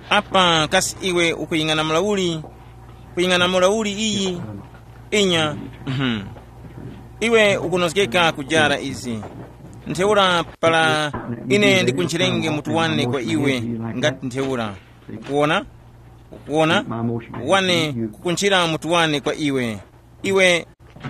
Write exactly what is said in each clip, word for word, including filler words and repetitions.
apa kasi iwe ukuyingana mulauli kuyingana mulauli iyi inya mhm iwe ukunozekeka kujara izi ntheura pala ine ndikunchirenge mutu wane kwa iwe ngati ntheura kuona kuona wane kukunchira mutu wane kwa iwe iwe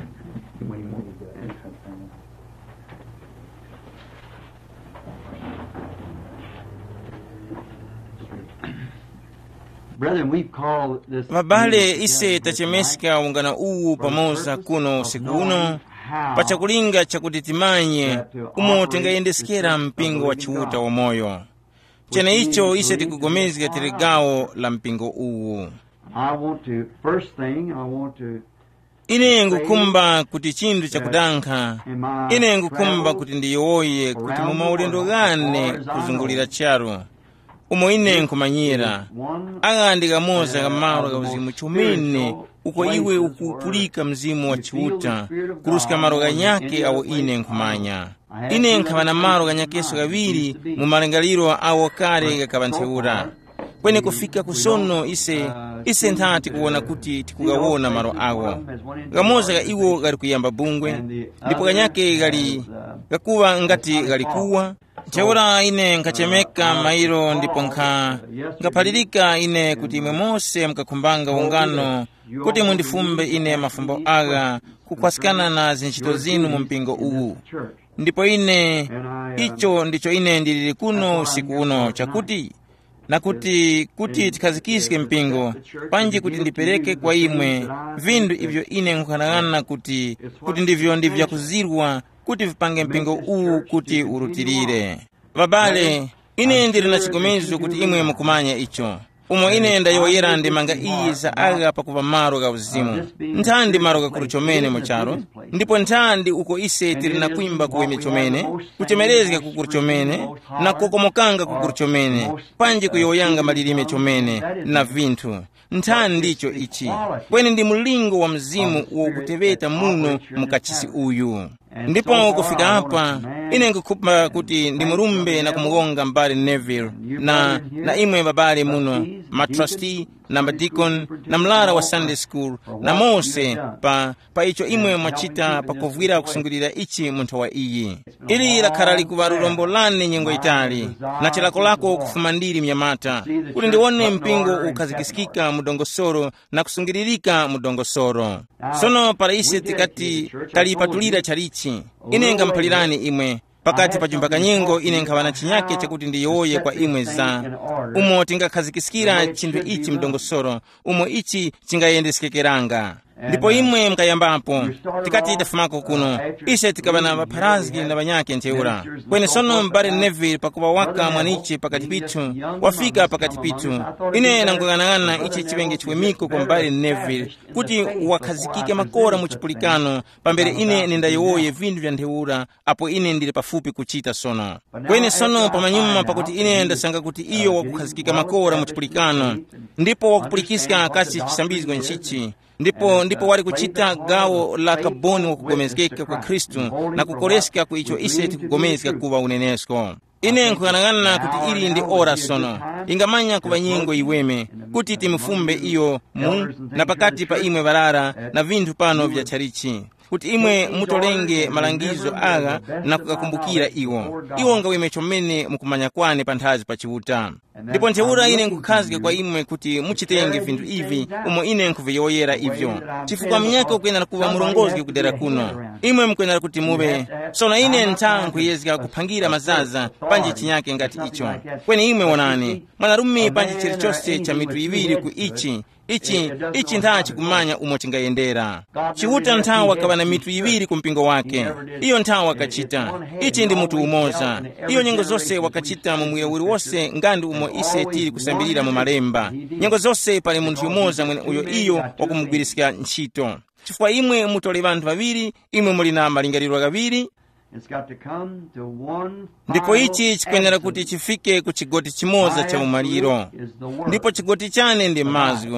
Vabale ise tachemesika ungana uwu pamoza kuno siku uno pachakulinga chakuti timanye umo tingayendesekera mpingo wa chiuta wa moyo chene icho ise tikugomezeka tiligawo la mpingo uwu. Ine ngukumba kuti chindu chakudankha ine ngukumba kuti ndiyoye kuti mumaulendo gane kuzungulira charo umo ine nkumanyira angandika moza kamaro ka uzimu chumene uko iwe ukupulika mzimu wa chiuta kurusika maro ganyake awo ine nkumanya ine nkabana maro ganyakeso kaviri mu malengaliro awo kale gakabantheura kwene kufika kusono ise ise nthati kuona kuti tikugawona maro awo gamoza ga iwo gali kuyamba bungwe ndipo ganyake gali gakuwa ngati gali kuwa Teura ine nkachemeka mairo ndipo nkha ngapalilika ine kuti imwe mose mkakumbanga ungano kuti mundifumbe ine mafumbo aga kukwasikana na zinchito zinu mu mpingo uwu ndipo ine icho ndicho ine ndilili kuno usiku uno chakuti na kuti kuti tikazikisike mpingo panji kuti ndipereke kwa imwe vindu ivyo ine nkhanagana kuti kuti ndivyo ndivya kuzirwa kuti vipange mpingo uwu kuti urutirire. Vabale ine ndiri na chigomezo kuti imwe mukumanya icho umo ine ndayoyera ndimanga iyi za aga pakuva maro ga uzimu nthandi maro ga kuruchomene mucharo ndipo nthandi uko ise tiri na kuimba kuweme chomene kuchemerezeka kukuruchomene na kukomokanga kukuruchomene panji kuyoyanga malilime chomene na vintu nthandi icho ichi kweni ndi mulingo wa mzimu uwo kuteveta muno mukachisi uyu. Ndipo kufika hapa ine ngukupa kuti ndimurumbe na kumugonga mbali Neville na na imwe babale muno matrustee na madikon na mlara wa Sunday school na mose pa pa icho imwe mwachita pakovwira kusungulira ichi muntu wa iyi ili lakharali kuvarurombo lane nyengo itali na chilako lako kufumandiri mnyamata kuti ndione mpingo ukazikisikika mudongosoro na kusungiririka mudongosoro sono para ise tikati talipatulira chalichi ine ngampalirani imwe pakati pa chumba kanyengo ine nkhabana chinyake chakuti ndiyoye kwa imwe za umo tingakhazikisira chinthu ichi mdongosoro umo ichi chingayendesekeranga ndipo imwe mkayambapo tikati itafumako kuno ise tikabana vaparazgi na vanyake ntheura kwene sono mbare Neville pakuva waka mwanichi pakati pitu wafika pakati pitu ine nanguyang'ana ichi chivenge chiwemiko kwa mbare Neville kuti wakhazikike makora muchipulikano pambere ine nindayoye vindu vya ntheura apo ine ndili pafupi kuchita sono kwene sono pamanyuma pakuti ine ndasanga kuti iyo wakukhazikika makora muchipulikano ndipo wakupulikisika akasi chisambizgo nchichi ndipo ndipo wali kuchita gawo la kaboni wakugomezekeka kwa Kristu na kukolesika kuicho ise tikugomezeka kuva unenesko ine nkuyang'ana kuti ili ndi ora sono ingamanya kuva nyingo iweme kuti timufumbe iyo mu na pakati pa imwe varara na vintu pano vya charichi kuti imwe mutolenge malangizo aga na kukakumbukira iwo iwo ngaweme chomene mukumanya kwane panthazi pa chiuta ndipo ntheura ine nkukhazike kwa imwe kuti muchitenge vintu ivi umo ine nkuviyoyera ivyo chifukwa mnyaka ukuyenera kuva mulongozi kudera kuno imwe mkuyenera kuti muve sono ine ntha nkuyezeka kuphangira mazaza panji chinyake ngati icho kweni imwe wonani mwanarume panji chilichonse cha mitu iviri ku ichi ichi ichi ntha chikumanya umo chingayendera chiuta nthawa kabana mitu iviri kumpingo wake iyo nthawa wakachita ichi ndi mutu umoza iyo nyengo zonse wakachita mu muya uli wonse ngandi umo ise tili kusambirira mu malemba nyengo zonse pali munthu umoza mwene uyo iyo wakumugwirisika ntchito chifukwa imwe mutole vanthu vaviri imwe muli na malingaliro gaviri ndipo ichi chikuyenera kuti chifike ku chigoti chimoza cha umaliro ndipo chigoti chane ndi mazgo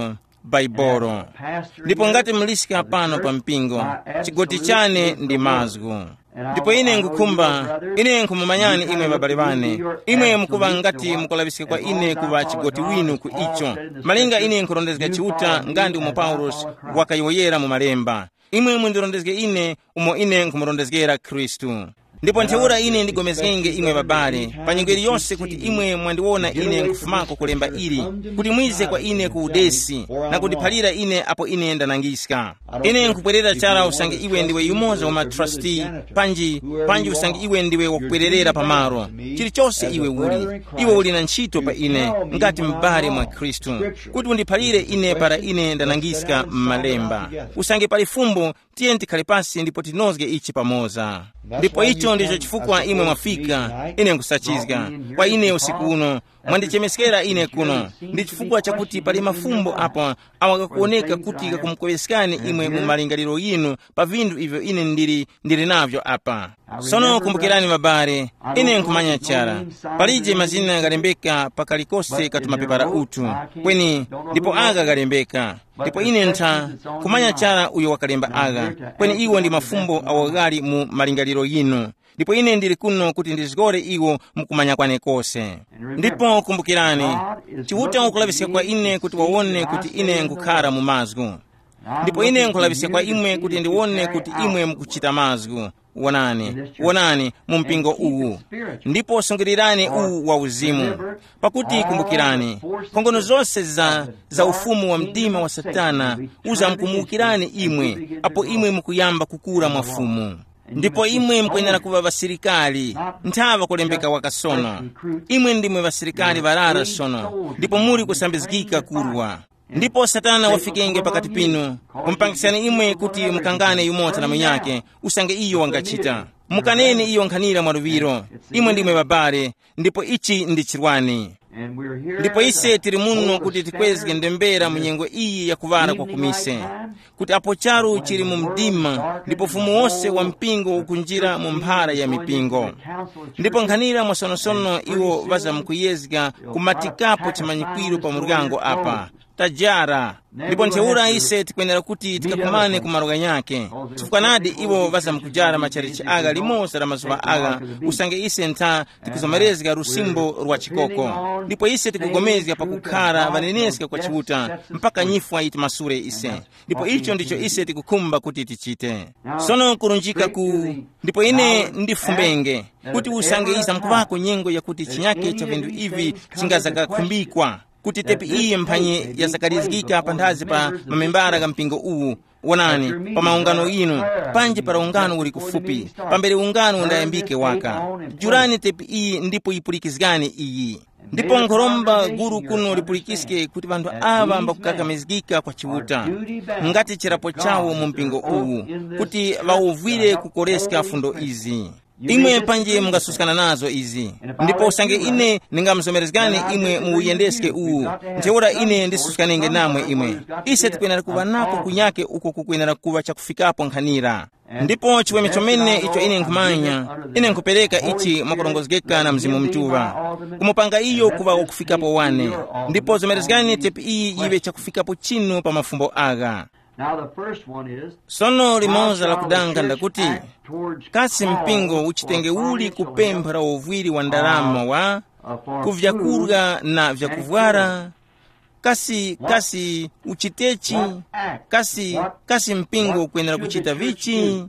baibolo. Ndipo ngati mlisika pano pa mpingo, chigoti chane ndi mazgu. Ndipo ine nkukhumba, ine nkumumanyani imwe babale bane, imwe mukuva ngati mukulabisika kwa ine kuva chigoti winu ku icho. Malinga ine nkurondezeka chiuta ngandi umo Paulos wakayoyera mu malemba. Imwe mundirondezeke ine umo ine nkumurondezekera Khristu. Ndipo ntheura ine ndigomezenge imwe babale pa nyengo iliyonse kuti imwe mwandiona ine nkufumako kulemba ili, kuti mwize kwa ine ku udesi na kundiphalira ine apo ine ndanangisika. Ine nkubwerera chala usange iwe ndiwe yumoza wa matrustee, panji panji usange iwe ndiwe wakubwererera pamaro. Chilichonse iwe uli, iwe uli na ntchito pa ine ngati mbale mwa Khristu, kuti undiphalire ine para ine ndanangisika m'malemba. Usange pali fumbo, tiye tikhale pansi ndipo tinozge ichi pamoza. Ndipo icho ndicho chifukwa imwe mwafika ine nkusachizga kwa ine usiku uno, mwandichemeskera ine kuno. Ndi chifukwa chakuti pali mafumbo apo awakakuoneka kuti kakumkwezekani imwe mu malingaliro yinu pa vinthu ivyo ine ndili ndili navyo apa. Sono kumbukirani babale, ine nkumanya chala palije mazina yakalembeka pakalikose katumapepara utu kweni, ndipo aga kalembeka. Ndipo ine ntha kumanya chala uyo wakalemba aga kweni, iwo ndi mafumbo awagali mu malingaliro yinu. Ndipo ine ndili kuno kuti ndizigore iwo mukumanya kwane kose. Ndipo kumbukirani, chiuta ukulabisika kwa ine kuti waone kuti ine nkukhala mu mazgu. Ndipo ine nkulabisika kwa imwe kuti ndiwone kuti imwe mukuchita mazgu. Wonani, wonani mu mpingo uwu. Ndipo sungirirani uwu wa uzimu. Pakuti kumbukirani, kongono zonse za, za ufumu wa mdima wa Satana uza mkumukirani imwe, apo imwe mukuyamba kukura mwafumu. Ndipo imwe mkwenera kuva vasirikali, nthava kulembeka wakasono. Imwe ndimwe vasirikali varara sono, ndipo muri kusambizikika kurwa. Ndipo Satana wafikenge pakati pinu, kumpangisani imwe kuti mukangane yumota na mwenyake, usange iyo wangachita. Mukaneni iyo nkhanira mwaruviro, imwe ndimwe babale, ndipo ichi ndi chirwani. Ndipo ise tiri muno kuti tikwezge ndembera munyengo iyi ya kuvara kwa kumise, kuti apo charu chiri mu mdima, ndipo fumu wose wa mpingo ukunjira mu mphara ya mipingo. Ndipo nkhanira mwasonosono iwo vaza mkuyezga kumatikapo chimanyikwiro pa muryango apa tajara. Ndipo ntheura ise tikwenera kuti tikakumane kumaroga nyake, chifukwa nadi iwo vaza mkujara macharichi aga limosa la mazuva aga, usange ise ntha tikuzomerezga rusimbo rwa chikoko. Ndipo ise tikugomezga pakukhala vaneneska kwa chiuta mpaka nyifwa iti masure ise. Ndipo icho ndicho ise tikukumba kuti tichite. Sono kurunjika ku, ndipo ine ndifumbenge kuti usange isa mkuvako nyengo ya kuti chinyake cha vindu ivi chingazakakumbikwa, kuti tepi iye mphanye yazakarizikika panthazi pa mamembara ga mpingo uwu. Wonani, pa maungano inu, panje para ungano uli kufupi, pambere ungano undayambike waka. Jurani tepi iyi ndipo ipulikizgani iyi. Ndipo nkhoromba guru kuno lipulikiske kuti vandu ava mbakukakamizgika kwa chiuta ngati chirapo chawo mu mpingo uwu, kuti vauvwire kukoreska fundo izi. Imwe panje mungasuskana nazo izi. Ndipo usange ine ningamsomerezgani imwe muuyendeske uwu, ntheura ine ndisuskanenge namwe imwe. Ise tikwenera kuva nako kunyake uko kukwenera kuva chakufikapo nkhanira. Ndipo chiweme chomene icho ine nkumanya, ine nkupereka ichi mwakulongozgeka na mzimu mtuva, kumupanga iyo kuva ukufikapo wane. Ndipo zomerezgani tepi iyi iwe chakufikapo chino pa mafumbo aga. Sono limoza la kudanga ndakuti kasi mpingo uchitenge uli kupemphera uvwiri wa ndalama wa kuvyakurya na vyakuvwara, kasi kasi uchitechi, kasi kasi mpingo kwenera kuchita vichi.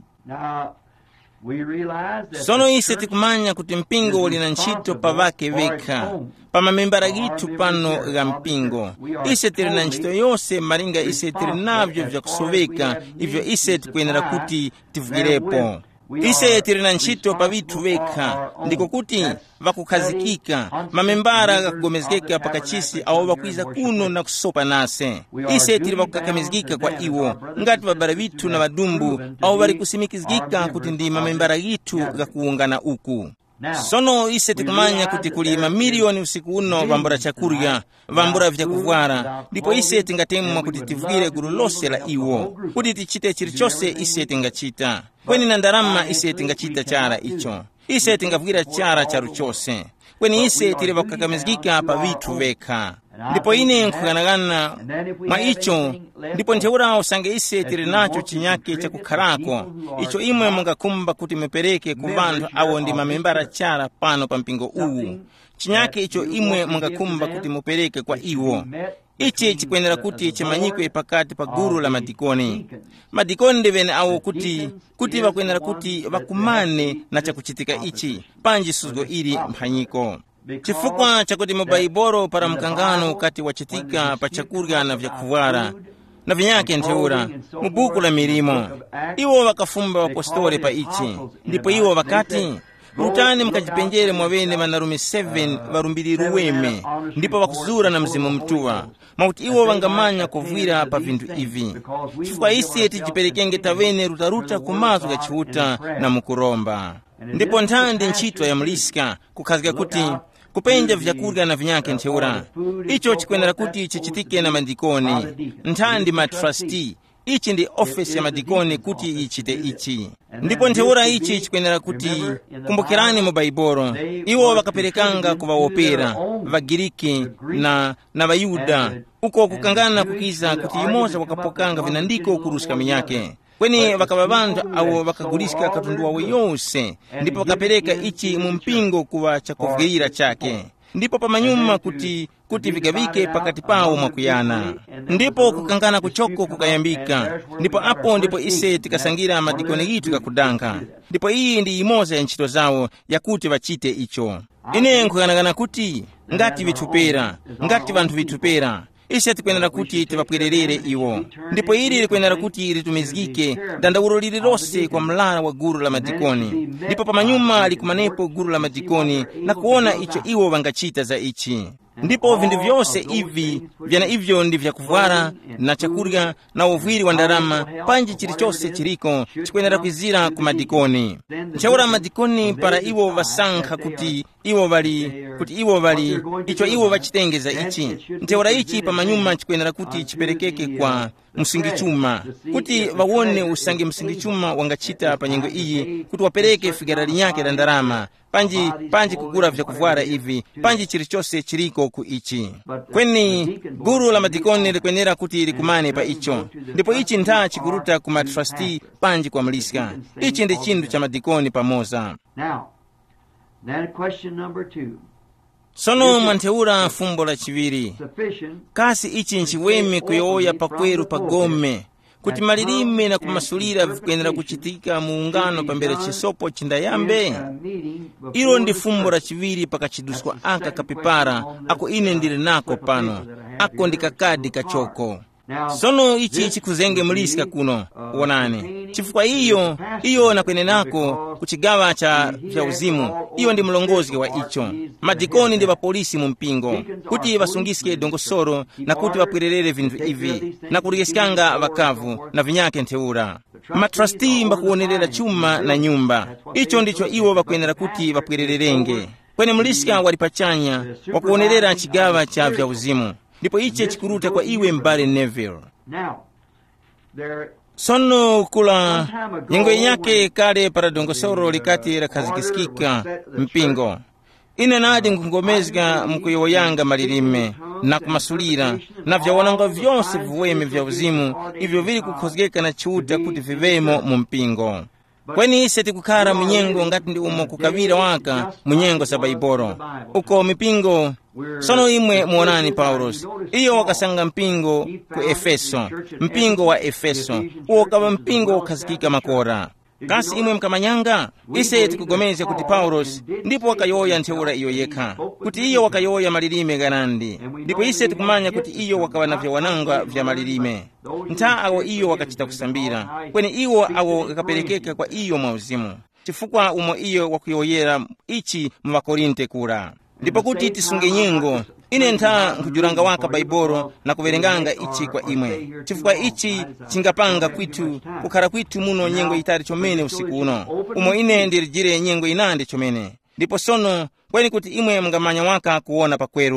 Sono ise tikumanya kuti mpingo uli na ntchito pa vake vekha, pa mamembara gitu pano ga mpingo. Ise tiri na ntchito yose malinga ise tiri navyo vyakusoveka ivyo ise tikwenera kuti tivugirepo. Ise tiri na ntchito pa vitu vekha, ndiko kuti vakukhazikika mamembara gakugomezgeka pakachisi awo vakwiza kuno na kusopa nase. Ise tiri vakukakamizgika kwa iwo ngati vabara vitu na vadumbu awo vari kusimikizgika kuti ndi mamembara gitu gakuungana uku. Sono ise tikumanya kuti kuli mamiliyoni usiku uno vambura chakurya, vambura vyakuvwara, ndipo ise tingatemwa kuti tivugire gulu lose la iwo, kuti tichite chilichose ise tingachita. Kweni na ndarama ise tingachita chara icho, ise tingavugire chara charu chose. Kweni ise tiri vakukakamizgika pa vitu vekha. ndipo ine nkuyang'ana mwa icho, ndipo ntheura usange ise tili nacho chinyake chakukhalako icho imwe mungakhumba kuti mupereke ku vanthu awo ndi mamembara chara pano pa mpingo uwu. Chinyake icho imwe mungakhumba kuti mupereke kwa iwo, ichi chikuyenera kuti chimanyikwe pakati pa gulu la madikoni. Madikoni ndivene awo kuti kuti vakuyenera kuti vakumane na chakuchitika ichi panji suzo ili mphanyiko. Chifukwa chakuti mu Baibolo para mkangano kati wachitika pa chakurya na vyakuvwara na vinyake ntheura mu buku la milimo, iwo vakafumba apostoli pa ichi, ndipo iwo vakati utani mkachipenjere mwavene vanarume seven varumbirira uweme ndipo vakuzura na mzimu mtuwa mauti iwo vangamanya kuvwira pa vinthu ivi. Chifukwa isi tichiperekenge tavene rutaruta kumazu kachiuta na mukuromba. Ndipo nthandi ntchito ya mliska kukhazika kuti kupenja vyakurya na vinyake ntheura icho chikuyenera kuti chichitike na madikoni, nthandi matrustee. Ichi ndi ofisi ya madikoni kuti ichite ichi. Ndipo ntheura ichi chikuyenera kuti kumbukirani mu Baibolo iwo vakaperekanga kuvaopera Vagiriki na na Vayuda uko kukangana kukiza kuti imoza wakapokanga vinandiko kuruska minyake kweni vakava vanthu awo vakagulisa katundu wawo yonse, ndipo vakapereka ichi mu mpingo kuva chakuvwirira chake, ndipo pamanyuma kuti kuti vigavike pakati pawo mwakuyana. Ndipo kukangana kuchoko kukayambika, ndipo apo ndipo ise tikasangira madikoni itu kakudanka, ndipo iyi ndi imoza ya ntchito zawo yakuti vachite icho. Ine nkuyang'ana kuti ngati vitupera ngati vanthu vitupera ise tikuyenera kuti tivapwererere iwo, ndipo ili likuyenera kuti litumizike dandaulo lililonse kwa mlara wa gulu la madikoni, ndipo pamanyuma likumanepo gulu la madikoni na kuona icho iwo vangachita za ichi. Ndipo vinthu vyonse ivi vyana ivyo ndi vyakuvwara na chakurya na uvwiri wa ndalama panji chilichonse chiliko chikuyenera kwizira ku madikoni. Nchaura madikoni para iwo vasankha kuti iwo vali kuti iwo vali icho iwo vachitengeza ichi. Nteura ichi pamanyuma chikuyenera kuti chiperekeke kwa msingichuma kuti vawone usangi msingichuma wangachita pa nyengo iyi kuti wapereke figara linyake la ndalama panji panji kugura vyakuvwara ivi panji chilichonse chiliko ku ichi. Kweni guru la madikoni likuyenera kuti likumane pa icho, ndipo ichi ntha chikuruta ku matrustee panji kwa mliska. Ichi ndi chindu cha madikoni pamoza. Then question number two. Sono mwantheura fumbo la chiviri kasi ichi nchiweme kuyoya pakweru pagome kuti malilime na kumasulira vikuyenera kuchitika muungano pambere chisopo chindayambe. Ilo ndi fumbo la chiviri pakachiduswa aka kapipara ako ine ndili nako pano ako ndikakadi kachoko. Sono ichi chikuzenge mliska kuno uonane. Chifukwa iyo iyo nakwenenako kuchigawa cha vya uzimu, iyo ndi mlongozi wa icho. Madikoni ndi vapolisi mu mpingo kuti vasungiske dongosoro na kuti vapwererere vinthu ivi na kuligesikanga vakavu na vinyake ntheura. Matrustee mbakuonerera chuma na nyumba, icho ndicho iwo vakuyenera kuti vapwerererenge. Kweni mliska walipachanya wakuonerera chigawa cha vya uzimu, ndipo ichi chikuruta kwa iwe mbale Neville. Sono kula nyengo yake kale para dongosoro likati lakazikisikika mpingo ine nadi nkungomezga mkuyoyanga malilime na kumasulira na vyawananga vyonse viweme vya uzimu ivyo vili kukhozgeka na chiuta kuti vivemo mu mpingo. Kweni ise tikukhala munyengo ngati ndi umo kukavira waka munyengo za Baibolo uko mipingo. Sono imwe muonani Paulos iyo wakasanga mpingo ku Efeso, mpingo wa Efeso uwo kava mpingo ukhazikika makora. Kasi imwe mkamanyanga ise tikugomeza kuti Paulos ndipo wakayoya ntheura iyo yekha kuti iyo wakayoya malilime ganandi, ndipo ise tikumanya kuti iyo wakawa na vyawananga vya malilime ntha awo iyo wakachita kusambira kweni iwo awo kakaperekeka kwa iyo mwauzimu chifukwa umo iyo wakuyoyera ichi mu Vakorinte kula. Ndipo kuti tisunge nyengo ine ntha nkujuranga waka Baibolo na kuverenganga ichi kwa imwe chifukwa ichi chingapanga kwitu kukhala kwitu muno nyengo itali chomene usiku uno umo ine ndirijire nyengo inande chomene. Ndipo sono kweni kuti imwe mngamanya waka kuona pakweru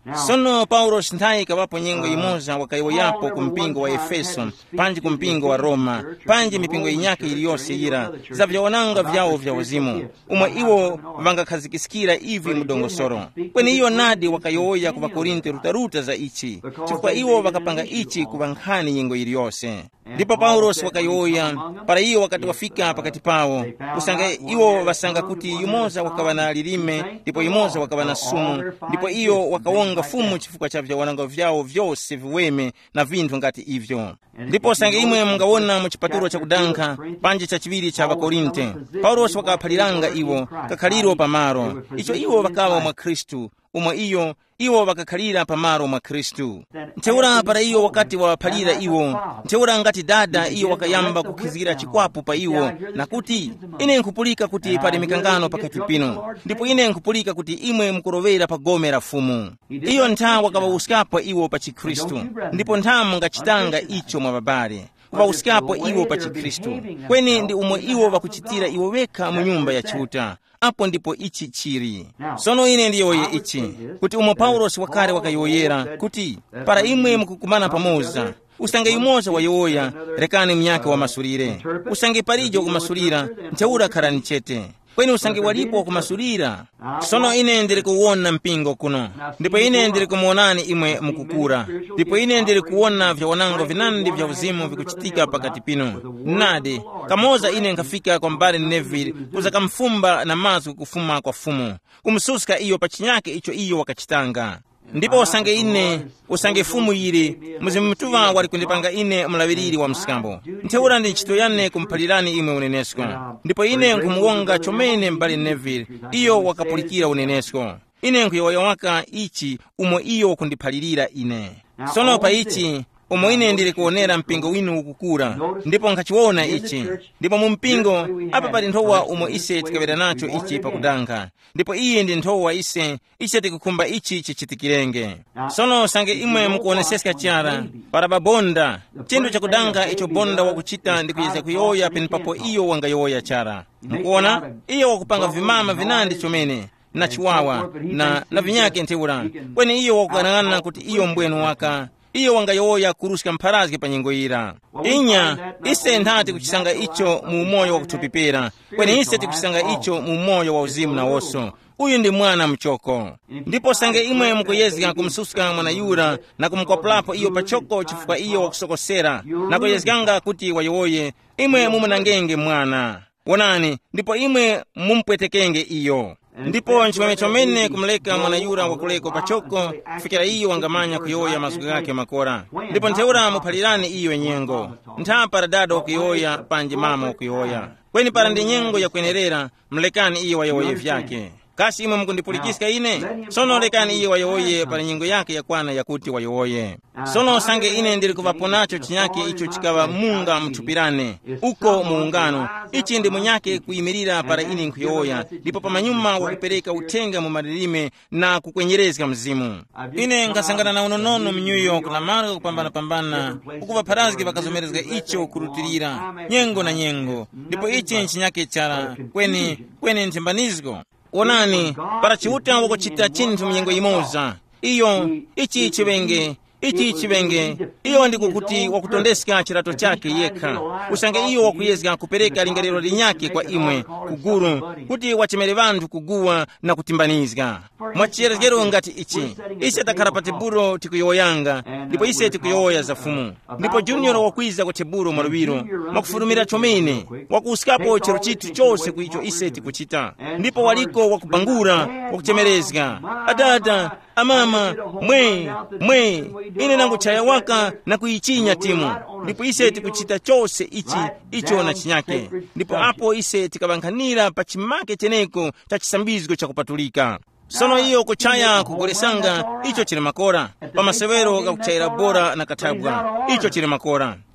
sono paulo sinthayi kapapo nyengo imodzi wakayoyapo ku mpingo wa efeso panji ku mpingo wa roma panji mipingo inyake iliyonse ira za vyawananga vyawo vya uzimu umwe iwo vangakhazikitsikira ivi mudongosoro kweni iyo nadi wakayoya ku vakorinto rutaruta za ichi chifukwa iwo vakapanga ichi ku vankhani nyengo iliyonse ndipo paulo wakayoya para iyo wakati wafika pakati pawo usanga iwo vasanga kuti yumoza wakava na lilime ndipo yumoza wakava na sumu ndipo iyo wakawonga fumu chifukwa cha vyawananga vyawo vyose viweme na vinthu ngati ivyo ndipo usanga imwe mungawona mu chipatulo chakudankha panji chachiwiri cha vakorinte paulo wakaphaliranga iwo kakhaliro pamaro icho iwo vakawa mwa khristu umwe iyo iwo vakakhalira pamaro mwa khristu ntheura para iyo wakati waphalira iwo ntheura ngati dada iyo wakayamba kukhizikira chikwapu pa iwo nakuti ine nkupulika kuti pali mikangano pakati pino ndipo ine nkupulika kuti imwe mkurovera pa gome la fumu iyo ntha wakavauskapo iwo pa chikhristu ndipo ntha mungachitanga icho mwa babale kuvauskapo iwo pa chikhristu kweni ndi umwe iwo vakuchitira iwo wekha mu nyumba ya chiuta apo ndipo ichi chiri sono ine ndiyoye ichi kuti umo paulo wakale wakayoyera kuti para imwe mukukumana pamoza usange yumoza wayoya rekani mnyake wamasulire usange palijo kumasulira ntheura khalani chete kweni usange walipo kumasulira sono ine ndiri kuwona mpingo kuno ndipo ine ndiri kumuonani imwe mukukura ndipo ine ndiri kuwona vyawanango vinandi vya uzimu vikuchitika pakati pino nadi kamoza ine nkafika kwa mbali Neville kuza kamfumba na mazu kufuma kwa fumu kumsuska iyo pachinyake icho iyo wakachitanga ndipo usange ine usange fumu ili muzimtuva wali kundipanga ine mlawiriri wa msikambo ntheura ndi ntchito yane kumphalirani imwe unenesko ndipo ine nkumuwonga chomene mbali Neville iyo wakapulikira unenesko ine nkuyoyawaka ichi umwe iyo kundiphalirira ine sono pa ichi umwe ine ndiri kuonera mpingo winu ukukura ndipo nkachiwona ichi ndipo mu mpingo apa pali nthowa umwe ise tikapita nacho ichi pakudankha ndipo iye ndi nthowa ise ise tikukhumba ichi chichitikirenge sono sange imwe mukuoneseska chara para babonda chinthu chakudankha icho bonda wakuchita ndi kuyeza kuyoya penipapo iyo wangayoya chara mukuona iyo wakupanga vimama vinandi chomene na chiwawa na na vinyake ntheura kweni iyo wakukanang'ana kuti iyo mbwenu waka iyo wangayoya kuruska mpharazike pa nyengo ira inya ise nthati kuchisanga icho mu umoyo wakutupipira kweni ise tikuchisanga icho mu umoyo wa uzimu na woso uyu ndi mwana mchoko ndipo sange imwe mukuyezeka kumsuska mwana yura na kumkwapulapo iyo pachoko chifukwa iyo wakusokosera na kuyezekanga kuti wayoye imwe mumunangenge mwana wonani ndipo imwe mumpwetekenge iyo ndipo nchimweme chomene kumuleka mwana yura wakuleko pachoko kufikira iyo wangamanya kuyoya masuku yake makora ndipo ntheura muphalirani iyo nyengo ntha para dada wakuyoya panji mama wakuyoya kweni para ndi nyengo yakwenerera mlekani iyo wayoye vyake kasi imwe mukundipulikiska ine sono lekani iyo wayoye para nyengo yake yakwana yakuti wayoye sono sange ine ndiri kuvaponacho chinyake icho chikava munga mthupirane uko muungano ichi ndi munyake kuyimirira para ine nkuyoya ndipo pamanyuma wakupereka uthenga mu malilime na kukwenyerezeka mzimu ine nkasangana na unonono mu New York na mara kupambana-pambana ukuva pharazike pakazomerezeka icho kurutirira nyengo na nyengo ndipo ichi nchinyake chara kweni kweni nthimbanizgo onani para chiuta wakuchita chinthu mnyengo imoza iyo ichi chivenge ichi chivenge iyo ndiko kuti wakutondeseka chirato chake yekha usange iyo wakuyezeka kupereka lingaliro linyake kwa imwe kuguru kuti wachemere vanthu kuguwa na kutimbanizika mwachiyerezero ngati ichi ise takhala pa tebulo tikuyoyanga ndipo ise tikuyoya za fumu ndipo junior wakwiza kwa tebulo mwaluwiro mwakufulumira chomene wakuusikapo chero chithu chose kuicho ise tikuchita ndipo waliko wakubangura wakuchemerezeka adada amama mwe mwe ine nangu chaya waka na kuichinya timu ndipo ise tikuchita chose ichi icho na chinyake ndipo apo ise tikabankhanira pa chimake cheneko cha chisambizgo cha kupatulika sono iyo kuchaya kugolesanga icho chili makora pa masewero ga kuchayira bora na katabwa icho chili makora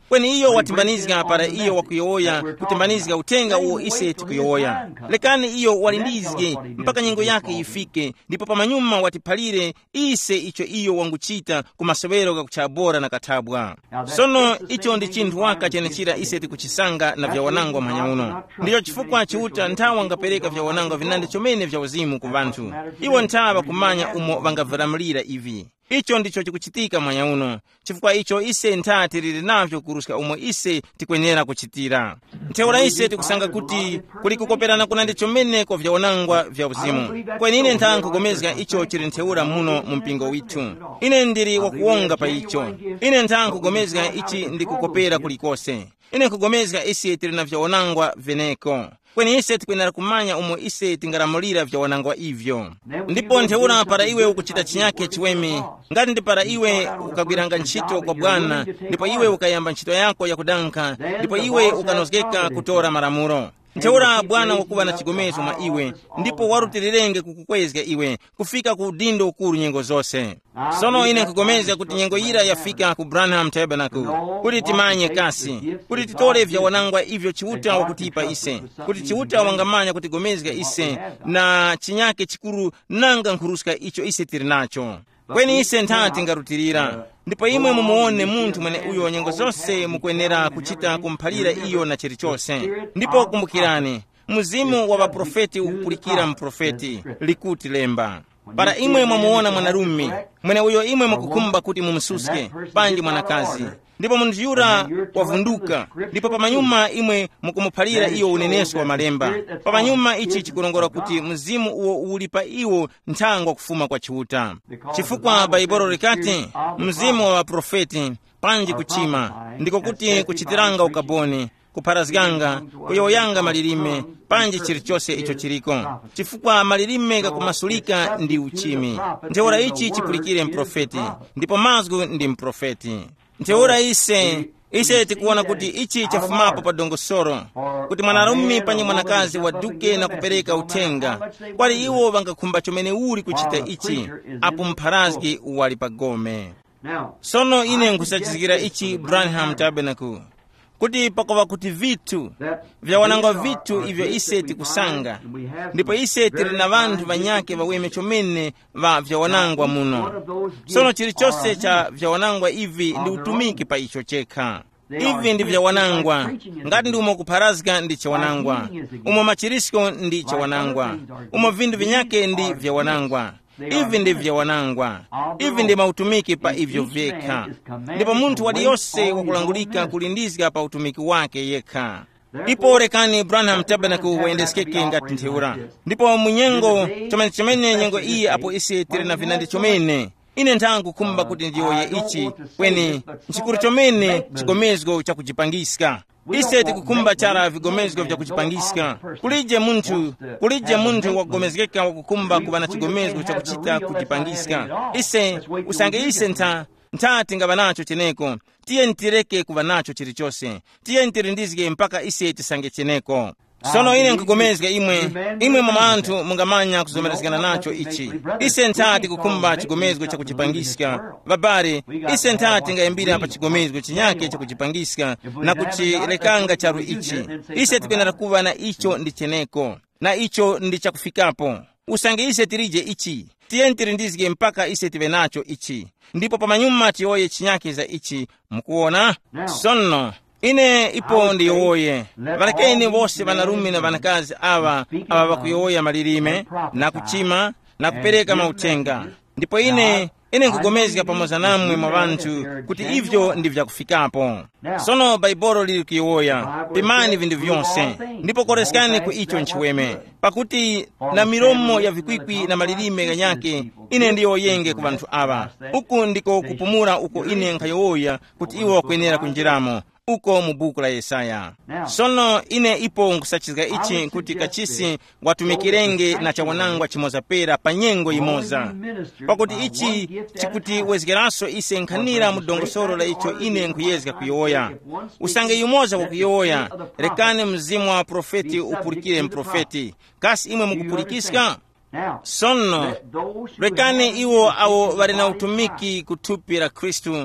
kweni iyo watimbanizika para iyo wakuyoya kutimbanizika utenga uwo ise tikuyoya. Lekani iyo walindizike mpaka nyengo yake ifike, ndipo pamanyuma watipalire ise icho iyo wanguchita kumasowero kakuchabora na katabwa. Sono icho ndi chinthu waka chenechira ise tikuchisanga na vya wanangwa manyauno. Ndiyo chifukwa chiuta nthawa ngapereka vya wanangwa vinandi chomene vya uzimu ku vanthu. Iwo nthawa kumanya umo vangavalamulira ivi. Icho ndicho chikuchitika mwanyauno, chifukwa icho ise nthati lili navyo kuruska umo ise tikwenera kuchitira. Ntheura ise tikusanga kuti kuli kukoperana kunandi chomene kwa vya wanangwa vya uzimu. Kweni ine ntha nkugomezga icho chili ntheura muno mu mpingo withu. Ine ndiri wakuwonga pa icho. Ine ntha nkugomezga ichi ndikukopera kulikose. Ine nkugomezga ise tili na vya wanangwa veneko. Kweni ise tikwenera kumanya umo ise tingalamulira vya wanangwa ivyo. Ndipo ntheura para iwe ukuchita chinyake chiwemi, ngati ndi para iwe ukagwiranga ntchito kwa Bwana, ndipo iwe ukayamba ntchito yako yakudanka, ndipo iwe ukanozgeka kutora malamulo. Ntheura Bwana wakuba na chigomezo mwa iwe, ndipo warutilirenge kukukwezga iwe kufika ku udindo ukulu nyengo zonse. Sono ine nkugomeza kuti nyengo ira yafika ku Branham Tabernacle, kuti timanye kasi, kuti titole vya wanangwa ivyo chiuta wakutipa ise, kuti chiuta wangamanya kuti gomezga ise na chinyake chikuru nanga nkhuruska icho ise tiri nacho. Kweni ise nthati ngarutirira, ndipo imwe mumuone munthu mwene uyo nyengo zonse mukwenera kuchita kumphalira iyo na chilichonse. Ndipo kumbukirani, mzimu wa baprofeti ukupulikira mprofeti, likuti lemba. Para imwe mwamuona mwanarume, mwene uyo imwe mukukumba kuti mumsuske, panji mwanakazi. Ndipo munthu yura wavunduka, ndipo pamanyuma imwe mukumuphalira iyo uneneso wa malemba. Pamanyuma ichi chikulongora kuti mzimu uwo uli pa iwo nthangwa kufuma kwa chiuta. Chifukwa Baibolo likati, mzimu wa profeti panji kuchima, ndiko kuti kuchitiranga ukaboni, kupharazganga, kuyoyanga malilime, panji chilichonse icho chiliko. Chifukwa malilime kakumasulika ndi uchimi. Ntheura ichi chipulikire mprofeti, ndipo mazgu ndi mprofeti. Ntheura ise, ise tikuona kuti ichi chafumapo pa dongosoro, kuti mwanarume panyi mwanakazi waduke na kupereka utenga, kwali iwo vangakhumba chomene uli kuchita ichi, apo mpharazgi wali pagome. Sono ine nkusachizikira ichi Branham Tabernacle, kuti pakova kuti vitu vya wanangwa vitu ivyo ise tikusanga, ndipo ise tili na vanthu vanyake vaweme chomene va vya wanangwa muno. Sono chilichonse cha vya wanangwa ivi ndi utumiki pa icho chekha. Ivi ndi vya wanangwa, ngati ndi umo kupharazga ndi cha wanangwa, umo machirisko ndi cha wanangwa, umo vindu vinyake ndi vya wanangwa. Ivi ndi vya wanangwa, ivi ndi mautumiki pa ivyo vyekha. Ndipo munthu waliyonse wakulangulika kulindizika pa utumiki wake yekha. Ipo rekani Branham Tabernacle wayendesikeke ngati ntheura. Ndipo munyengo chomene chomene nyengo iyi apo ise tili na vinandi chomene, ine nthangu kumba kuti ndiyoye ichi, kweni nchikuru chomene chigomezgo cha kuchipangiska. Ise tikukumba chara vigomezgo vya kuchipangiska. Kulije munthu, kulije munthu wakugomezgeka wakukumba kuba na chigomezgo cha kuchita kuchipangiska. Ise, usange ise ntha, ntha tingaba nacho cheneko. Tiye ntireke kuba nacho chilichose. Tiye ntirindizge mpaka ise tisange cheneko. Sono ine nkugomezga imwe, imwe mama anthu mungamanya kuzomerezgana nacho ichi. Ise nthati kukumba chigomezgo cha kuchipangiska. Babare, ise nthati ngayambira pa chigomezgo chinyake cha kuchipangiska na kuchilekanga charu ichi. Ise tikwenera kuva na icho ndi cheneko, na icho ndi chakufikapo. Usange ise tirije ichi, tiye ntirindizge mpaka ise tive nacho ichi. Ndipo pamanyuma tiyoye chinyake za ichi, mukuona? Sono ine ipo ndiyowoye. Valekeni vose vanarume na vanakazi ava, ava vakuyowoya malilime, na kuchima, na kupereka mautenga. Ndipo ine, ine nkugomezga pamoza namwe mwa vanthu, kuti ivyo ndi vyakufikapo. Sono Baibolo lili kuyowoya, pimani vindu vyonse, ndipo koreskani ku icho nchiweme. Pakuti na milomo ya vikwikwi na malilime ganyake, ine ndiyoyenge ku vanthu ava. Uku ndiko kupumura uko ine nkayowoya, kuti iwo wakwenera kunjiramo. Uko mu buku la Yesaya. Sono ine ipo nkusachizga ichi kuti kachisi watumikirenge na chawanangwa chimoza pera pa nyengo imoza. Pakuti ichi chikuti wezgeraso ise nkhanira mu dongosoro la icho ine nkuyezga kuyowoya. Usange yumoza kukuyowoya, rekane mzimu wa profeti upulikire mprofeti. Kasi imwe mukupulikiska? Sono rekane iwo awo vari na utumiki kutupira Kristu.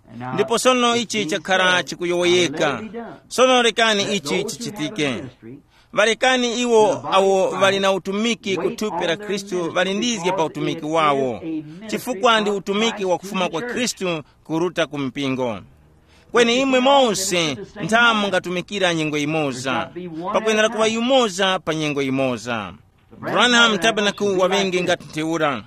ndipo sono ichi chakhala chikuyoyeka. Sono lekani ichi chichitike. Valekani iwo awo vali na utumiki kuthupi la Khristu valindizye pa utumiki wawo, chifukwa ndi utumiki wa kufuma kwa Khristu kuruta kumpingo. Kweni imwe monse nthamu ngatumikira nyengo imoza, pakwenera kuva yumoza pa nyengo imoza. Branham Tabernacle wavengi ngati ntheura.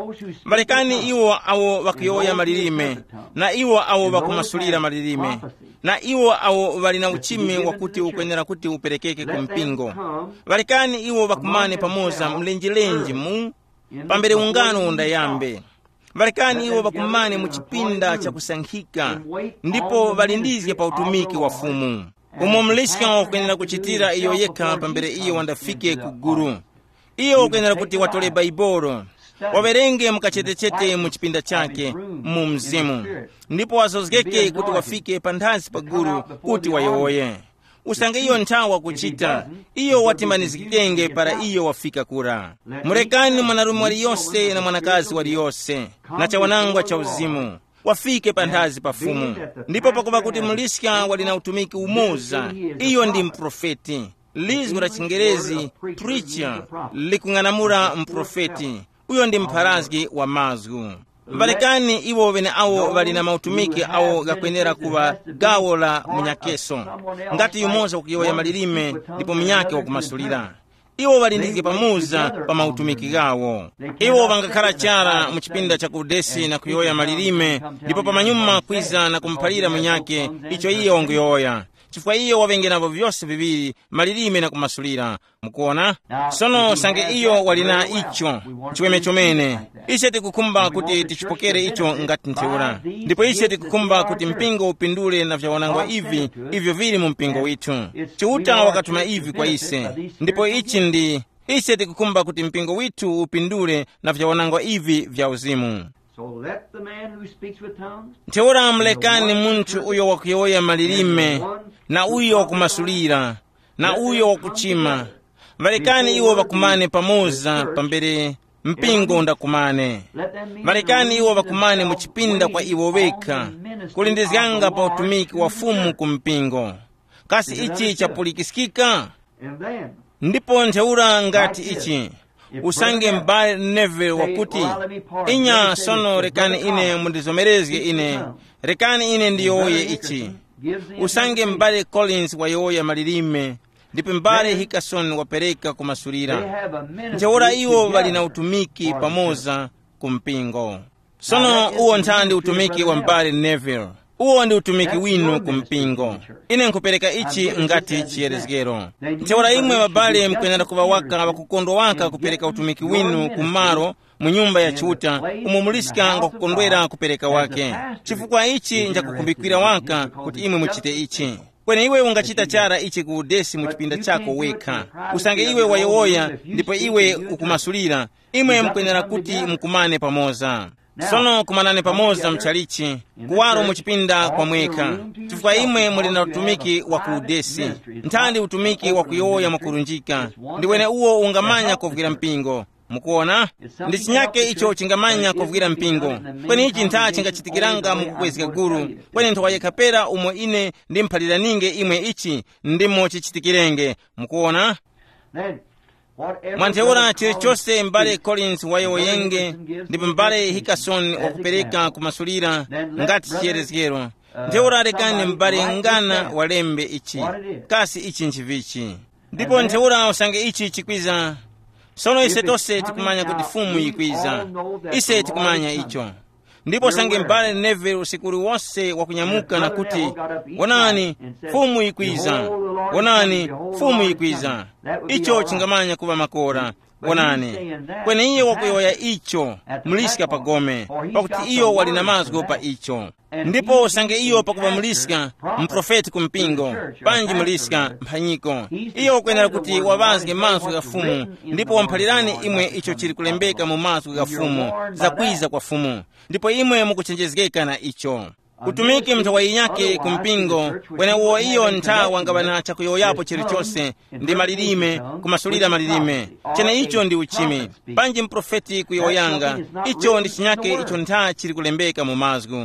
Valekani iwo awo vakuyoya malilime, na iwo awo vakumasulira malilime, na iwo awo vali na uchimi wakuti ukwenera kuti uperekeke kumpingo. Valekani iwo vakumane pamoza mlenjilenji mu pambere ungano undayambe. Valekani iwo vakumane mu chipinda cha kusankhika, ndipo valindizye pa utumiki wa fumu. Umo mlisika wakwenera kuchitira iyo yekha pambere iyo wandafike kuguru. Iyo wakwenera kuti watole baibolo, waverenge mukachetechete mu chipinda chake mu mzimu, ndipo wazozgeke kuti wafike panthazi pa guru kuti wayowoye. Usange iyo nthawa kuchita, iyo watimbanizikenge para iyo wafika kura. Mulekani mwanarume waliyonse na mwanakazi waliyonse, na cha wanangwa cha uzimu, wafike panthazi pa fumu. Ndipo pakuva kuti mlisika wali na utumiki umoza, iyo ndi mprofeti. Lizgu la Chingerezi preacher likung'anamura mprofeti. Uyo ndi mpharazgi wa mazgu. Valekani iwo vene awo vali na mautumiki awo gakwenera kuva gawo la munyakeso, ngati yumoza kukiyoya malilime ndipo munyake wakumasulira. Iwo valindizike pamuza pa mautumiki gawo. Iwo vangakhala chara mu chipinda cha kudesi na kuyoya malilime, ndipo pamanyuma kwiza na kumphalira munyake icho iye wanguyoya. Chifukwa iyo wavenge navo vyose viviri, malilime na kumasulira. Mukuona? Sono sange iyo walina icho chiweme chomene. Ise tikukumba kuti tichipokere icho ngati ntheura. Ndipo ise tikukumba kuti mpingo upindule na vyawanangwa ivi, ivyo vili mu mpingo witu. Chiuta wakatuma ivi kwa ise. Ndipo ichi ndi, ise tikukumba kuti mpingo witu upindule na vyawanangwa ivi vya uzimu. Ntheura mlekani munthu uyo wakuyoya malilime, na uyo wakumasulira, na uyo wakuchima. Valekani iwo vakumane pamoza pambere mpingo ndakumane. Valekani iwo vakumane mu chipinda kwa iwo vekha, kulindizganga pa utumiki wa fumu kumpingo. Kasi ichi chapulikisikika? Ndipo ntheura ngati ichi, usange mbale neve wakuti, inya sono rekani ine mundizomerezge ine, rekani ine ndiyoye ichi. Usange mbale Collins wayoya malilime, ndipo mbale Hickerson wapereka kumasulira. Ntheura iwo vali na utumiki pamoza kumpingo. Sono uwo nthandi utumiki wa mbale Neville. Uwo ndi utumiki winu kumpingo. Ine nkupereka ichi ngati chiyerezgero. Ntheura imwe wabale mkwenera kuva waka wakukondwa waka kupereka utumiki winu kumaro mu nyumba ya chiuta, umo mulisika ngakukondwera kupereka wake. Chifukwa ichi njakukumbikwira waka kuti imwe muchite ichi. Kwene iwe ungachita chara ichi kuudesi mu chipinda chako wekha. Usange iwe wayowoya ndipo iwe ukumasulira, imwe mkwenera kuti mkumane pamoza. Sono kumanane pamoza mchalichi, kuwaro muchipinda kwa mweka. Chifukwa imwe muli na utumiki wa kuudesi, nthandi utumiki wa kuyoya makurunjika. Ndiwene uwo ungamanya kuvugira mpingo. Mukuona? Ndi chinyake icho chingamanya kuvugira mpingo. Kweni ichi ntha chingachitikiranga mukukwezika guru. Kweni ntho wayekapera umo ine ndi mphalira ninge imwe ichi ndimo chichitikirenge. Mukuona? Mwantheura chilichonse mbale Collins wayoyenge, ndipo mbale Hickerson wakupereka kumasulira ngati chiyerezgero. Ntheura rekani mbale ngana walembe ichi, kasi ichi nchivichi. Ndipo ntheura usange ichi chikwiza. Sono ise tose tikumanya kuti fumu yikwiza. Ise tikumanya icho. Ndipo sange mbale Neville usikuri wose wakunyamuka na kuti, wonani fumu yikwiza, wonani fumu yikwiza. Icho chingamanya kuva makora, wonani. Kwene iye wakuyoya icho, mulisika pagome, pakuti iyo wali na mazgo pa icho. Ndipo sange iyo pakuva mulisika, mprofeti kumpingo, panji mulisika mphanyiko. Iyo wakwenera kuti wavazge mazgo ya fumu, ndipo wamphalirani imwe icho chiri kulembeka mu mazgo ya fumu, zakwiza kwa fumu. Ndipo imwe mukuchenjezgeka na icho. Utumiki mthawayi yake kumpingo, kwene uwo iyo ntha wangabana chakuyoyapo chilichonse, ndi malilime, kumasulira malilime. Chene icho ndi uchimi. Panji mprofeti kuyoyanga, icho ndi chinyake icho ntha chiri kulembeka mu mazgu.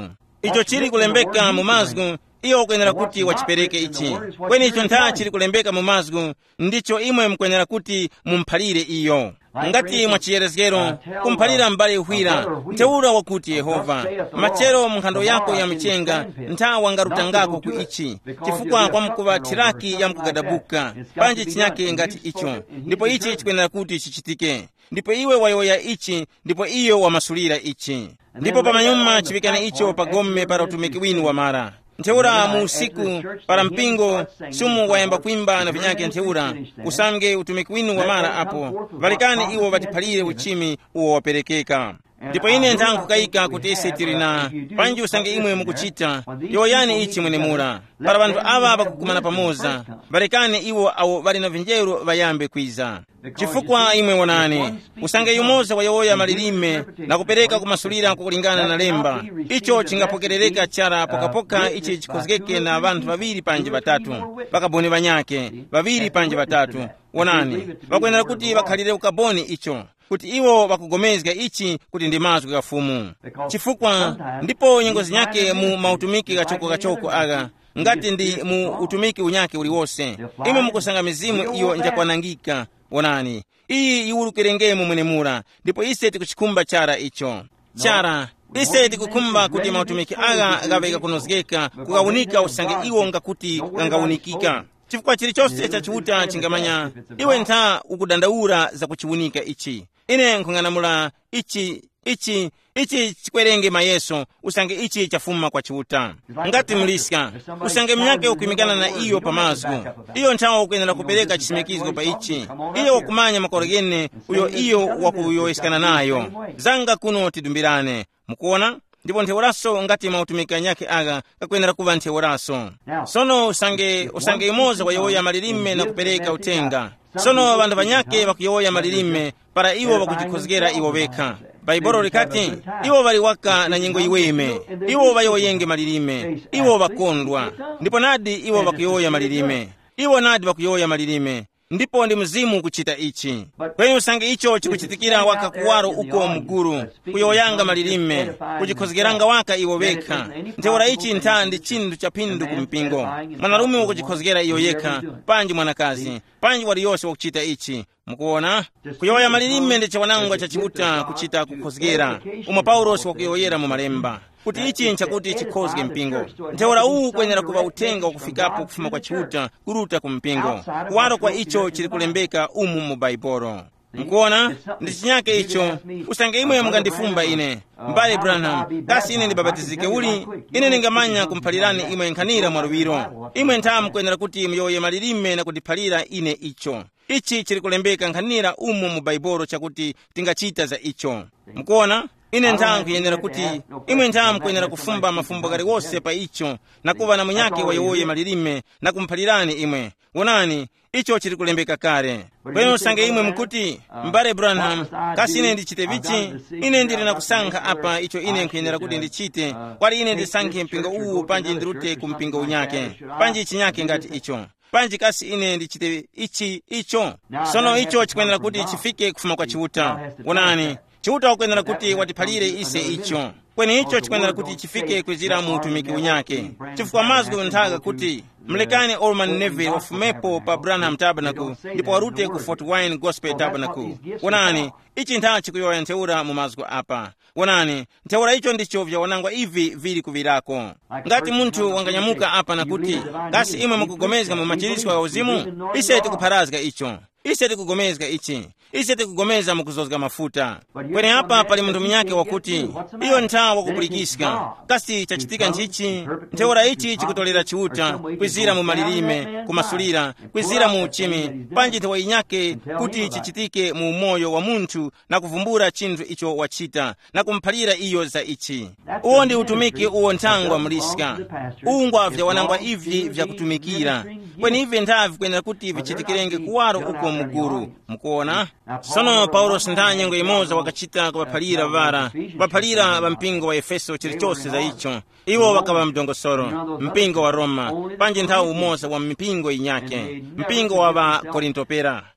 icho chili kulembeka mu mazgu, iyo ukwenera kuti wachipereke ichi. Kweni icho ntha chili kulembeka mu mazgu, ndicho imwe mkwenera kuti mumphalire iyo. Ngati mwachiyerezgero kumphalira mbali uhwira, ntheura wakuti Yehova, machero munkhando yako ya michenga, ntha wangarutangako ku ichi, chifukwa kwa mkuva thiraki ya mkugadabuka, panji chinyake ngati icho, ndipo ichi chikwenera kuti chichitike. Ndipo iwe wayoya ichi, ndipo iyo wamasulira ichi. Ndipo pamanyuma chivikane icho pagome para utumiki winu wa mara. Ntheura mu usiku para mpingo sumu wayamba kuimba na vinyake ntheura usamge utumiki winu wa mara apo valikani iwo vatiphalire uchimi uwo waperekeka. Ndipo ine nthangu kayika kuti ise tirina panji usange imwe mukuchita yoyani ichi mwenemura para vantu ava bakukumana pamoza valikani iwo awo vali na vinjero vayambe kwiza. Chifukwa imwe wanane usange yumoza wayoya malilime na kupereka kumasulira kukulingana na lemba, icho chingapokerereka chara pokapoka ichi chikozgeke na vantu vaviri panje vatatu vakaboni vanyake vaviri panje vatatu. Wanane vakwenera kuti vakhalire ukaboni icho kuti iwo vakugomezga ichi kuti ndi mazwi ga fumu. Chifukwa ndipo nyengozi nyake mu mautumiki gachoko gachoko aga ngati ndi mu utumiki unyake uliwose imwe mukusanga mizimu iyo njakwanangika. Wanani iyi iwulukirengemo mwenemura, ndipo ise tikuchikumba chara icho chara ise tikukumba kuti mautumiki aga gaveka kunozgeka kugawunika usange iwo ngakuti gangawunikika. Chifukwa chilichonse chachiuta chingamanya iwe ntha ukudandaura za kuchiwunika ichi. Ine nkhung'anamula ichi ichi ichi chikwerenge mayeso usange ichi chafuma kwa chiuta. Ngati mliska usange mnyake ukwimikana na iyo pamazgu, iyo nthawa ukwenera kupereka chisimikizgo pa ichi, iyo wakumanya makoregene uyo iyo wakuyoyesikana nayo. Zanga kuno tidumbirane mukuona. Ndipo ntheuraso ngati mautumika nyake aga kakwenera kuva ntheuraso. Sono usange usange imoza wayoya malilime na kupereka utenga. Sono vandu vanyake vakuyoya malilime para iwo vakuchikhozgera iwo vekha. Baibolo likati iwo valiwaka na nyengo iweme, iwo vayoyenge malilime, iwo vakondwa. Ndipo nadi iwo vakuyoya malilime, iwo nadi vakuyoya malilime. Ndipo ndi mzimu kuchita ichi. Kwenye usange icho chikuchitikira waka kuwaro uko mguru kuyoyanga malilime kuchikhozgeranga waka iwo vekha. Ntheura ichi ntha ndi chindu cha pindu kumpingo. Mwanarume wakuchikhozgera iyo yekha panji mwanakazi panji waliyose wakuchita ichi. Mukuona kuyoya malilime ndi chawanangwa chachiuta kuchita kukhozgera umwe Paulosi wakuyoyera mu malemba kuti ichi nchakuti chikhozge mpingo. Ntheura uwu kwenera kuva utenga wakufikapo kufuma kwa chiuta kuruta kumpingo. Kuwaro kwa icho chili kulembeka umu mu Baibolo. Mukuona ndi chinyake icho usange imwe mungandifumba ine mbale Branham kasi ine ndibabatizike uli ine ningamanya kumphalirani imwe nkhanira mwaluwiro. Imwe ntha mukwenera kuti muyoye malilime na kundiphalira ine icho. Ichi chili kulembeka nkhanira umu mu Baibolo chakuti tingachita za icho. Mukuona ine ntha nkuyenera kuti imwe ntha mukwenera kufumba mafumbo gali wose pa icho na kuva na munyake wayoye malilime na kumphalirani imwe. Wonani icho chili kulembeka kale. Kwenye usange imwe mkuti mbale Branham kasi ine ndichite vichi, ine ndili na kusankha apa icho ine nkuyenera kuti ndichite kwali ine ndisankhe mpingo uwu panji ndirute kumpingo unyake panji chinyake ngati icho panji kasi ine ndichite ichi icho. Sono icho chikwenera kuti chifike kufuma kwa chiuta. Wonani chiuta ukwenera kuti watiphalire ise icho. Kweni icho chikwenera kuti chifike kwizira mu utumiki unyake. Chifukwa mazgu nthaga kuti mlekani Orman Neville wafumepo pa Branham Tabernacle ndipo warute ku Fort Wayne Gospel Tabernacle. Wonani ichi ntha chikuyoya ntheura mu mazgu apa. Wonani ntheura icho ndicho vyawanangwa ivi vili kuvirako. Ngati munthu wanganyamuka apa na kuti kasi imwe mukugomezga mu machiritso ya uzimu, ise tikupharazga icho, ise tikugomezga ichi, ise tikugomeza mukuzozga mafuta. Kweni hapa pali munthu mnyake wakuti iyo ntha wakupulikisika kasi chachitika nchichi. Ntheura ichi chikutolera chiuta kwizira mu malilime kumasulira kwizira mu uchimi panji nthewa inyake kuti chichitike mu umoyo wa munthu na kuvumbura chinthu icho wachita na kumphalira iyo za ichi. Uwo ndi utumiki uwo nthangwa muliska ungwa vyawanangwa ivi vyakutumikira. Kweni ivi ntha vikwenera kuti vichitikirenge kuwaro uko muguru. Mukuona sono Paulosi ntha nyengo imoza wakachita kubaphalira vara baphalira bampingo wa Efeso chilichonse za icho iwo wakaba mdongosoro mpingo wa Roma panji nthawi umoza wa mpingo inyake mpingo wa ba Korintopera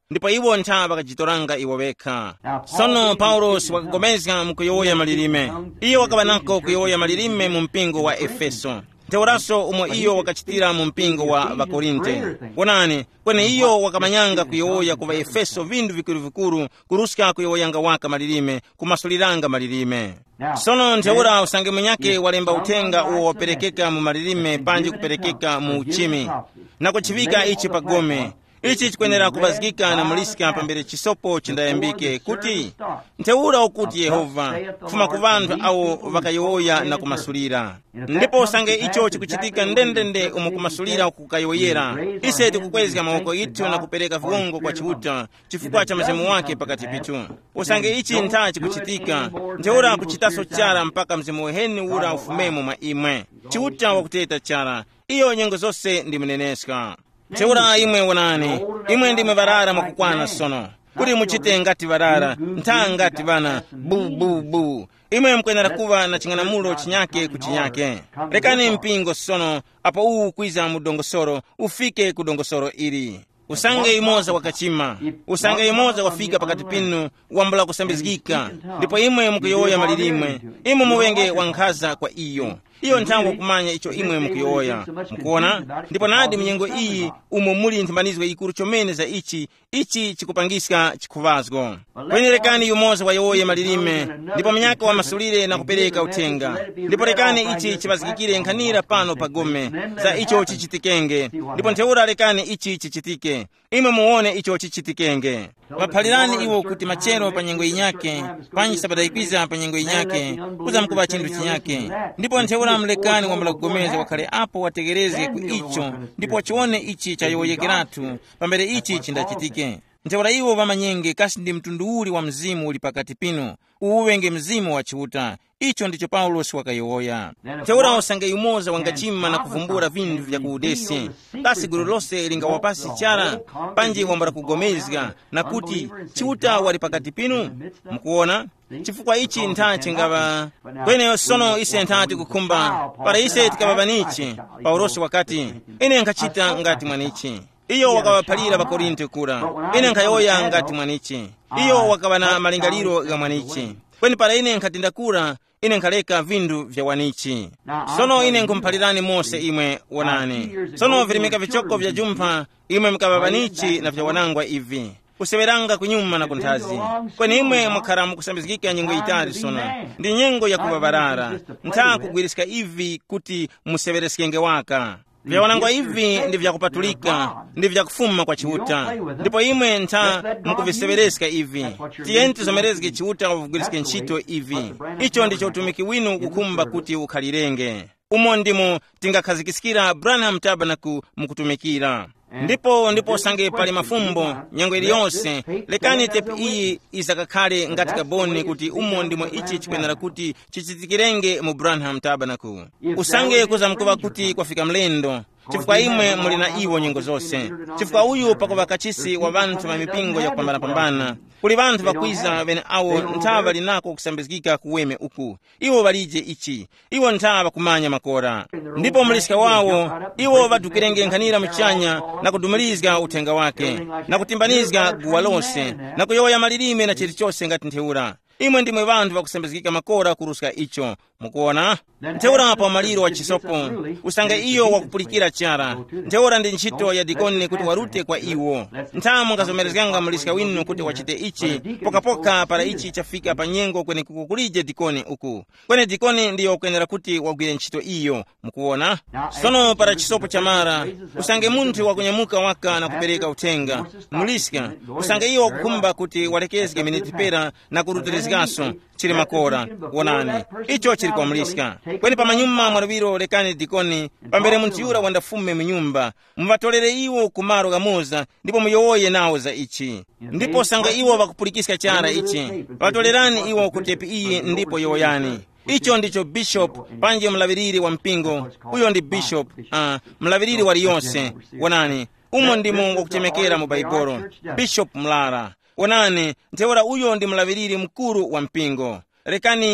ndipo iwo nthawi bakachitoranga iwo bekha. Tsono Paulos wakagomeza mukuyowoya malilime. Iyo wakabanako kuyowoya malilime mu mpingo wa Efeso. Teoraso umwe iyo wakachitira mu mpingo wa Bakorinte. Onani, kwene iyo wakamanyanga kuyowoya kuva Efeso vindu vikuru vikuru kuruska kuyowoyanga waka malilime, kumasuliranga malilime. Sono nteura usange munyake walemba utenga uwo waperekeka mu malilime panji kuperekeka mu uchimi. Na kuchivika ichi pagome. Ichi chikwenera kubazikika na mulisika pambere chisopo chindayambike kuti nteura ukuti Yehova kufuma kuvantu au vakayowoya na kumasulira. Ndipo usange icho chikuchitika ndendende umu kumasulira kukayoyera. Ise tikukwezika mawoko itu na kupereka viungo kwa chiuta chifukwa cha mzimu wake pakati pitu. Usange ichi ntaa chikuchitika nteura kuchitaso chara mpaka mzimu weheni ura ufumemo mwa imwe chiuta wakuteta chara. Iyo nyengo zose ndi mneneska. Teura imwe wonani, imwe ndime varara mwakukwana sono. Kuri muchite ngati varara, nta ngati vana, bu bu bu. Imwe mkwenera kuva na chinganamulo chinyake kuchinyake. Rekani mpingo sono, apa uu kwiza mudongosoro, ufike kudongosoro iri. Usange imoza wakachima, usange imoza wafika pakati pinu, wambula kusambizgika. Ndipo imwe mkuyowoya malilimwe, imwe muwenge wankhaza kwa iyo. Iyo ntango kumanya icho imwe mkuyowoya. Mkuona? Ndipo nadi mnyengo iyi umo muli ntimbanizwe ikuru chomene za ichi, ichi chikupangiska chikuvazgo. Kwenye rekani yumoza wayowoye malilime, ndipo mnyaka wa masulire na kupereka utenga. Ndipo rekani ichi chivazikikire nkanira pano pagome, za icho chichitikenge. Ndipo nteura rekani ichi chichitike. Imwe muone icho chichitikenge. Waphalirani iwo kuti machero pa nyengo inyake, panji sabadaikwiza pa nyengo inyake, kuza mkuva chindu chinyake. Ndipo nteura mlekani wambula kugomeza wakhale apo wategereze ku icho, ndipo wachione ichi chayowoyekeratu, pambere ichi chindachitike. Nteura iwo vamanyenge kasi ndi mtundu uli wa mzimu uli pakati pinu, uwenge mzimu wa chiuta. Icho ndicho Paulos wakayowoya. Teura usange yumoza wangachima na kuvumbura vindu vya kuudesi. Kasi guru lose lingawapasi chara, panji wambara kugomezga, na kuti chiuta wali pakati pinu. Mkuona? Chifukwa ichi ntache ngava. Kwene sono ise ntati kukumba, para ise tikababanichi. Paulos wakati, ine nkachita ngati mwanichi. Iyo wakawapalira Bakorinte kura. Ine nkayoya ngati mwanichi. Iyo wakabana malingaliro ya mwanichi. Kweni para ine nkatinda kura, ine nkaleka vindu vya wanichi. Sono ine nkumpalirani Mose imwe wonani. Sono vilimika vichoko vya jumpa, imwe mkababanichi na vya wanangwa ivi. Kuseveranga kunyuma na kuntazi. Kweni imwe mwakaramu kusambizikika nyengo itari sono. Ndi nyengo ya kubabarara. Ntaa kugwirisika ivi kuti musevereskenge waka. Vya wanangwa hivi ndi vya kupatulika, ndi vya kufuma kwa chiuta. Ndipo imwe nta mkuvisevereska hivi. Tienti zomerezge chiuta wavugiriske nchito hivi. Icho ndicho utumiki winu kukumba kuti ukhalirenge. Umo ndimo tingakhazikisikira Branham Tabernacle mukutumikira. Ndipo ndipo sange pali mafumbo nyango iliyonse lekani tepi iyi izakakhale ngati kaboni kuti umo ndimo ichi chikwenera kuti chichitikirenge mu Branham Tabernacle. Usange kuza mkuva kuti kwafika mlendo chifukwa imwe muli na iwo nyengo zonse. Chifukwa uyu pakuva kachisi wa vantu va mipingo ya kupambana-pambana. Kuli vantu vakwiza vene awo ntava linako kusambizikika kuweme uku. Iwo valije ichi. Iwo ntava kumanya makora. Ndipo mulisika wawo, iwo vadukirenge nkhanira mchanya na kudumilizga utenga wake. Na kutimbanizga guwa lonse. Na kuyoya malilime na chilichose ngati nteura. Imwe ndimwe vantu vakusambizikika makora kuruska icho. Mukuona? Nteura pa maliro wa chisopo. Usange iyo wakupulikira chara. Nteura ndi nchito ya dikoni kuti warute kwa iwo. Ntamu ngazomerezganga mulisika winu kuti wachite ichi. Poka poka para ichi chafika pa nyengo kwenye kukukulije dikoni uku. Kwenye dikoni ndiyo kwenera kuti wagwire nchito iyo. Mukuona? Sono para chisopo chamara. Usange muntu wakunyamuka waka na kupereka utenga. Mulisika. Usange iyo wakukumba kuti walekezge minitipera na kurutelezgaso. Chiri makora, wonani. Icho chiri kwa mulisika. Kweni pa manyuma mwarubiro lekani dikoni, pambere muntiura wandafume mnyumba. Mvatolere iwo kumaro gamoza, ndipo muyowoye nao za ichi. Ndipo sanga iwo wakupulikisika chara ichi. Vatolerani iwo kutepi iyi ndipo yoyani. Icho ndicho bishop, panje mlaviriri wa mpingo. Uyo ndi bishop, uh, mlaviriri wa riyonse, wonani. Umo ndi mungu kuchemekera mu Baibolo. Bishop Mlara. Wonani, nteora uyo ndi mlaviriri mkuru wa mpingo. Rekani,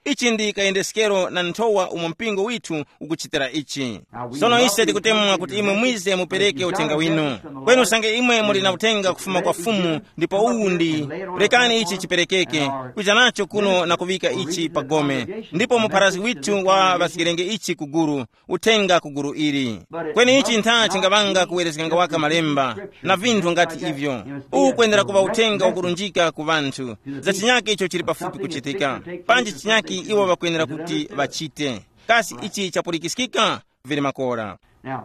ichi ndi kayendesekero na nthowa umwe mpingo withu ukuchitira ichi. Sono ise tikutemwa kuti imwe mwize mupereke uthenga winu kwenu sange imwe muli na uthenga kufuma kwa fumu, ndipo uwu ndi lekani ichi chiperekeke kuja nacho kuno na kuvika ichi pagome, ndipo mupharazi withu wa vasikilenge ichi kuguru uthenga kuguru ili kweni ichi ntha chingapanga kuwerezekanga waka malemba na vinthu ngati ivyo. Uwu kuendera kuva uthenga ukurunjika ku vanthu za chinyake icho chili pafupi kuchitika. Panji chinyaki iwo vakuendera kuti vachite kasi ichi chapulikisikika vili makora. Now,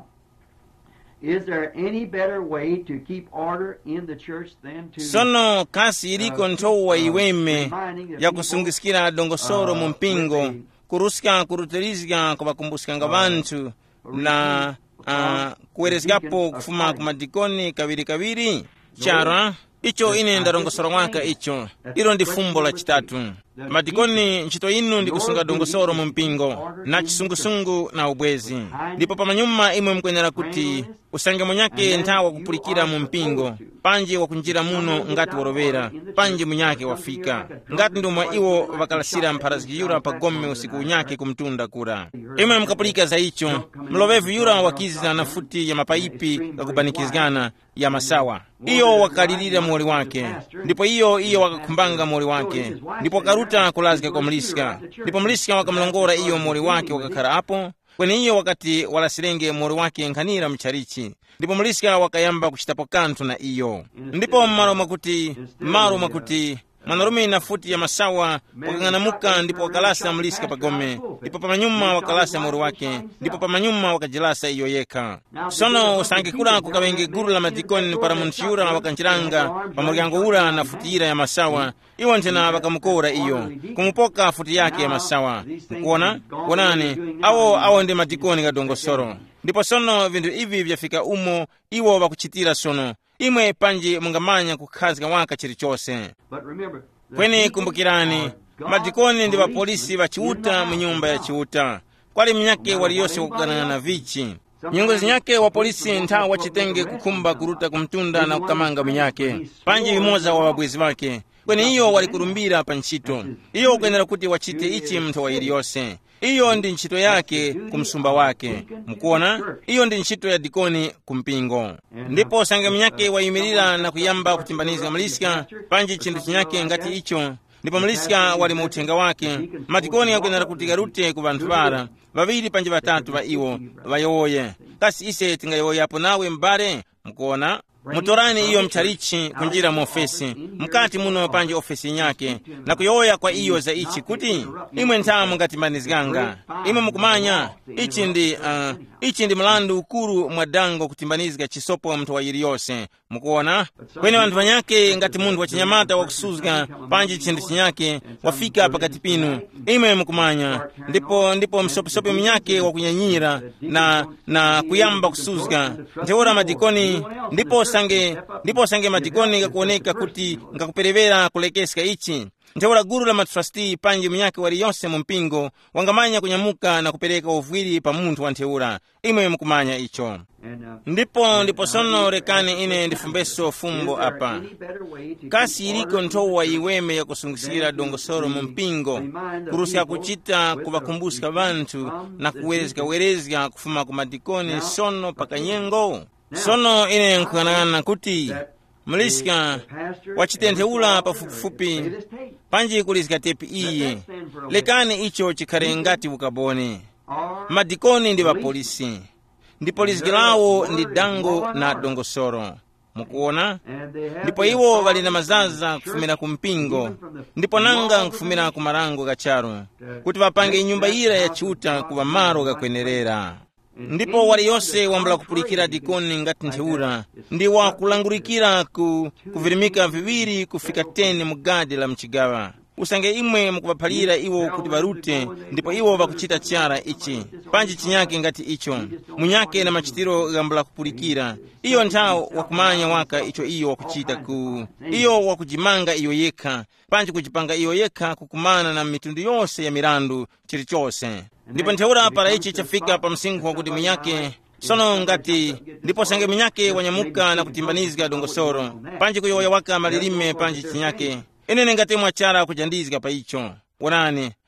is there any better way to keep order in the church than to sono kasi iliko nthowa iweme ya kusungisikira dongosoro mu mpingo kurusika kuruterizika kuvakumbusikanga vanthu na uh, kuwerezekapo kufuma kumadikoni kaviri kaviri chara icho ine ndarongosoro mwaka icho ilo ndi fumbo la chitatu. Madikoni ntchito inu ndi kusunga dongosoro mu mpingo na chisungusungu na ubwezi, ndipo pamanyuma imwe mkuyenera kuti usange munyake nthawa kupulikira mu mpingo panji wakunjira muno ngati worovera panji munyake wafika ngati ndumwa iwo vakalasira mpharazi yura pagome usiku unyake kumtunda kura. Imwe mkapulika za icho mlovevu yura wakiza na futi ya mapaipi kakubanikizgana ya masawa iyo wakalilira muoli wake, ndipo iyo iyo wakakumbanga muoli wake, ndipo karuta kulazika kwa mlisika, ndipo mlisika wakamlongora iyo muoli wake wakakhala apo kweni iyo wakati walasirenge muoli wake nkhanira mcharichi, ndipo mlisika wakayamba kuchitapo kanthu na iyo. Ndipo mmalo mwakuti mmalo mwakuti mwanarume na futi ya masawa wakang'anamuka, ndipo wakalasa mlisika pagome, ndipo pamanyuma wakalasa muoli wake, ndipo pamanyuma wakajilasa iyo yekha. Sono usangikula kukawenge guru la madikoni para muntiyura wakanchiranga pamulyango ura na futiyira ya masawa, iwo ntena wakamukora iyo kumupoka futi yake ya masawa. Mkuona wonani awo awo ndi madikoni ga dongosoro. Ndipo sono vindu ivi vyafika umo iwo wakuchitira sono imwe panji mungamanya kukhazika waka chilichose. Kweni kumbukirani madikoni ndi vapolisi vachiuta mu nyumba ya chiuta kwali mnyake waliyose kukanana na vichi nyongozi nyake wa polisi ntha wachitenge kukumba kuruta kumtunda na kukamanga mnyake panji vimoza wa wabwezi wake. Kweni iyo walikurumbira pa ntchito iyo kuyenera kuti wachite ichi mnthu wa iliyose. Iyo ndi ntchito yake kumsumba wake. Mukuona iyo ndi ntchito ya dikoni kumpingo. Ndipo sange mnyake wayimirira na kuyamba kutimbaniza mlisika panji chinthu chinyake ngati icho, ndipo mlisika wali mu uthenga wake. Madikoni akuyenera kuti garute ku vanthu bara vaviri panji vatatu va iwo vayowoye. Kasi ise tingayowoyapo nawe mbale. Mukuona mutorani iyo mcharichi kunjira mu ofesi mkati muno panji ofesi nyake na kuyoya kwa iyo za ichi kuti imwe nthamu ngati mbanizganga imwe mukumanya ichi ndi uh, ichi ndi mlandu ukuru mwadango kutimbanizga chisopo mtu wa iliyose. Mukuona kweni vanthu vanyake ngati munthu wachinyamata wakusuzga panji chinthu chinyake wafika pakati pinu imwe mukumanya, ndipo ndipo msopesope mnyake wakunyanyira na na kuyamba kusuzga nteora madikoni, ndipo sange ndipo sange madikoni kakuoneka kuti ngakuperevera kulekesika ichi nteora guru la matrustee panji mnyake waliyonse mu mpingo wangamanya kunyamuka na kupereka uvwiri pa munthu wa ntheura imwe mukumanya icho. Ndipo ndipo sono rekani ine ndifumbeso fumbo apa kasi iliko nthowa iweme ya kusungisira dongosoro mu mpingo kurusika kuchita kuvakumbuska vanthu na kuwerezika-werezika kufuma kumadikoni sono pakanyengo. Sono ine nkukana kuti mlisika wachite ntheula pafupifupi panji kulizika tepi iye lekani icho chikhale ngati ukabone. Madikoni ndi vapolisi ndipo liziki lawo ndi dango na dongosoro. Mukuona ndipo iwo vali na mazaza kufumira kumpingo ndipo nanga nkufumira kumarango gacharo kuti vapange nyumba ira ya chiuta kuva maro gakwenerera. Ndipo waliyonse wambula kupulikira dikoni ngati ntheura ndi wakulangurikira ku kuvirimika viwiri kufika teni mugadi la mchigawa. Usange imwe mukuvaphalira iwo kuti varute ndipo iwo vakuchita chara ichi panji chinyake ngati icho munyake na machitiro gambula kupulikira iyo nthawo wakumanya waka icho iyo wakuchita ku iyo wakujimanga iyo yekha panji kujipanga iyo yekha kukumana na mitundu yonse ya mirandu chilichonse. Ndipo ntheura para ichi chafika pa msinkhu wakuti munyake sono ngati ndipo sange munyake wanyamuka na kutimbanizga dongosoro panji kuyoya waka malilime panji chinyake inene ngati mwachara kujandizika pa icho. Wonani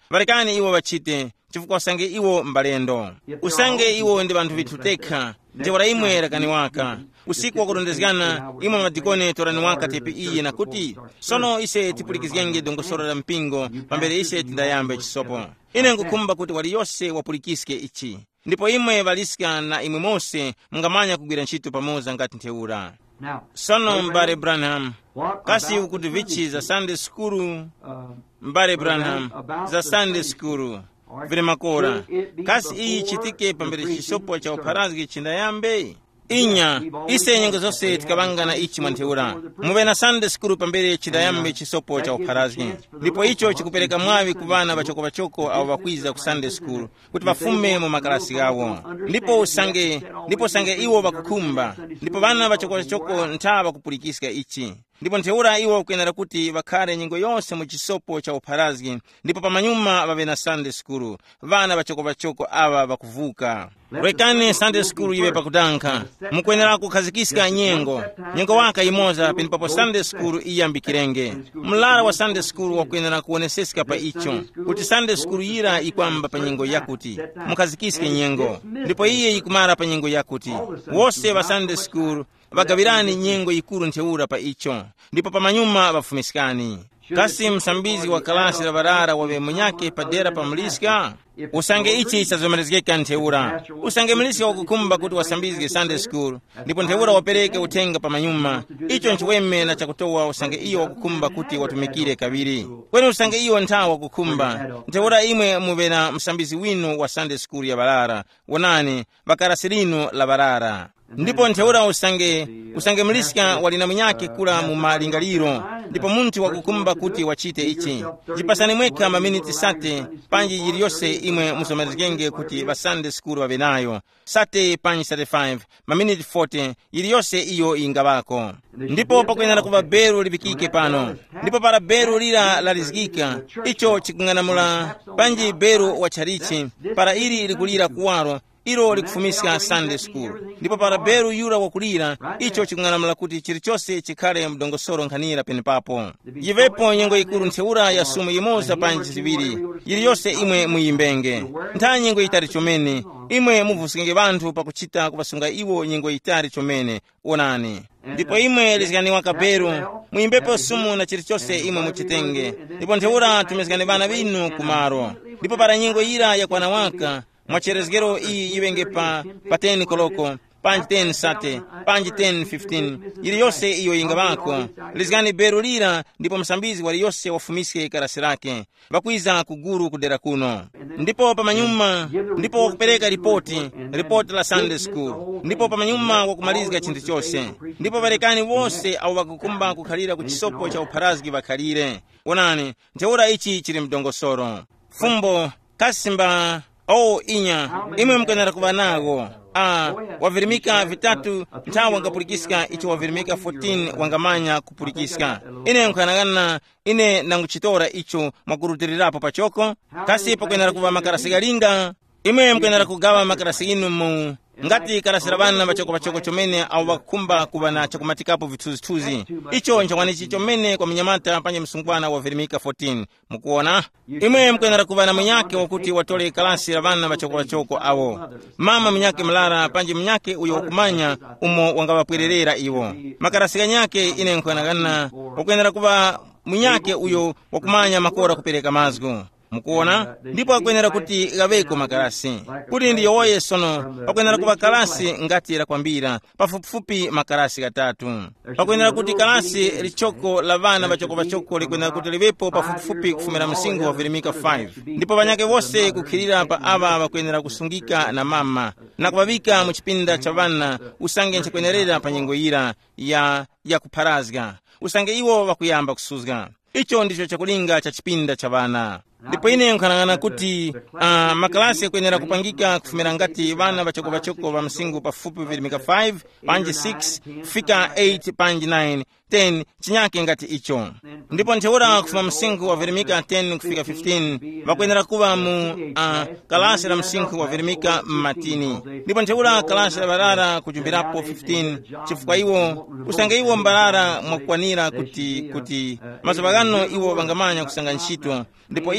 varekani iwo vachite chifukwa usange iwo mbalendo. Usange iwo ndi vanthu vithu tekha nthewera imwe rakani waka usiku wakutondezekana imwe madikone torani waka tepi iye nakuti sono ise tipulikizikenge dongosolo la mpingo pambere ise tindayambe chisopo. Ine nkukhumba kuti wali yonse wapulikiske ichi ndipo imwe valisika na imwe mose mungamanya kugwira ntchito pamoza ngati nthewura. Sono mbale Branham kasi ukuti vichi za Sunday school mbale Branham za Sunday school vile makora kasi iyi chitike pambere chisopo cha uparazgi chindayambe inya ise nyengo zose tikavangana ichi mwanthewura muve na Sunday school pambere chindayambe chisopo cha uparazgi ndipo icho chikupereka mwavi kuvana vachoko vachoko au vakwiza ku Sunday school kuti vafume mu makalasi gawo ndipo usange ndipo usange iwo vakukhumba ndipo vana vachoko vachoko ntha vakupulikisika ichi ndipo nthewura iwo kuyenera kuti vakhale nyengo yonse mu chisopo cha uparazgi ndipo pamanyuma vave na Sunday school vana vachoko vachoko ava vakuvuka. Rekani Sunday school iwe pakudankha mukuyenera kukhazikisika nyengo nyengo waka imoza penipapo Sunday school iyambikirenge. Mlara wa Sunday school wakuyenera kuonesesika pa icho kuti Sunday school yira ikwamba pa nyengo yakuti mukhazikisike nyengo ndipo iye ikumara pa nyengo yakuti wose wa Sunday school vagavirani nyengo ikulu nthewura pa icho ndipo pamanyuma vafumisikani. Kasi msambizi wa kalasi la varara wave munyake padera pa mlisika usange ichi chazomerezekeka nthewura usange mlisika wakukhumba kuti wasambizike Sunday school ndipo nthewura wapereke utenga pamanyuma icho nchiweme na chakutowa usange iyo wakukhumba kuti watumikire kaviri kweni usange iyo ntha wakukhumba nthewura imwe muve na msambizi winu wa Sunday school ya varara wonani vakarasi lino la varara ndipo nthewura usange usange mlisika walina munyake kula mu malingaliro ndipo munthu wakukhumba kuti wachite ichi jipasani mweka maminiti sate panji yiliyose imwe musomerezekenge kuti va Sunday school vave nayo sate panji thirty-five maminiti forty yiliyose iyo ingavako ndipo pakuyenera kuva beru livikike pano ndipo para beru lila lalizikika icho chikung'anamula panji beru wa charichi para ili likulira kuwaro ilo likufumisika Sunday school ndipo para beru yura wakulira icho chikung'anamula kuti chilichonse chikhale mdongosolo nkhanira penipapo yivepo nyengo ikulu nthewura ya sumu imoza panji ziwiri yiliyonse imwe muyimbenge ntha nyengo itali chomene imwe muvusikenge vanthu pakuchita kuvasunga iwo nyengo itali chomene onani ndipo imwe lizikaniwa kaberu muyimbepo sumu na chilichonse imwe muchitenge ndipo nthewura tumizikane vana vinu kumaro ndipo para nyengo ira yakwana waka mwacherezgero iyi iwenge pa pa ten koloko panji ten sate panji ten fifteen ili yose iyo ingavako lizikani beru lira ndipo msambizi wali yose wafumiske karasi lake vakwiza kuguru kudera kuno ndipo pamanyuma ndipo wakupereka ripoti ripoti la Sunday school ndipo pamanyuma wakumalizika chinthu chose ndipo varekani wose au vakukumba kukhalira ku chisopo cha uparazgi vakhalire onani nthewura ichi chili mdongosolo fumbo kasimba o inya imwe mkuyenera kuva nago a wavirimika vitatu nthawi wangapulikisika icho wavirimika fourteen wangamanya kupulikisika ine nkhanakana ine nanguchitora icho mwakurutirirapo pachoko kasi pakuyenera kuva makarasi galinga imwe mkuyenera kugawa makarasi inu mu ngati karasira vana vachoko vachoko chomene au vakukhumba kuva na chakumatikapo vithuzi-thuzi icho nchakwanichi chomene kwa minyamata panje msungwana wa virimika fourteen mukuona imwe mkuyenera kuva na munyake wakuti watole kalasi la vana vachoko vachoko awo mama munyake mlara panje munyake uyo wakumanya umo wangavapwererera iwo makarasi ganyake ine nkhanakana wakuyenera kuva munyake uyo wakumanya makora kupereka mazgu mukuona ndipo akuyenera kuti gaveko makarasi kuti ndiyo woye sono akuyenera kuva kalasi ngati lakwambira pafupifupi makarasi gatatu akuyenera kuti kalasi lichoko la vana vachoko vachoko likuyenera kuti livepo pafupifupi kufumira msingo wa virimika five ndipo vanyake vose kukhilira pa ava vakuyenera kusungika na mama na kuvavika mu chipinda cha vana usange nchikuyenerera pa nyengo ira ya ya kupharazga usange iwo vakuyamba kusuzga icho ndicho chakulinga cha chipinda cha vana ndipo ine nkhanakana kuti uh, makalasi akuyenera kupangika kufumira ngati vana vachoko vachoko va msingu pafupi virimika five panji six kufika eight panji nine ten chinyake ngati icho ndipo nthewura kufuma msingu wa virimika ten kufika fifteen vakuyenera kuva mu uh, kalasi la msingu wa virimika mmatini ndipo nthewura kalasi la varara kujumbirapo fifteen chifukwa iwo usange iwo mbarara mwakwanira kuti kuti mazopakano iwo vangamanya kusanga ntchito ndipo iwo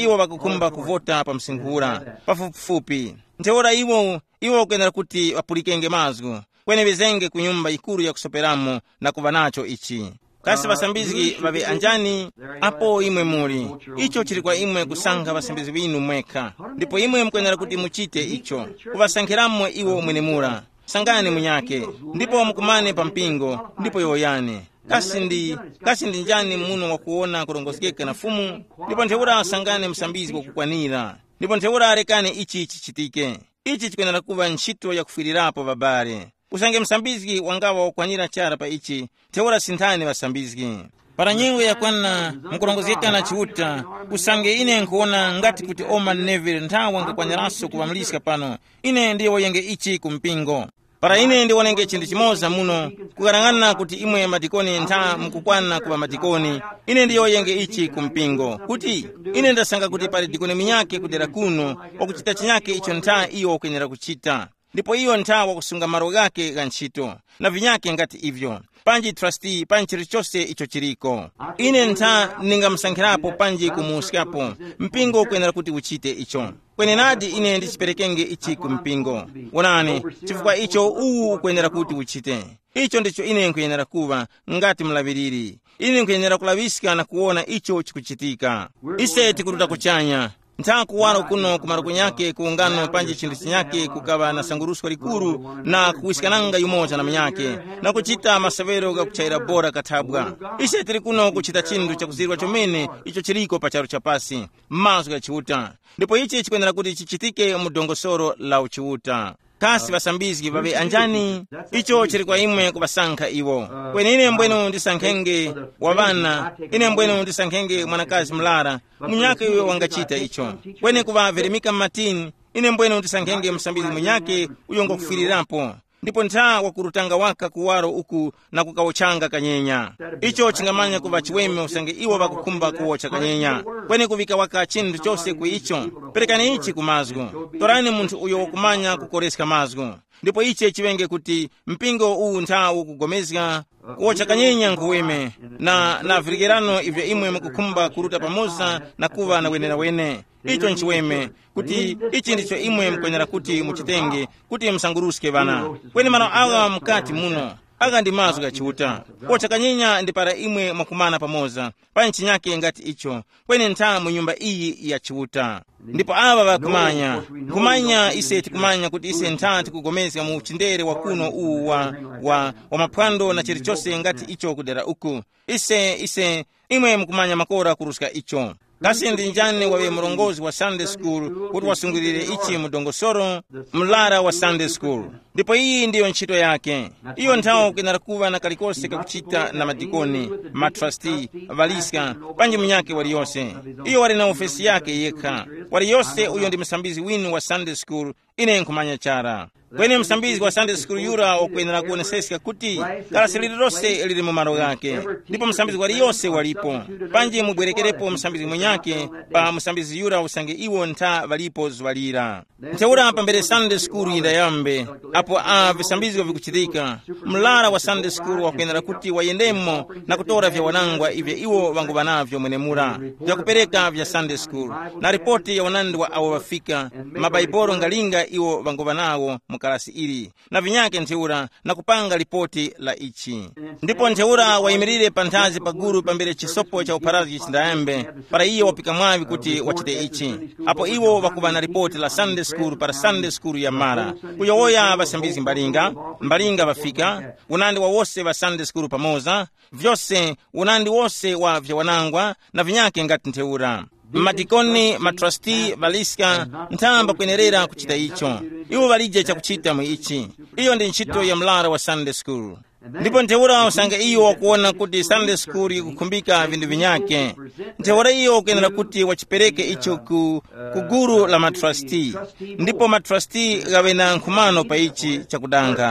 iwo vakukhumba kuvota pa msingura pafupifupi. Ntheura iwo iwo kuyenera kuti vapulikenge mazgu kwene vezenge ku nyumba ikulu ya kusoperamo na kuva nacho ichi. Kasi vasambizi vabe anjani apo imwe muli. Icho chili kwa imwe kusankha vasambizi winu mwekha. Ndipo imwe mkuyenera kuti muchite icho. Kuvasankhiramo iwo mwenemura. Sangane munyake. Ndipo mukumane pa mpingo. Ndipo yoyane. Kasi ndi kasi ndi njani muno wakuona kulongosekeka na fumu. Ndipo ntheura sangane msambizi wakukwanira. Ndipo ntheura arekane ichi chichitike. Ichi chikuyenera kuva ntchito ya kufirirapo babale. Usange msambizi wangawa wakwanira chara pa ichi, ntheura sinthani vasambizi. Para nyengo ya kwana mkulongozeka na chiuta, usange ine nkuona ngati kuti Oman Neville nthawa ngakwaniraso kuvamulisa pano, ine ndiye woyenge ichi kumpingo. Para ine ndi wonenge chindu chimoza muno, kukarangana kuti imwe madikoni ntha mkukwana kuva madikoni, ine ndiye woyenge ichi kumpingo. Kuti ine ndasanga kuti pali dikoni minyake kudera kuno, wakuchita chinyake icho ntha iyo wakwenera kuchita. Ndipo iyo ntha wakusunga maro gake ga ntchito, na vinyake ngati ivyo. Panji trustee, panji chilichose icho chiriko. Ine ntha ningamsankhirapo panji kumusikapo, mpingo kwenera kuti uchite icho. Kwene nadi ine ndichiperekenge ichi kumpingo. Wonani, chifukwa icho uwu kwenera kuti uchite. Icho ndicho ine nkwenera kuva ngati mlaviriri. Ine nkwenera kulawisika na kuona icho chikuchitika. Ise tikuruta kuchanya. Ntha kuwaro kuno kumaro kunyake kuungano panji chindu chinyake kukava na sangurusko likuru na kuwisikananga yumoja na mnyake na kuchita masavero ga kuchaira bora kathabwa. Ise tiri kuno kuchita chindu cha kuzirwa chomene icho chiriko pa charo chapasi mazo ga chiuta. Ndipo ichi chikuyenera kuti chichitike mudongosoro la uchiuta. Kasi vasambizi vabe anjani icho chiri kwa imwe kuvasankha iwo. Kwene ine mbwenu ndisankhenge wavana, ine mbwenu ndisankhenge mwanakazi mlara, munyake iwe wangachita icho. Kwene kuva verimika matini, ine mbwenu ndisankhenge msambizi munyake uyongo kufirirapo. Ndipo ntha wakurutanga waka kuwaro uku na kukawochanga kanyenya. Icho chingamanya kuva chiweme usange iwo vakukhumba kuwocha kanyenya. Kwene kuvika waka chindu chose ku icho, perekane ichi kumazgu. Torani muntu uyo kumanya kukoreska mazgu. Ndipo ichi chivenge kuti mpingo uu ntha ukugomezga kuwocha kanyenya nkuweme na na virigirano ivyo imwe mkukhumba kuruta pamoza na kuva na wene na wene. Icho nchiweme kuti ichi ndicho imwe mkwenera kuti muchitenge kuti msanguruske vana. Kwene mano awa mkati muno aga ndi mazo ga chiuta. Kuwocha kanyenya ndi para imwe makumana pamoza panchi nyake ngati icho. Kwene ntha mu nyumba iyi ya chiuta. Ndipo ava vakumanya kumanya ise tikumanya kuti ise ntha tikugomezga mu chindere wa kuno uu wa, wa, wa maphwando na chilichose ngati icho kudera uku. Ise ise imwe mkumanya makora kuruska icho. Kasi ndi njani wawe mulongozi wa Sunday School kuti wasungulire ichi mudongosoro mlara wa Sunday School. Ndipo iyi ndiyo ntchito yake. Iyo nthawo kuyenera kuva na kalikose kakuchita na madikoni, matrustee, valiska, panji munyake waliyose. Iyo wali na ofesi yake yekha. Waliyose uyo ndi msambizi winu wa Sunday School ine nkumanya chara. Kwene msambizi wa Sunday School yura okuyenera kuonesesika kuti kalasi lililose lili mu maro gake. Ndipo msambizi waliyose walipo. Panji mubwerekerepo msambizi mwenyake pa msambizi yura usange iwo ntha valipo zwalira. Ntheura pambere Sunday School indayambe. Apo a visambizi vikuchitika. Mlara wa Sunday School wakuyenera kuti wayendemo na kutora vya wanangwa ivya iwo vangu vanavyo mwenemura. Vya kupereka vya Sunday School. Na ripoti ya wanandwa awo wafika. Mabaiboro ngalinga iwo vangu vanawo mukalasi ili. Na vinyake ntheura na kupanga ripoti la ichi. Ndipo ntheura waimirire pantazi paguru pambere chisopo cha uparazi chindayambe. Para iyo wapika mwavi kuti wachite ichi. Apo iwo wakuva na ripoti la Sunday School para Sunday School ya mara. Kuyowoya vasambizi mbalinga, mbalinga vafika, unandi wa wose wa Sunday School pamoza, vyose unandi wose wa vya wanangwa na vinyake ngati ntheura. Madikoni, matrustee, valiska, ntamba kwenerera kuchita icho. Iwo valije cha kuchita mu ichi. Iyo ndi nchito ya mlara wa Sunday School. Ndipo ntheura usange iyo wakuona kuti Sunday School ikukumbika vindu vinyake. Ntheura iyo kuyenera kuti wachipereke icho ku, kuguru la matrustee. Ndipo matrustee gawe na nkhumano pa ichi cha kudanga.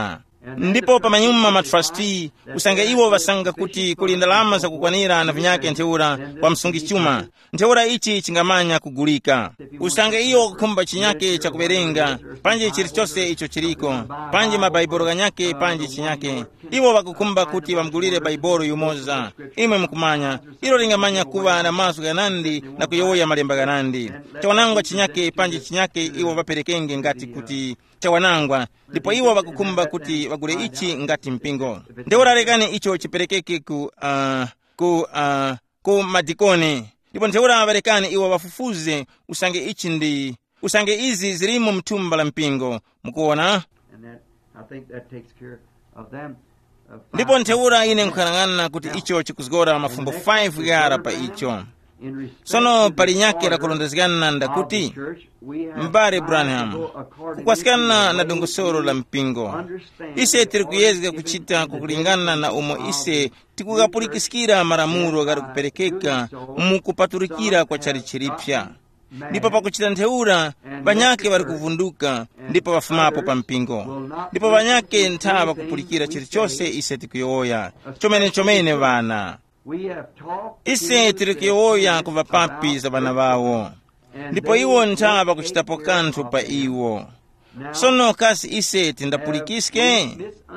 ndipo pamanyuma matrustee usange iwo vasanga kuti kuli ndalama zakukwanira na vinyake ntheura kwa msungichuma ntheura ichi chingamanya kugulika. Usange iyo kukhumba chinyake chakuverenga panji chilichonse icho chiliko panji mabaibolo ganyake panji chinyake iwo vakukhumba kuti vamgulire baibolo yumoza imwe mukumanya ilo lingamanya kuva na mazu ganandi na kuyowoya malemba ganandi chawanangwa chinyake panji chinyake iwo vaperekenge ngati kuti chawanangwa ndipo iwo vakukhumba kuti vagule ichi ngati mpingo. Ndeura lekani icho chiperekeke ku uh, ku uh, ku madikoni ndipo ndeura valekani iwo vafufuze usange ichi ndi usange izi zilimo mtumba la mpingo mukuona. Ndipo ntheura ine nkhanang'ana kuti icho chikuzgora mafumbo five yara pa icho. Sono pali nyake la kulondezgana ndakuti mbare Branham kukwasikana na dongosoro la mpingo ise tiri kuyezga kuchita kukulingana na umo ise tikukapulikisikira maramuro gari kuperekeka mukupaturikira kwa chari chiripya ndipo pakuchita ntheura banyake bari kuvunduka ndipo bafumapo pa mpingo ndipo banyake nthava kupulikira chilichonse ise tikuyoya chomene chomene bana ise tikuyoya kuva papi za bana bawo ndipo iwo nthava kuchitapo kanthu pa iwo. Sono kasi ise tindapulikiske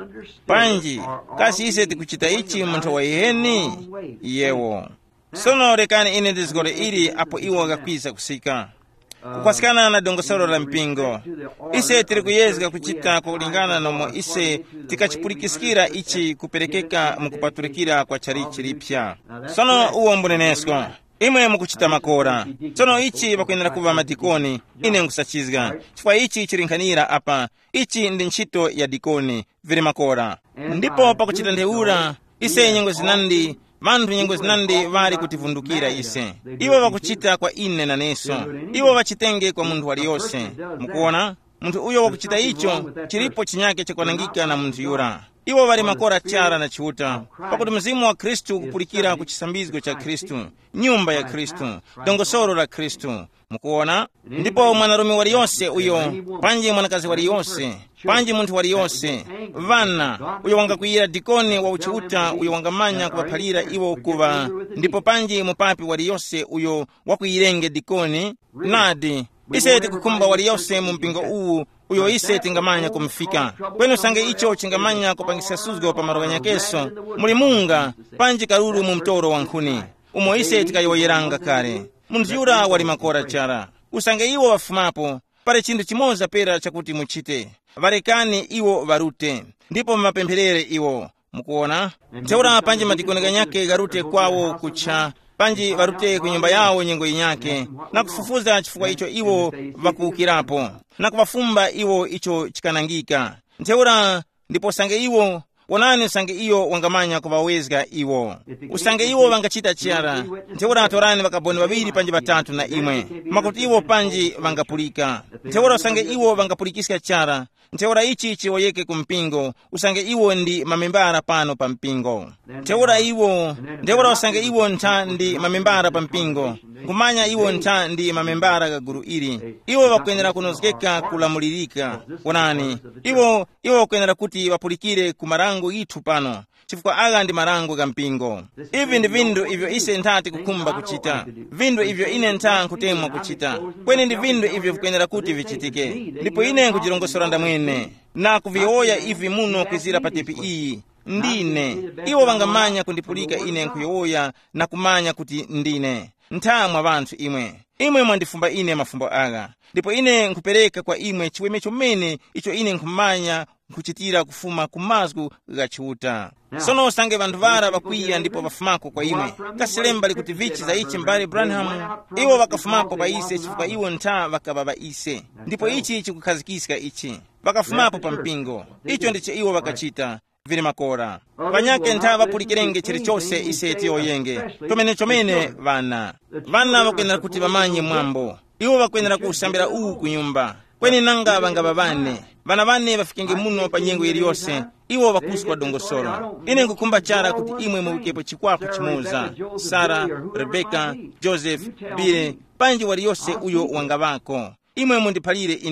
panji kasi ise tikuchita ichi munthu wa iheni yewo. Sono rekani ine ndizgore ili apo iwo gakwiza kusika kukwasikana na dongosoro la mpingo ise tiri kuyezga kuchita kulingana nomo ise tikachipulikisikira ichi kuperekeka mukupaturikira kwa chari chiripya. Sono uwo mbunenesko imwe mukuchita makora sono ichi bakuyenera kuva madikoni ine nkusachizga chifukwa ichi chirinkanira apa ichi ndi ntchito ya dikoni vili makora. Ndipo pakuchita ntheura ise nyengo zinandi vanthu nyengo zinandi vari kutivundukira ise iwo vakuchita kwa ine na neso iwo vachitenge kwa munthu waliyonse mukuona. Munthu uyo wakuchita icho chilipo chinyake chikwanangika na munthu yura iwo vari makora chara na chiuta pakuti mzimu wa Kristu kupulikira kuchisambizgo cha Kristu nyumba ya Kristu dongosoro la Kristu mukuona. Ndipo mwanarume waliyonse uyo panji mwanakazi waliyonse panji munthu waliyonse vana uyo wangakwiyira dikoni wa uchiuta uyo wangamanya kuvaphalira iwo kuva ndipo panji mupapi waliyonse uyo wakuirenge dikoni nadi ise tikukhumba waliyonse mu mpingo uwu uyo ise tingamanya kumfika kwenu sange icho chingamanya kupangisa suzgo pa maroga nyakeso muli munga panji karuru mu mtoro wa nkhuni umo ise tikayoyeranga kare munthu yura wali makora chara usange iwo wafumapo pale chinthu chimoza pera chakuti muchite varekani iwo varute ndipo mapempherere iwo mukuona. Ntheura panji madikoni ganyake garute kwawo kucha panji varute kunyumba yawo nyengo inyake na kufufuza chifukwa icho iwo vakuukirapo na kuvafumba iwo icho chikanangika ntheura ndipo sange iwo wonani usange iyo wangamanya kuvawezga iwo usange iwo vangachita chiyara ntheura atorani vakaboni vaviri panji vatatu na imwe makuti iwo panji vangapulika ntheura usange iwo vangapulikisika chara ntheura ichi chiwoyeke kumpingo usange iwo ndi mamembara pano pa mpingo ntheura iwo ntheura usange iwo ntha ndi mamembara pa mpingo kumanya iwo ntha ndi mamembara ga guru ili iwo vakuyenera kunozekeka kulamulirika wonani iwo iwo vakuyenera kuti vapulikire ku marango ithu pano chifukwa aga ndi marango ga mpingo. Ivi ndi vindu ivyo ise nthati kukhumba kuchita vindu ivyo ine ntha nkutemwa kuchita kweni ndi vindu ivyo vikuyenera kuti vichitike ndipo ine nkuchilongosora ndamwene na kuviyoya ivi muno kwizira pa tepi iyi ndine iwo vangamanya kundipulika ine nkuyoya na kumanya kuti ndine nthamwa vanthu imwe imwe mwandifumba ine mafumbo aga ndipo ine nkupereka kwa imwe chiweme chomene icho ine nkumanya nkuchitira kufuma kumazgu gachiuta. Sono usange vanthu vara vakwiya ndipo vafumako kwa imwe kasilemba likuti vichi za ichi mbale Branham iwo vakafumapo pa ise chifukwa iwo ntha vakava va ise ndipo ichi chikukhazikisika ichi vakafumapo pa mpingo icho ndicho iwo vakachita vili makora vanyake ntha vapulikirenge chilichonse ise tiyoyenge chomene chomene vana vana vakuyenera kuti vamanye mwambo iwo vakuyenera kusambira uwu kunyumba kweni nanga vangava vane vana vane vafikenge muno pa nyengo iliyonse iwo vakuswa dongosolo ine nkukumba chara kuti imwe muwikepo chikwapo chimuza Sara, Rebeka, Joseph, Bile panji waliyonse uyo wangavako imwe mundiphalire ine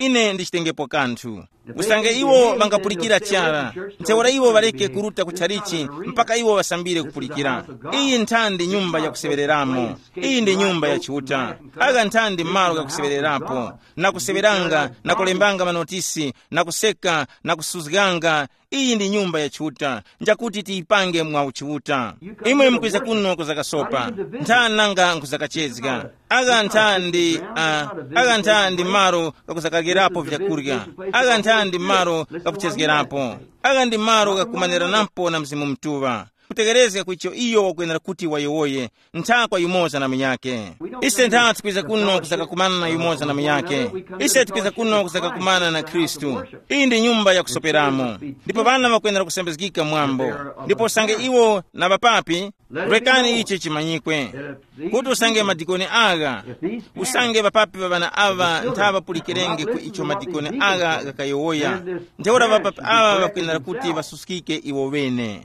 ine ndichitengepo kanthu. Usange iwo vangapulikira chara, nthewera iwo valeke kuruta kutchalichi mpaka iwo vasambire kupulikira. Iyi nthandi nyumba ya kusevereramo, iyi ndi nyumba ya chiuta. Aga nthandi malo ga kusevererapo, na kuseveranga, na kulembanga manotisi, na kuseka, na kusuzganga. Iyi ndi nyumba ya chiuta, njakuti tiipange mwa uchiuta. Imwe mkwiza kuno kuzakasopa, nthananga nkuzakachezga. Aga nthandi, uh, aga nthandi maro kakuzakagerapo vyakurya. Aga nthandi maro kakuchezgerapo. Aga ndi maro kakumaniranapo na mzimu mtuva. Kutegerezeka kwicho iyo wakwenera kuti wayowoye nthakwa yumoza na miyake. Ise ntha tikwiza kuno kuzakakumana na yumoza na miyake. Ise tikwiza kuno kuzakakumana na Kristu. Iyi ndi nyumba ya kusoperamo. Ndipo vana vakwenera kusembezgika mwambo. Ndipo usange iwo na vapapi, rekani ichi chimanyikwe. Kuti usange madikoni aga, usange vapapi vavana ava ntha vapulikirenge ku icho madikoni aga gakayowoya. Nthewera vapapi ava vakwenera kuti vasuskike iwo vene.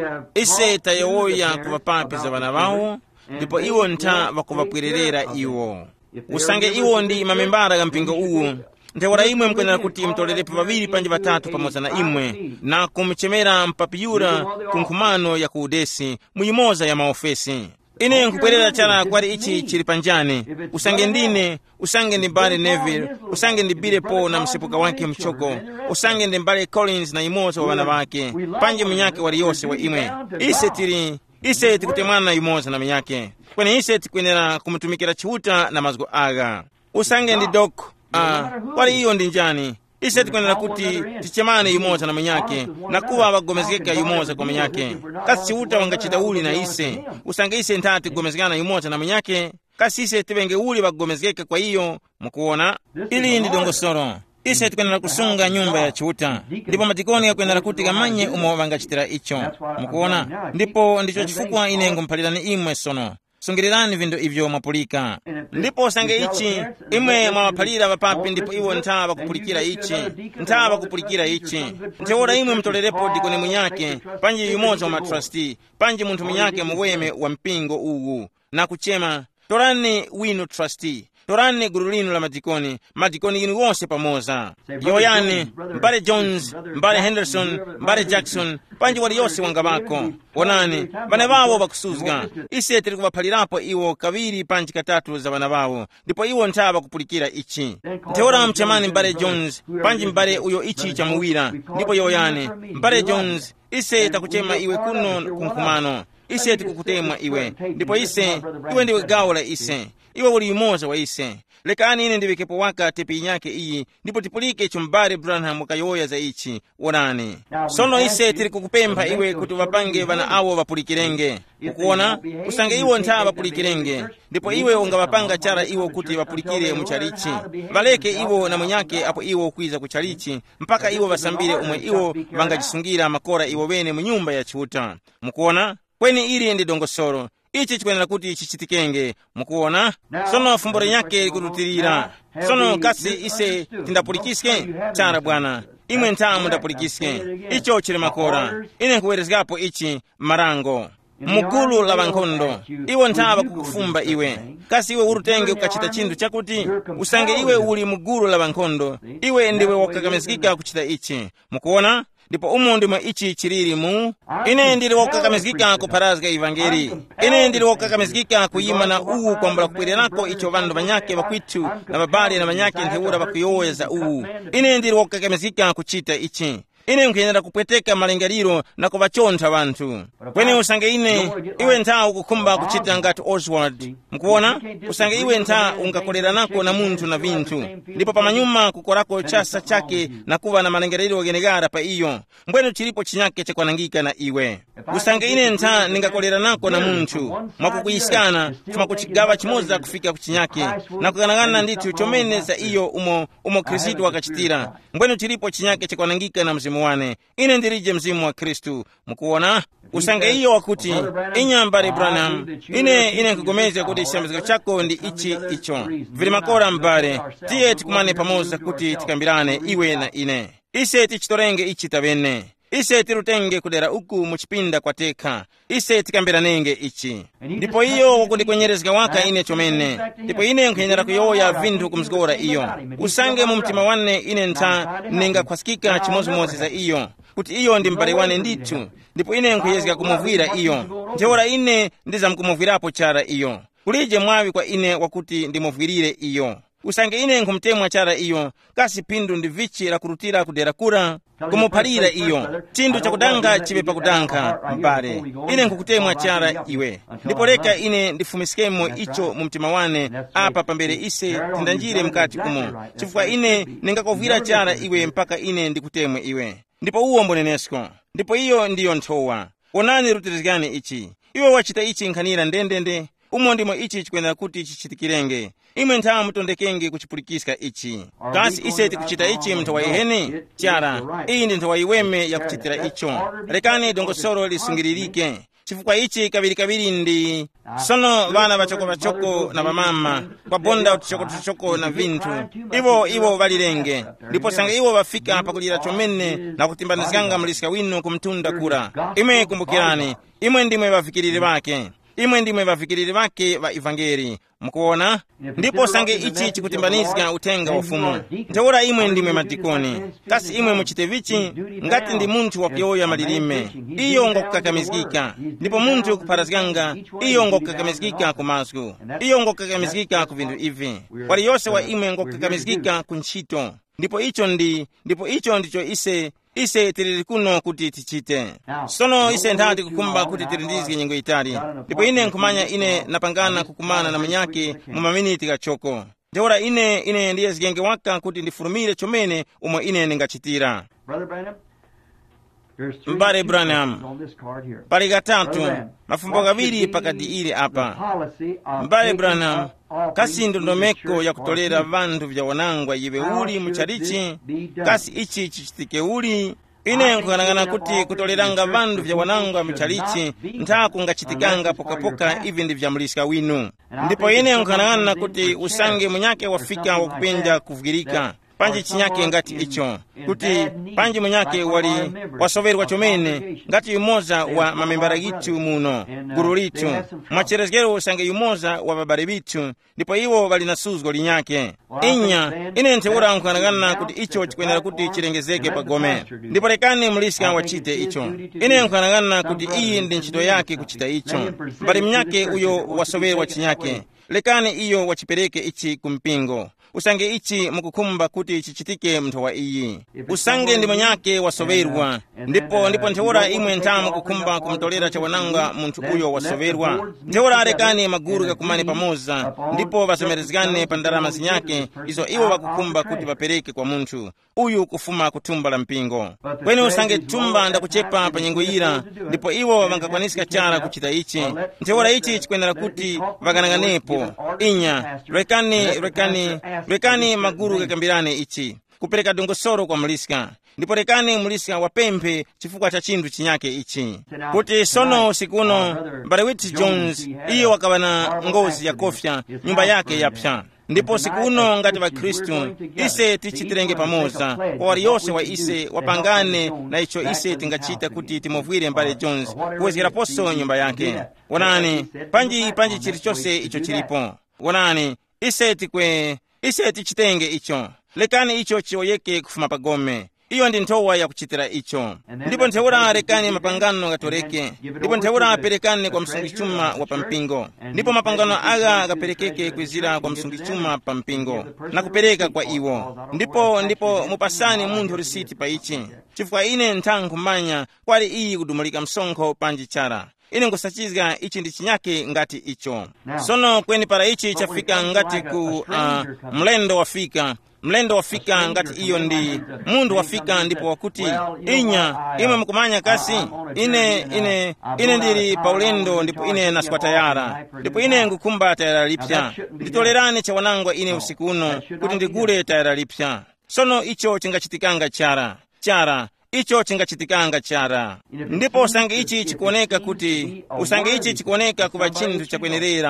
Ise tayowoya ku vapapi za vana vawo, ndipo iwo ntha vakuvapwirerera iwo. Usange iwo ndi mamembara ga mpingo uwu, nthewera imwe mkwenera kuti mtolerepo vaviri panji vatatu pamoza na imwe, na kumchemera mpapiyura ku nkhumano ya kuudesi muyimoza ya maofesi. Ine nkupwerera chala kwari ichi chili panjani. Usange ndine, usange ndi mbale Neville, usange ndi Billy Paul na msepuka wake mchoko, usange ndi mbale Collins na imoza wa vana vake, panje mnyake wali yose wa imwe. Ise tiri, ise tikutemwana na imoza na mnyake. Kwene ise tikwenera kumutumikira chiuta na mazgo aga. Usange ndi Doc, ah, kwari iyo ndi njani. Ise tikwenera kuti tichemane yumoza na mwenyake, na kuwa wagomezgeka yumoza kwa mwenyake. Kasi chiuta wangachita uli na ise, usange ise ntati gomezgana yumoza na mwenyake, kasi ise tibenge uli wagomezgeka kwa iyo, mkuona. Ili ndi dongosoro. Ise tikwenera kusunga nyumba ya chiuta, ndipo madikoni ya kwenera kuti gamanye umo wangachitira icho, mkuona. Ndipo ndicho chifukwa ine ngumpalirani imwe sono. Sungirirani vindu ivyo mwapulika. Ndipo sange ichi, imwe mwapalira vapapi ndipo iwo ntha vakupulikira ichi, ntha vakupulikira ichi. Nthewora imwe mtolerepo dikoni mwenyake, panji yumoza wa matrustee, panji munthu mwenyake muweme wa mpingo uwu, na kuchema, torani winu trustee. Torani guru linu la madikoni, madikoni yinu wose pamoza. Yoyani, mbale Jones, mbale Henderson, mbale Jackson, panji wali yose wangabako. Onani, vana vawo vakusuzga. Ise tiri kuvapalirapo iwo kaviri panji katatu za vana vawo. Ndipo iwo ntha vakupulikira ichi. Nthewora mchamani mbale Jones, panji mbale uyo ichi chamuwira. Ndipo yoyani, mbale Jones, ise takuchema iwe kuno kunkumano. Ise tikukutemwa iwe. Ndipo ise, iwe ndiwe gawo la ise. Iwe uli yumoza wa ise. Lekani ine ndiwikepo waka tepi inyake iyi, ndipo tipulike chumbari Branham wakayoya za ichi, onani. Sono ise tiri kukupempha iwe kuti vapange vana awo vapulikirenge. Ukuona, usange iwo ntha vapulikirenge, ndipo iwe unga vapanga chara iwo kuti vapulikire muchalichi. Valeke iwo na mwenyake apo iwo kwiza kuchalichi, mpaka iwo vasambire umwe iwo vangajisungira makora iwo vene munyumba ya chiuta. Mukuona? Kweni ili ndi dongosoro. Ichi chikwenera kuti chichitikenge, mukuona? Sono fumbore nyake kurutirira. Sono kasi ise tindapulikiske, chara bwana. Imwe nthamu ndapulikiske. Icho chile makora. Ine nkuwerezgapo ichi marango. Mugulu la vankhondo. Iwo ntha vakukufumba iwe. Kasi iwe urutenge ukachita chindu chakuti, usange iwe uli mugulu la vankhondo. Iwe ndiwe wakakamizikika kuchita ichi. Mukuona? Ndipo umu ndimwe ichi chiriri mu. Ine ndiri wokakamizikika kuparazga ivangeli. Ine ndiri wokakamizikika kuyima na uwu kwambula kupwirirako icho vandu vanyake vakwitu na babali na vanyake nthewura vakuyoza uwu. Ine ndiri wokakamizikika kuchita ichi. Ine nkuyenera kupweteka malingaliro na kuvachontha vanthu. Kweni usange ine, iwe ntha ukukhumba kuchita ngati Oswald. Mkuona? Usange iwe ntha ungakolera nako na munthu na vinthu. Ndipo pamanyuma kukorako chasa chake na kuva na malingaliro genegara pa iyo. Mbwenu chilipo chinyake chakwanangika na iwe. Usange ine ntha ningakolera nako na munthu. Mwakukuyisikana, tumakuchigawa chimoza kufika kuchinyake. Na kukanangana nditu chomene za iyo umo, umo Kristu wakachitira. Mbwenu chilipo chinyake chakwanangika na mzimu wane. Ine ndirije mzimu wa Kristu. Mukuona? Usange iyo wakuti, inya mbale Branham, ine ine nkugomeza kuti chiyambiziko chako ndi ichi icho. Vili makora mbale, tiye tikumane pamoza kuti tikambirane iwe na ine. Ise tichitorenge ichi tabene. ise tirutenge kudera uku muchipinda kwatekha, ise tikambiranenge ichi. Ndipo iyo wakundikwenyerezeka waka ine chomene, ndipo ine nkwenyera kuyoya vinthu kumzikora iyo. Usange mu mtima wane ine ntha ningakhwasikika chimozimozi za iyo, kuti iyo ndi mbale wane ndithu, ndipo ine nkhuyezeka kumuvwira iyo. Nthewora ine ndizamkumuvwirapo chara iyo. Kulije mwawi kwa ine wakuti ndimuvwirire iyo. Usange ine nkhumtemwa chara iyo, kasi pindu ndi vichi la kurutira kudera kura, kumuphalira iyo. Chindu chakudanga chibe pakudankha mbale. Ine nkukutemwa chara iwe. Ndipo leka ine ndifumisikemo icho mu mtima wane apa pambere ise tindanjire mkati umo. Chifukwa ine ningakovwira chara iwe mpaka ine ndikutemwe iwe. Ndipo uwo mbonenesko. Ndipo iyo ndiyo nthowa. Onani rutirizikane ichi. Iwe wachita ichi nkhanira ndendende. Umo ndimo ichi chikwenera kuti chichitikirenge. Imwe nthawi mutondekenge kuchipulikisika ichi. Kasi ise tikuchita ichi mnthawa iheni? Chara, iyi ndi nthawa iweme ya kuchitira icho. Lekani dongosolo lisungiririke. Chifukwa ichi kabiri kabiri ndi sono vana vachoko vachoko na vamama kwa bonda utichoko tuchoko na vinthu iwo iwo valilenge. Ndipo sanga iwo vafika pakulira chomene na kutimbanizikanga mlisika wino kumtunda kura. Imwe kumbukirani, imwe ndimwe vafikiriri vake. Imwe ndimwe vafikiriri vake va evangeli. Mkuona? Ndipo sange ichi chikutimbanizika utenga ufumu. Nthewora imwe ndimwe madikoni. Kasi imwe muchite vichi ngati ndi munthu wakuyoya malilime. Iyo ngokukakamizikika. Ndipo munthu kupharazikanga. Iyo ngokukakamizikika kumasku. Iyo ngokukakamizikika ku vinthu ivi. Wali yose wa imwe ngokukakamizikika ku ntchito. Ndipo icho ndi, ndipo icho ndicho ise ise tilili kuno kuti tichite. Sono ise nthati kukumba kuti tilindizike nyengo itali. Ndipo ine nkumanya ine napangana kukumana na manyake mu maminiti kachoko. Nthewora ine ine ndiye zigenge waka kuti ndifulumire chomene umwe ine ningachitira. Mbale Branham, pali katatu, mafumbo kaviri pakati ili apa. Mbale Branham, kasi ndondomeko ya kutolera vantu vya wanangwa iwe uli muchalichi, kasi ichi chichitike uli. Ine nkukanangana kuti kutoleranga vantu vya wanangwa muchalichi, nthaku ngachitikanga poka poka ivi ndi vya mlisika winu. Ndipo ine nkukanangana kuti usange munyake wafika wakupenja kuvugirika. Panji chinyake ngati icho, kuti panji munyake wali wasoverwa chomene, ngati yumoza wa mamembara gitu muno, guru litu, mwacherezgero usange yumoza wa babare bitu, ndipo iwo wali nasuzgo linyake. Inya, ine nthewora nkukanangana kuti icho chikwenera kuti chilengezeke pagome. Ndipo lekani mlisika wachite icho. Ine nkukanangana kuti iyi ndi ntchito yake kuchita icho. Mbali mnyake uyo wasoverwa chinyake. Lekani iyo wachipereke ichi kumpingo. Usange ichi mukukumba kuti chichitike mnthawa iyi. Usange ndi manyake wasoverwa. Ndipo ndipo nthewora imwe nthamu kukumba kumtolera cha wananga munthu uyo wasoverwa. Nthewora alekani maguru kakumane pamoza. Ndipo vasomerezikane pa ndalama zinyake. Izo iwo wakukumba kuti vapereke kwa munthu uyu kufuma kutumba la mpingo. Kweni usange tumba ndakuchepa pa nyengo ira. Ndipo iwo vangakwanisika chara kuchita ichi. Nthewora ichi chikwenera kuti vakananganepo. Inya, rekani, rekani, rekani maguru kakambirane ichi. Kupereka dongosoro kwa mlisika. Ndipo rekani mlisika wapemphe chifukwa cha chindu chinyake ichi. Kuti sono sikuno, Barewiti Jones, iyo wakabana ngozi ya kofya, nyumba yake yapsha. Ndipo sikuno ngati wa Kristu, ise tichitirenge pamoza, kwa wali yose wa ise wapangane na icho ise tingachita kuti timovwire Mbale Jones, kuwezekera poso nyumba yake. Wanani, panji panji chilichose icho chilipo. Wanani, ise tikwe, ise tichitenge icho. Lekani icho chiwoyeke kufuma pagome. Iyo ndi nthowa ya kuchitira icho. Ndipo nthewora rekani mapangano gatoreke. Ndipo nthewora aperekane kwa msungichuma wa pampingo. Ndipo mapangano aga agaperekeke kwizira kwa msungichuma pampingo. Na kupereka kwa iwo. Ndipo ndipo mupasani munthu risiti pa ichi. Chifukwa ine nthangu manya kwali iyi kudumulika msonkho panji chara. Ine ngosachizga ichi ndi chinyake ngati icho. Sono kweni para ichi chafika ngati ku uh, mlendo wafika. Mlendo wafika ngati iyo ndi mundu wafika ndipo wakuti inya imwe mkumanya kasi ine ine ine ndili paulendo ndipo ine naswa tayara ndipo ine ngukumba tayara lipya nditolerane cha wanangwa ine usikuno kuti ndigule tayara lipya. Sono icho chingachitikanga chara chara icho chingachitikanga chara. Ndipo usange ichi chikuoneka kuti usange ichi chikuoneka kuva chinthu chakwenerera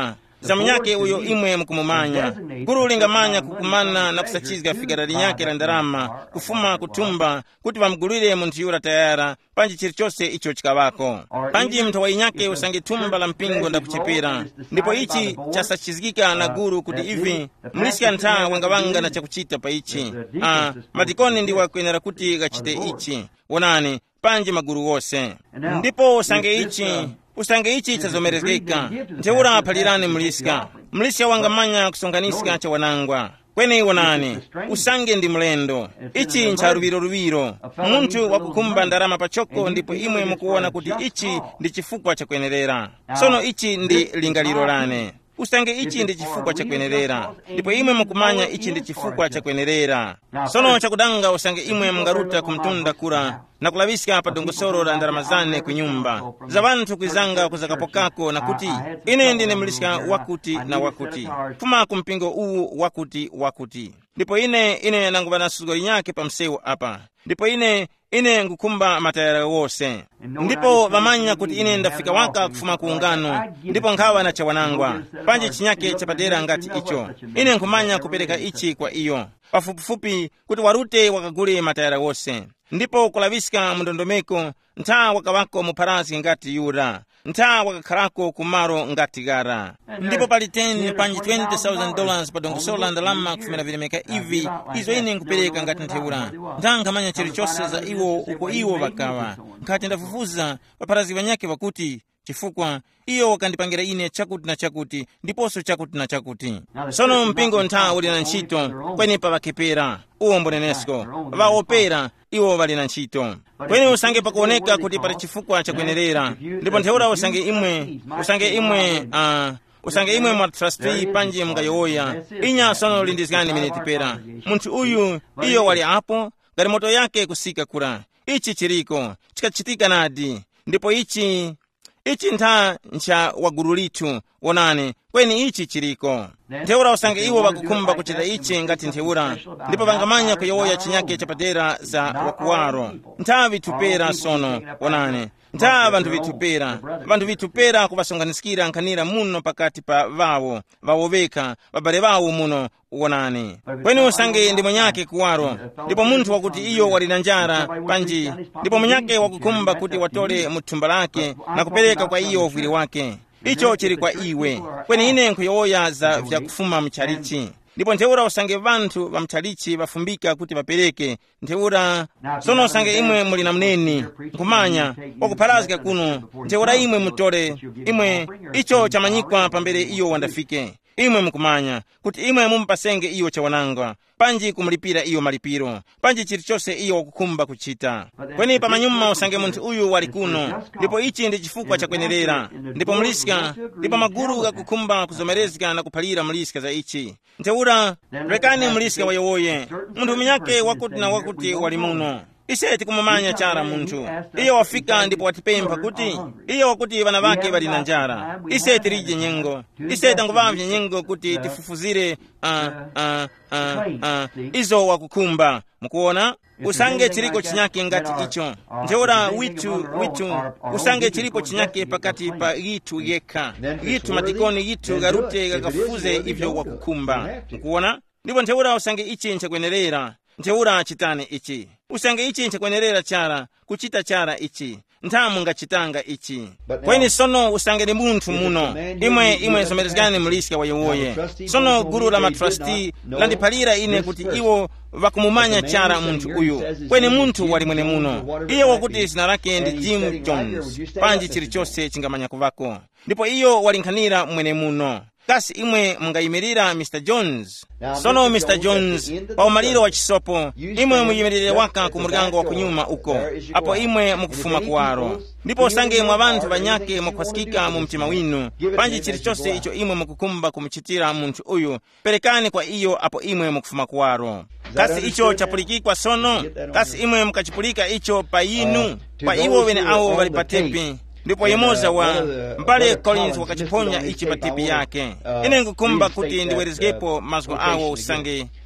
zamu nyake uyo imwe mukumumanya. Guru lingamanya kukumana na kusachizga figara linyake la ndarama, kufuma kutumba, kuti vamgulire muntu yura tayara, panji chirichose icho chikavako. Panji mtu wa inyake usange tumba la mpingo nda kuchepera. Ndipo ichi chasachizgika na guru kuti ivi, mlisika ntaa wangawanga na chakuchita pa ichi. Ah, matikoni ndiwa kwenera kuti gachite ichi. Wonani, panji maguru wose. Ndipo usange ichi, usange ichi chazomerezgeka. Nteura palirani mlisika. Mlisika wangamanya kusonganiska cha wanangwa. Kweni wonani, usange ndi mlendo. Ichi ncharuviro ruviro. Muntu wakukumba ndarama pachoko ndipo imwe mukuona kuti ichi ndi chifukwa cha kwenerera. Sono ichi ndi lingaliro lane. Usange ichi ndi chifukwa cha kwenerera. Ndipo imwe mukumanya ichi ndi chifukwa cha kwenerera. Sono chakudanga usange imwe mungaruta kumtunda kura na kulavisika pa dongosoro la ndaramazane kunyumba. Za vantu kuizanga kuzakapokako na kuti ine ndine mlisika wakuti na wakuti. Fuma kumpingo uu wakuti wakuti. Ndipo ine ine nanguvana sugori nyake pa msewu apa. Ndipo ine ine ngukumba matayara wose. Ndipo vamanya kuti ine ndafika waka kufuma kuungano. Ndipo nkhawa na chawanangwa. Panji chinyake chapadera ngati icho. Ine nkumanya kupereka ichi kwa iyo. Pafupifupi kuti warute wakagule matayara wose. Ndipo kulavisika mndondomeko, ntaa wakawako muparazi ngati yura. Ntaa wakakharako kumaro ngati gara. Ndipo pali ten panji twenty thousand dollars pa dongosola ndalama kufumira vilemeka ivi. Izo ine nkupereka ngati ntheura. Ntaa nkamanya chirichose za iwo uko iwo wakawa. Nkati ndafufuza paparazi wanyake wakuti, chifukwa iyo wakandipangira ine chakuti na chakuti, ndiposo chakuti na chakuti. Sono mpingo ntaa uli na nchito, kweni pa vakepera, uwo mbonenesko. Vaopera, iwo vali na nchito. Kweni usange pakuoneka kuti pali chifukwa cha kwenerera. Ndipo ntheura usange imwe, usange imwe, ah, uh, usange imwe mwa trustee panji mngayoya. Inya sono lindizgani minitipera. Muntu uyu, iyo wali apo, gari moto yake kusika kura. Ichi chiriko, chikachitika nadi. Ndipo ichi, ichi nta ncha waguru litu, wonane, kweni ichi chiriko. Ntheura usange iwo wakukumba kuchita ichi ngati ntheura. Ndipo vangamanya kuyoya chinyake chapadera za wakuwaro. Nta vitupera sono, wonane. Nta vantu vitupera. Vantu vitupera kuvasonganisikira nkanira muno pakati pa vawo, vawoveka, babale vawo muno, wonane. Kweni usange ndi mwenyake kuwaro. Ndipo muntu wakuti iyo wali na njara panji. Ndipo mwenyake wakukumba kuti watole mutumba lake na kupereka kwa iyo uvwiri wake. Icho chiri kwa iwe. Kweni ine nkuyoya za vya kufuma mchalichi. Ndipo ntheura usange vantu va mchalichi vafumbika kuti vapereke. Ntheura, sono usange imwe muli na mneni. Nkumanya, wakupharazika kuno. Ntheura imwe mutole. Imwe, icho chamanyikwa pambere iyo wandafike. Imwe mkumanya, kuti imwe mumpasenge iyo chawananga. Panji kumulipira iyo malipiro. Panji chirichose iyo wakukumba kuchita. Kweni pa manyuma usange muntu uyu wali kuno. Ndipo ichi ndi chifukwa cha kwenerera. Ndipo mlisika, ndipo maguru ga kukumba kuzomerezika na kuphalira mlisika za ichi. Ntheura, rekani mlisika wayowoye. Muntu mnyake wakuti na wakuti wali muno. Ise tikumumanya chara muntu. Iyo wafika ndipo watipempa kuti iyo wakuti vana vake vali na njara. Ise tirije nyengo. Ise tanguvavye nyengo kuti tifufuzire uh, uh, uh, uh, izo wakukumba. Mukuona? Usange chiriko chinyake ngati icho. Ntheura witu witu usange chiriko chinyake pakati pa gitu yeka. Gitu matikoni gitu garute gagafuze ivyo wakukumba. Mukuona? Ndipo ntheura usange ichi nchakwenerera. Ntheura chitane ichi. Usange ichi nchakwenerera chara, kuchita chara ichi. Ntamu ngachitanga ichi. Kweni sono usange ni muntu muno. Imwe imwe somerezgani mlisika wayowoye. Sono guru la matrustee landipalira ine kuti iwo vakumumanya chara muntu uyu. Kweni muntu wali mwene muno. Iyo wakuti sinarake ndi Jim Jones. Panji chirichose chingamanya kuvako. Ndipo iyo walinkhanira mwene muno. Kasi imwe mungayimirira Mister Jones. Sono Mister Jones, pa umaliro wa chisopo, imwe muyimirire waka ku muryango wa kunyuma uko. Apo imwe mukufuma kuwaro. Ndipo usange mwa vantu vanyake mukwasikika mu mtima winu. Panji chirichose icho imwe mukukumba kumuchitira muntu uyu. Perekani kwa iyo apo imwe mukufuma kuwaro. Kasi icho chapulikikwa sono. Kasi imwe mukachipulika icho pa yinu. Pa iwo wene awo wali patepi. Ndipo yemoza wa mbale Collins wakachiponya ichi patipi yake. Ine ngukumba kuti ndiwerizgepo mazgo awo usange.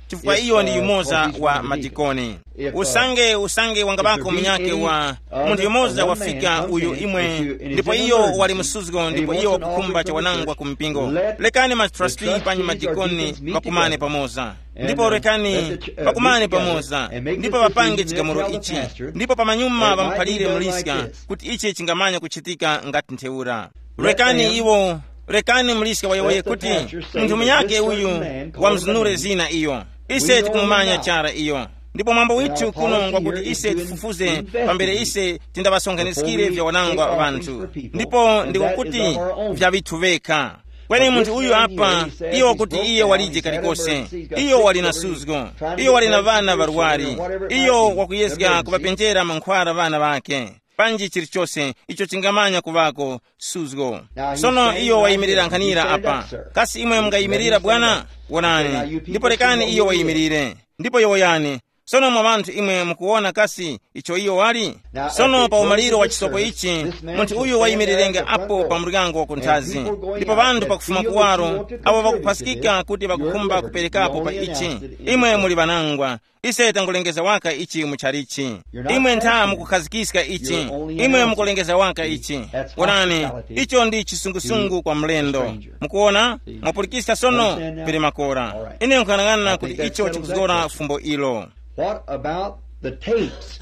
chifukwa iyo ndi yumoza wa madikoni. usange usange wangabako mnyake wa munthu yumoza wafika uyu imwe ndipo iyo wali musuzgo ndipo iyo wakukhumba cha wanangwa kumpingo. Lekani matrustee panyi madikoni pakumane pamoza, ndipo lekani pakumane pamoza ndipo papange chigamulo ichi, ndipo pamanyuma pamphalire mliska kuti ichi chingamanya kuchitika ngati ntheura. Lekani iwo lekani mliska wayoye kuti munthu mnyake uyu wamzunure zina iyo, ise tikumumanya chara iyo. Ndipo mwambo withu kunongwa kuti ise tifufuze pambere ise tindabasonkhanitsikire vya wanangwa vanthu, ndipo ndikukuti vya vithu vekha. Kweni munthu uyu apa iyo kuti iye walije kalikose, iyo wali na suzgo, iyo wali na vana varwari, iyo wakuyezga kuvapenjera mankhwara vana vake, panji chilichonse icho chingamanya kuvako suzgo. Sono iyo wayimirira nkhanira apa, kasi imwe mungayimirira bwana? Wonani, ndipo lekani iyo wayimirire, ndipo yowoyani. Sono mwa vanthu imwe mukuona kasi icho iyo wali. Sono pa umaliro wa chisopo ichi munthu uyu wayimirenge apo pa mligango wakunthazi, ndipo vanthu pakufuma kuwaro abo vakuphasikika kuti vakukhumba kuperekapo pa ichi. Imwe muli vanangwa, ise tangolengeza waka ichi muchalichi. Imwe ntha mukukhazikisika ichi, imwe mukulengeza waka ichi. Wonani, icho ndi chisungusungu kwa mlendo. Mukuona mwapulikisa sono pili makora. Ine nkukanang'ana kuti icho chikuzgora fumbo ilo. What about the tapes?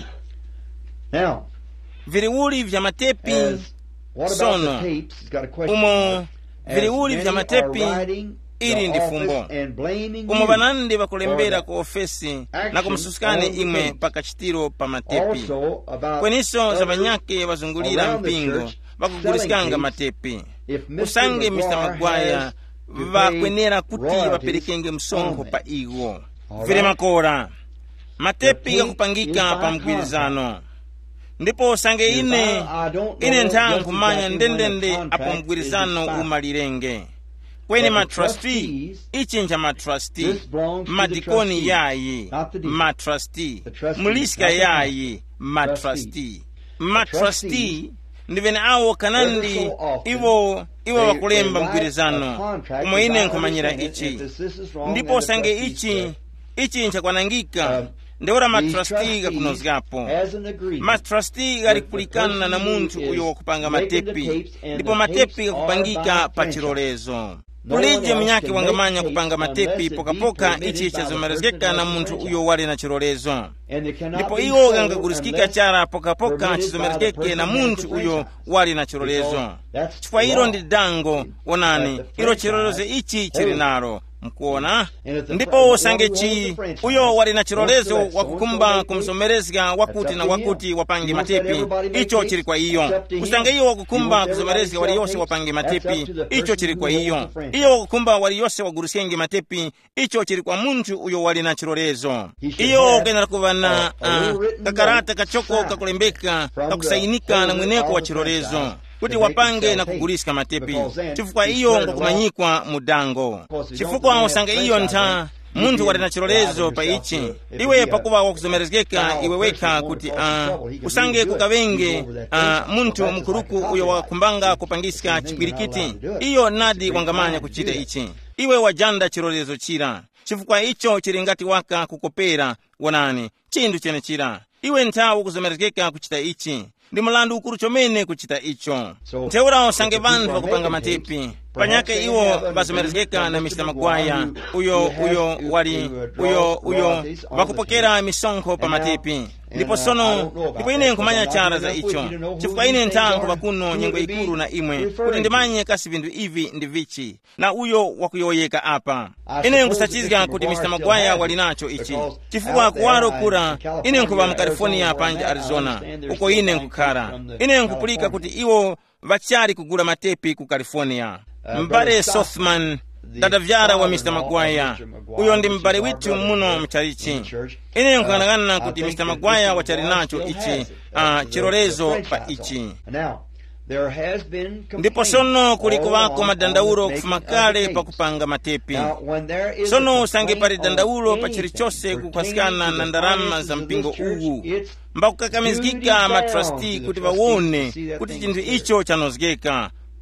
Now, viliuli vya matepi. What about Sono the tapes? It's got a question. umo viliuli vya matepi ili ndi fumbo. Umo vanandi vakulembera ku ofesi na kumsusikane imwe pakachitiro pa matepi. Kweniso za vanyake vazungulira mpingo vakugulisikanga matepi. Usange mister Magwaya vakwenera kuti vaperekenge msonkho pa iwo. Vile makora matepi yakupangika pa mgwirizano, ndipo sange ine ine ntha nkumanya ndendende apo mgwirizano umalirenge. Kweni matrustee ichinja matrustee madikoni yayi matrustee muliska yayi matrustee matrustee ndivene awo kanandi iwo iwo wakulemba mgwirizano umwe ine nkumanyira ichi. Ndipo sange ichi ichi nchakwanangika ndeora matrustee gakunozgapo. Matrustee galikulikana na munthu uyo wakupanga matepi, ndipo matepi gakupangika pa chilolezo. Kulije mnyake wangamanya kupanga matepi pokapoka ichi chazomerezgeka na munthu uyo wali na chilolezo, ndipo iwo gangagulisikika chara pokapoka chizomerezgeke na munthu uyo wali na chilolezo. Chifukwa ilo ndi dango. Wonani, ilo chilolezo ichi chili nalo. Mkuona? Ndipo sange chi uyo wali na chilolezo wakukumba kumsomerezga wakuti na wakuti wapange matepi, icho chili kwa iyo. Usange iyo wakukumba kusomerezga wali yose wapange matepi, icho chili kwa iyo. Iyo wakukumba wali yose wagurusienge matepi, icho chili kwa munthu uyo wali na chilolezo. Iyo genera kuvana uh, kakarata kachoko kakulembeka kakusainika na mweneko wa chilolezo kuti wapange na kugulisika matepi. Chifukwa iyo ngokumanyikwa mudango. Chifukwa usange iyo ntha munthu wali na chilolezo pa ichi, iwe pakuva wakuzomerezgeka iwe weka kuti uh, usange kukavenge uh, munthu mkuruku uyo wakumbanga kupangisika chipwirikiti, iyo nadi wangamanya kuchita ichi. Iwe wajanda chilolezo chira. Chifukwa icho chili ngati waka kukopera. Wonani, chindu chene chira. Iwe ntha wakuzomerezgeka kuchita ichi, ndi mulandu ukulu chomene kuchita icho. Ntheura usange vanthu vakupanga matepi panyake iwo vazomerezgeka na mister Magwaya uyo uyo wali uyo uyo vakupokera misonkho pa matepi. Ndipo sono ndipo ine nkumanya chara za icho. Chifukwa ine nthankho vakuno nyengo ikulu na imwe kuti ndimanye kasi vindu ivi ndi vichi na uyo wakuyoyeka apa. Ine nkusachizga kuti mister Magwaya wali nacho ichi. Chifukwa kuwaro kura ine nkuva mu California panja Arizona uko ine nkukhala. Ine nkupulika kuti iwo vachari kugula matepi ku California. Mbare Sothman dadavyara wa mister Magwaya uyo ndi mbare witu muno mchalichi. Ine nkukanangana kuti mister Magwaya wachari nacho ichi uh, chilolezo pa ichi. Ndipo sono kuliko wako madandauro kufuma kale pa kupanga matepi. Sono usange pali dandaulo pa chilichose kukwasikana na ndarama za mpingo uwu, mbakukakamizgika matrustee kuti wawone kuti chinthu icho chanozgeka.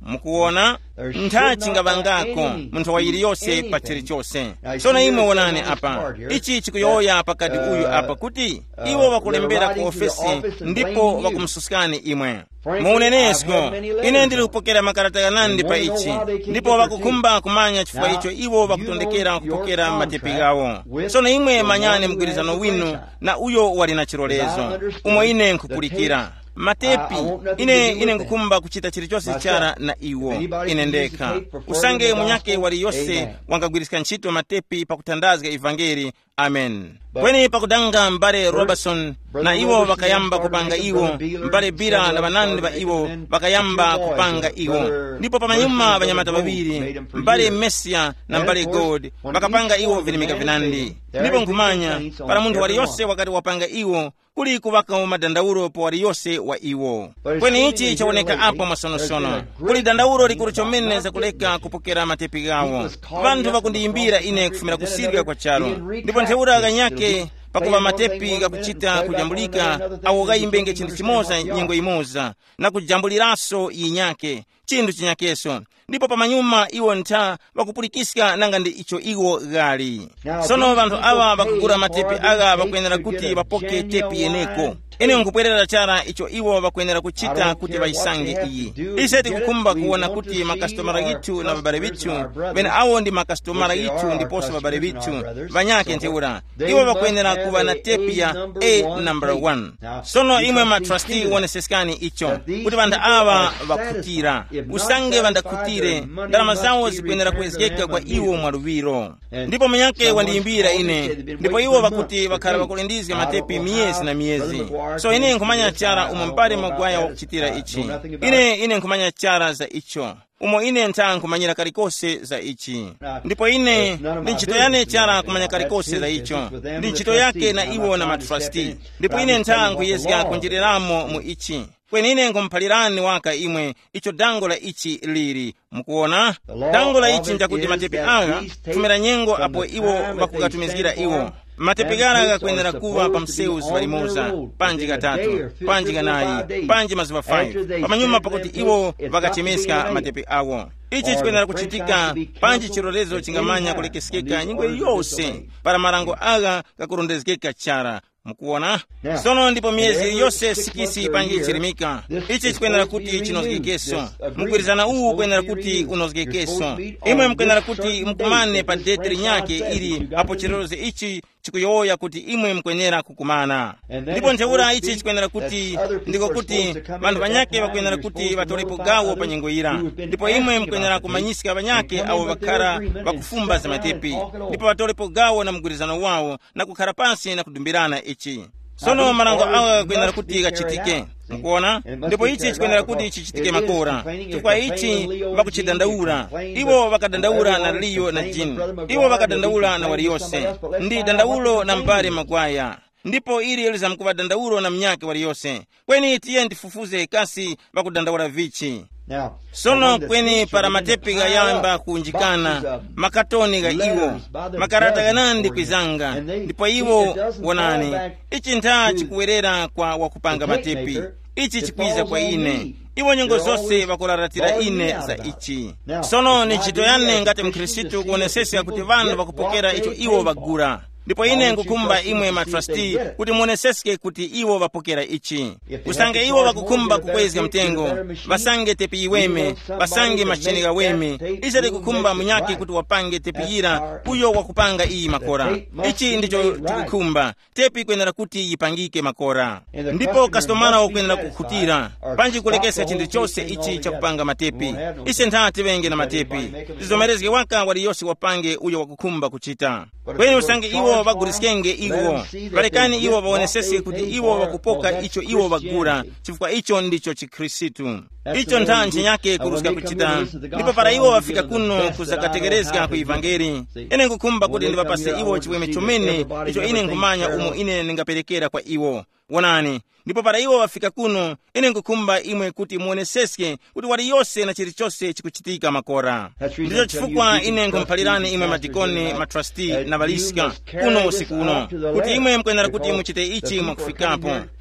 mukuona nthachi ngavangako munthu wayili yonse pa chilichonse. Tsono imwe wonani apa ichi chikuyoya pakati uyu apa kuti iwo wakulembera ku ofesi ndipo wakumsusikani imwe muunenesko. Ine ndili kupokera makalata yanandi pa ichi ndipo wakukhumba kumanya chifukwa icho iwo wakutondekera kupokera matepi gawo. Tsono imwe manyani mgwirizano winu na uyo wali na chilolezo umwe ine nkukulikira matepi. Ine ine ngukumba kuchita chilichonse chara na iwo ine ndekha usange munyake wali yonse wangagwirisika ntchito matepi pakutandaza evangeli. Amen. Kweni pakudanga mbale Robertson na iwo wakayamba kupanga iwo, mbale Bira na banandi ba iwo wakayamba kupanga iwo. Ndipo pamanyuma banyamata babiri, mbale Mesia na mbale God wakapanga iwo vilimika vinandi. Ndipo nkumanya para mundu wali yonse wakati wapanga iwo kuli kuwaka madandauro po wali yonse wa iwo. Kweni ichi chawoneka apo masonosono kuli dandauro likuru chomene za kuleka kupokera matepi gawo. Vantu vakundiyimbira ine kufumira kusirika kwa chalo. Ndipo ntheura ganyake pakuva matepi gakuchita kujambulika awo gayimbenge chindu chimoza nyengo imoza na kujambuliranso inyake chindu chinyakeso. Ndipo pamanyuma iwo nta wakupulikisika nanga ndi icho iwo gali. Sono vantu awa bakugura matepi aga bakwenera kuti bapoke tepi yeneko. Ine nkupwerera chara icho iwo bakwenera kuchita kuti baisange iyi. Iseti kukumba kuona kuti makastomara gitu na babare bitu bene awo ndi makastomara gitu ndiposo babare bitu banyake nteura iwo bakwenera kuwa na tepi ya A number one. Sono imwe matrustee woneseskani icho kuti banda awa bakutira usange banda kutire ndalama zawo zikwenera kuwezekeka kwa iwo mwaruviro. Ndipo mnyake wandiyimbira ine ndipo iwo bakuti bakhala bakulindizika matepi miezi na miezi. So ine nkumanya chara umo mpale magwaya wakuchitira ichi. Ine ine nkumanya chara za icho umo ine nta nkumanyira kalikose za ichi. Ndipo ine ndi ntchito yane chara kumanya kalikose za icho ndi ntchito yake na iwo na matrustee. Ndipo ine nta nkuyezeka kunjiriramo mu ichi. Kweni ine ngumpalirani waka imwe icho dango la ichi liri. Mukuona dango la ichi njakuti matepi aga tumira nyengo apo iwo bakugatumizgira iwo. Matepi gara gakwenera kuwa pa mseu zivalimoza panji gatatu panji ganayi panji maziwa five pamanyuma pakuti iwo vakachemesika matepi awo. Ichi chikwenera kuchitika panji chirolezo chingamanya kulekesikeka nyingo yose para marango aga kakurondezekeka chara. Mukuona sono ndipo miezi yose sikisi panji chirimika. Ichi chikwenera kuti chinozgekeso mugwirizana uwu kwenera kuti unozgekeso. Imwe mkwenera kuti mkumane pa detri nyake ili apo chiroze ichi chikuyoya kuti imwe mkwenera kukumana. Ndipo ntheura ichi chikwenera kuti ndiko kuti bantu banyake bakwenera kuti batolepo gawo pa nyengo ira. Ndipo imwe mkwenera kumanyisika banyake awo bakhala bakufumba za matepi ndipo batolepo gawo na mgwirizano wawo na kukhala pansi na kudumbirana ichi. Sono marango awa kwenera kuti gachitike. Mukuona ndipo ichi chikwenera kuti chichitike makora chifukwa ichi bakuchidandaura. Iwo bakadandaura na liyo na jini, iwo bakadandaura na waliyose ndi dandaulo na mbale magwaya. Ndipo ili eliza mkuba dandaulo na mnyake waliyose. Kweni tiye ndifufuze kasi bakudandaura vichi. Sono kweni para matepi ga yamba kunjikana makatoni ga iwo makarata ganandi kwizanga. Ndipo iwo wonani ichi nta chikuwerera kwa wakupanga matepi. Ichi chikwiza kwa ine iwo nyongo zose bakularatira ine za ichi. Sono ni chito yane ngati mkristitu kuonesesa kuti vandu bakupokera icho iwo bagura. Ndipo ine ngukumba imwe matrustee kuti muoneseseke kuti iwo bapokera ichi. Usange iwo bakukumba kukwezga mtengo basange tepi iweme basange machini ga weme isati kukumba munyaki kuti wapange tepi ira uyo wakupanga iyi makora. Ichi ndicho tikukumba tepi kwenera kuti yipangike makora. Ndipo kastomana wakwenera kukutira panji kulekesa chindu chose ichi cha kupanga matepi. Ise nthati wenge na matepi tizomerezge waka wali yose wapange uyo wakukumba kuchita. Kweni usange iwo baguriskenge iwo balekani iwo baonesese kuti iwo wakupoka icho iwo bagura chifukwa icho ndicho chikristitu. Icho nthanji nyake kurusika kuchita. Ndipo para iwo wafika kuno kuzakategerezga ku evangeli. Ine ngukumba kuti ndibapase iwo chimwemwe chomene icho ine ngumanya umo ine ningaperekera kwa iwo. Wonani ndipo para iwo wafika kuno ine ngukumba imwe kuti muoneseseke kuti wali yose na chilichose chikuchitika makora. Ndicho chifukwa ine ngumpalirani imwe matikone matrustee na balisika kuno usiku uno kuti imwe mkwenera kuti muchite ichi mwakufikapo.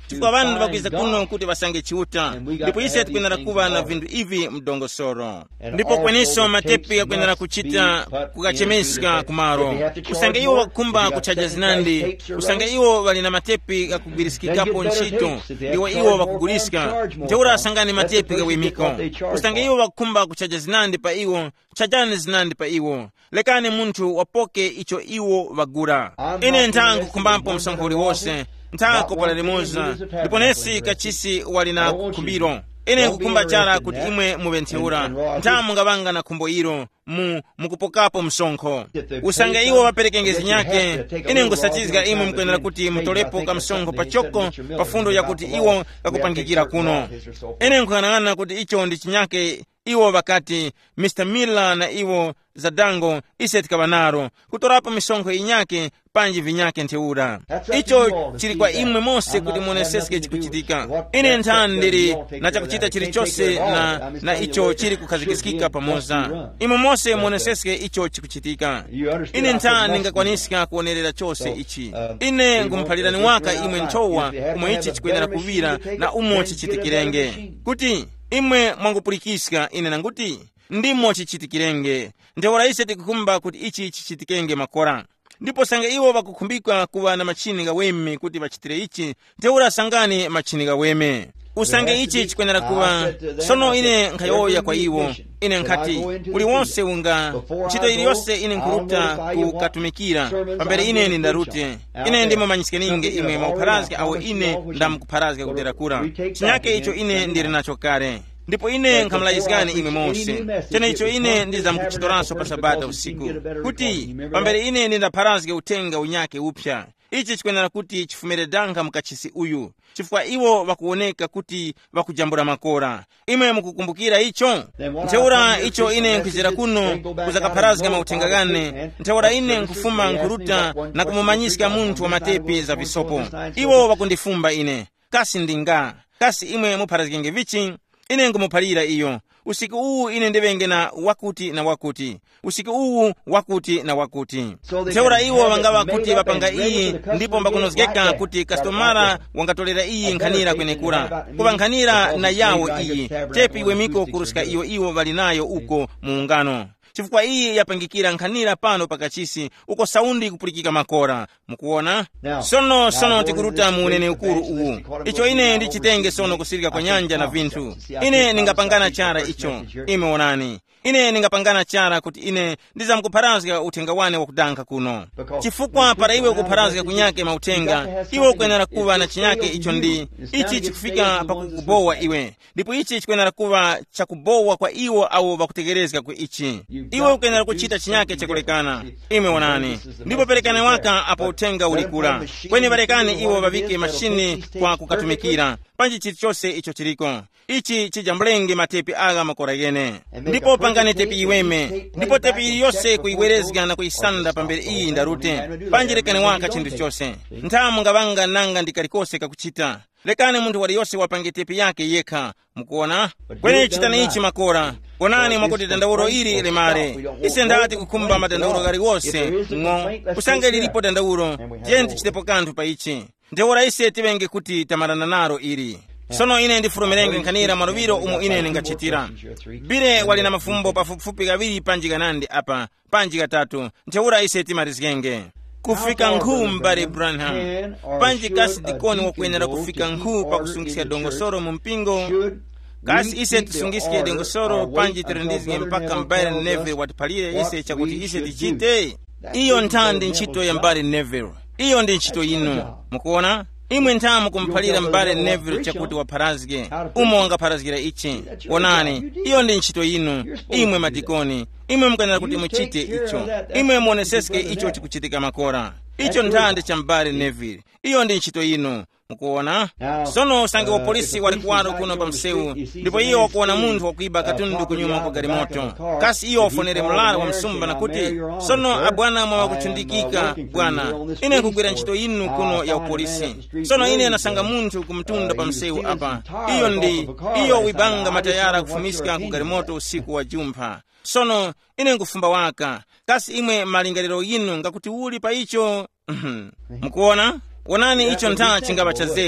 chifukwa vanhu vakwiza kuno kuti vasange chiuta, ndipo ise tikuyenera kuva na vinthu ivi mdongosoro. Ndipo kweninso matepi akuyenera kuchita kukachemesika kumaro. Usange iwo wakukhumba kuchaja zinandi, usange iwo vali na matepi akugwirisikikapo ntchito, ndiwo iwo vakugulisa, nteura asangani matepi kawimiko. Usange iwo wakukhumba kuchaja zinandi pa iwo, chajani zinandi pa iwo. Lekani munthu wapoke icho iwo vagura. Ine ntangu kumbampo msonkho uliwose, ntako pala limoza, ndipo nesi kachisi wali na kumbiro. Ine kukumba chara kuti imwe muventheura, ntamu ngavanga na kumbo iro, mu mukupokapo msonkho. Usange iwo waperekengezi nyake, ine ngusachizika imwe mkuyenera kuti mutolepo ka msonkho pachoko, pafundo ya kuti iwo kakupangikira kuno. Ine nkuhanangana kuti icho ndi chinyake iwo wakati Mister Miller na iwo zadango ise tikavanaro, kutorapo misonkho inyake panji vinyake ntheura. Icho chili kwa imwe mose kuti muoneseseke chikuchitika. Ine nthani ndiri na chakuchita chili chose na, na icho chili kukhazikisikika pamoza. Imwe mose muoneseseke icho chikuchitika. Ine nthani ngakwanisika kuonerera chose ichi. Ine ngumphalirani waka imwe nchowa umwe ichi chikuyenera kuvira na umo chichitikirenge. Kuti imwe mwangupulikisika ine nanguti ndimo chichitikirenge. Ntheura ise tikukumba kuti ichi chichitikenge makora. Ndipo sange iwo vakukhumbika kuwa na machini gaweme kuti vachitire ichi, ntheura sangani machini gaweme. Usange ichi chikuyenera kuwa, sono ine nkhayoya kwa iwo, ine nkhati, uli wonse unga, ntchito iliyonse ine nkuruta kukatumikira, pambere ine ndi ndarute. Ine ndimo manyisikeninge imwe maupharazike awo ine ndamukupharazike kuderakura. Chinyake icho ine ndiri nacho kare. Ndipo ine nkhamulaizikani imwe mose, chene icho ine ndizamkuchitoranso pa sabata usiku, kuti pambere ine ndindapharazike utenga unyake upya. Ichi chikuyenera kuti chifumire danga mkachisi uyu, chifukwa iwo vakuoneka kuti vakujambura makora. Imwe mukukumbukira icho? Ntheura icho ine nkwizira kuno kuzakapharazika mautenga gane, ntheura ine nkufuma nkuruta na kumumanyisika munthu wa matepi za visopo. Iwo vakundifumba ine, kasi ndinga, kasi imwe mupharazikenge vichi, ine ngumuphalira iyo. Usiku uwu ine ndivenge na wakuti na wakuti, usiku uwu wakuti na wakuti. Ntheura iwo wangava kuti vapanga iyi, ndipo mbakunozgeka kuti kastomara wangatolera iyi nkhanira kwenekura, kuva nkhanira na yawo iyi, tepi iwe miko kurusika iyo iwo valinayo uko muungano. Chifukwa iyi yapangikira nkhanira pano pakachisi, uko saundi kupulikika makora. Mukuona? Sono sono tikuruta muunene ukuru uwu. Icho ine ndichitenge sono kusirika kwa nyanja na vinthu. Ine ningapangana chara icho, ime onani. Ine ningapangana chara kuti ine ndizamkupharazika utenga wane wakudanka kuno. Chifukwa para iwe kupharazika kunyake mautenga, iwe ukuyenera kuva na chinyake icho ndi, ichi chikufika pakukubowa iwe. Ndipo ichi chikuyenera kuva chakubowa kwa iwo au vakutegerezika kwa ichi. Iwe ukuyenera kuchita chinyake chakulekana, ime onani. Ndipo perekane waka apo utenga ulikula. Kweni varekane iwo vavike mashini kwa kukatumikira. Panji chilichose icho chiliko. Ichi chijambulenge matepi aga makoragene. Ndipo pangane tepi iweme. Ndipo tepi iliyose kuiwerezga na kuisanda pambere iyi ndarute. Panji rekane waka chindu chose. Ntamu ngavanga nanga ndikalikose kakuchita. Lekane muntu waliyose wapange tepi yake yeka. Mukuona? Kwenye chitani ichi makora. Konani mwakuti dandauro iri lemare. Ise ndati kukumba madandauro gari wose. Ngo. Usange lilipo dandauro. Jenti chitepo kantu pa ichi. Ndeora ise tivenge kuti tamarana naro iri. Sono ine ndifurumirenge nkanira maruviro umu ine ngachitira. Bire wali na mafumbo pafupi gaviri panji ganandi apa, panji gatatu. Nteura ise timarizgenge. Kufika nkuu mbari Branham. Panji kasi dikoni wakwenera kufika nkuu pa kusungisia dongosoro mumpingo. Kasi ise tusungisikie dongosoro panji tirindizge mpaka mbari Neville watipalire ise chakuti ise tichite. Iyo ntandi nchito ya mbari Neville. Iyo ndi nchito inu. Mukuona? Imwe ntamu kumphalira mbare Neville chakuti wapharazge. Umo wangapharazgira ichi. Onani, iyo ndi nchito inu. Imwe madikoni. Imwe mkanira kuti muchite icho. Imwe muoneseske icho chikuchitika makora. Icho ntandi cha mbare Neville. Iyo ndi nchito inu. Mukuona? Sono sange wa polisi walikuwaro kuno pa msewu. Ndipo iyo wakuona muntu wakuiba katundu kunyuma kwa gari moto. Kasi iyo wafonere mulala wa msumba na kuti, sono abwana mwa wakuchundikika, bwana. Ine kugwira nchito inu kuno ya upolisi. Sono ine nasanga muntu kumtunda pa msewu apa. Iyo ndi, iyo wibanga matayara kufumiska ku gari moto usiku wa jumpa. Sono ine nkufumba waka. Kasi imwe malingaliro inu ngakuti uli pa icho. Mukuona? Onani icho ntaa chingaba cha zero.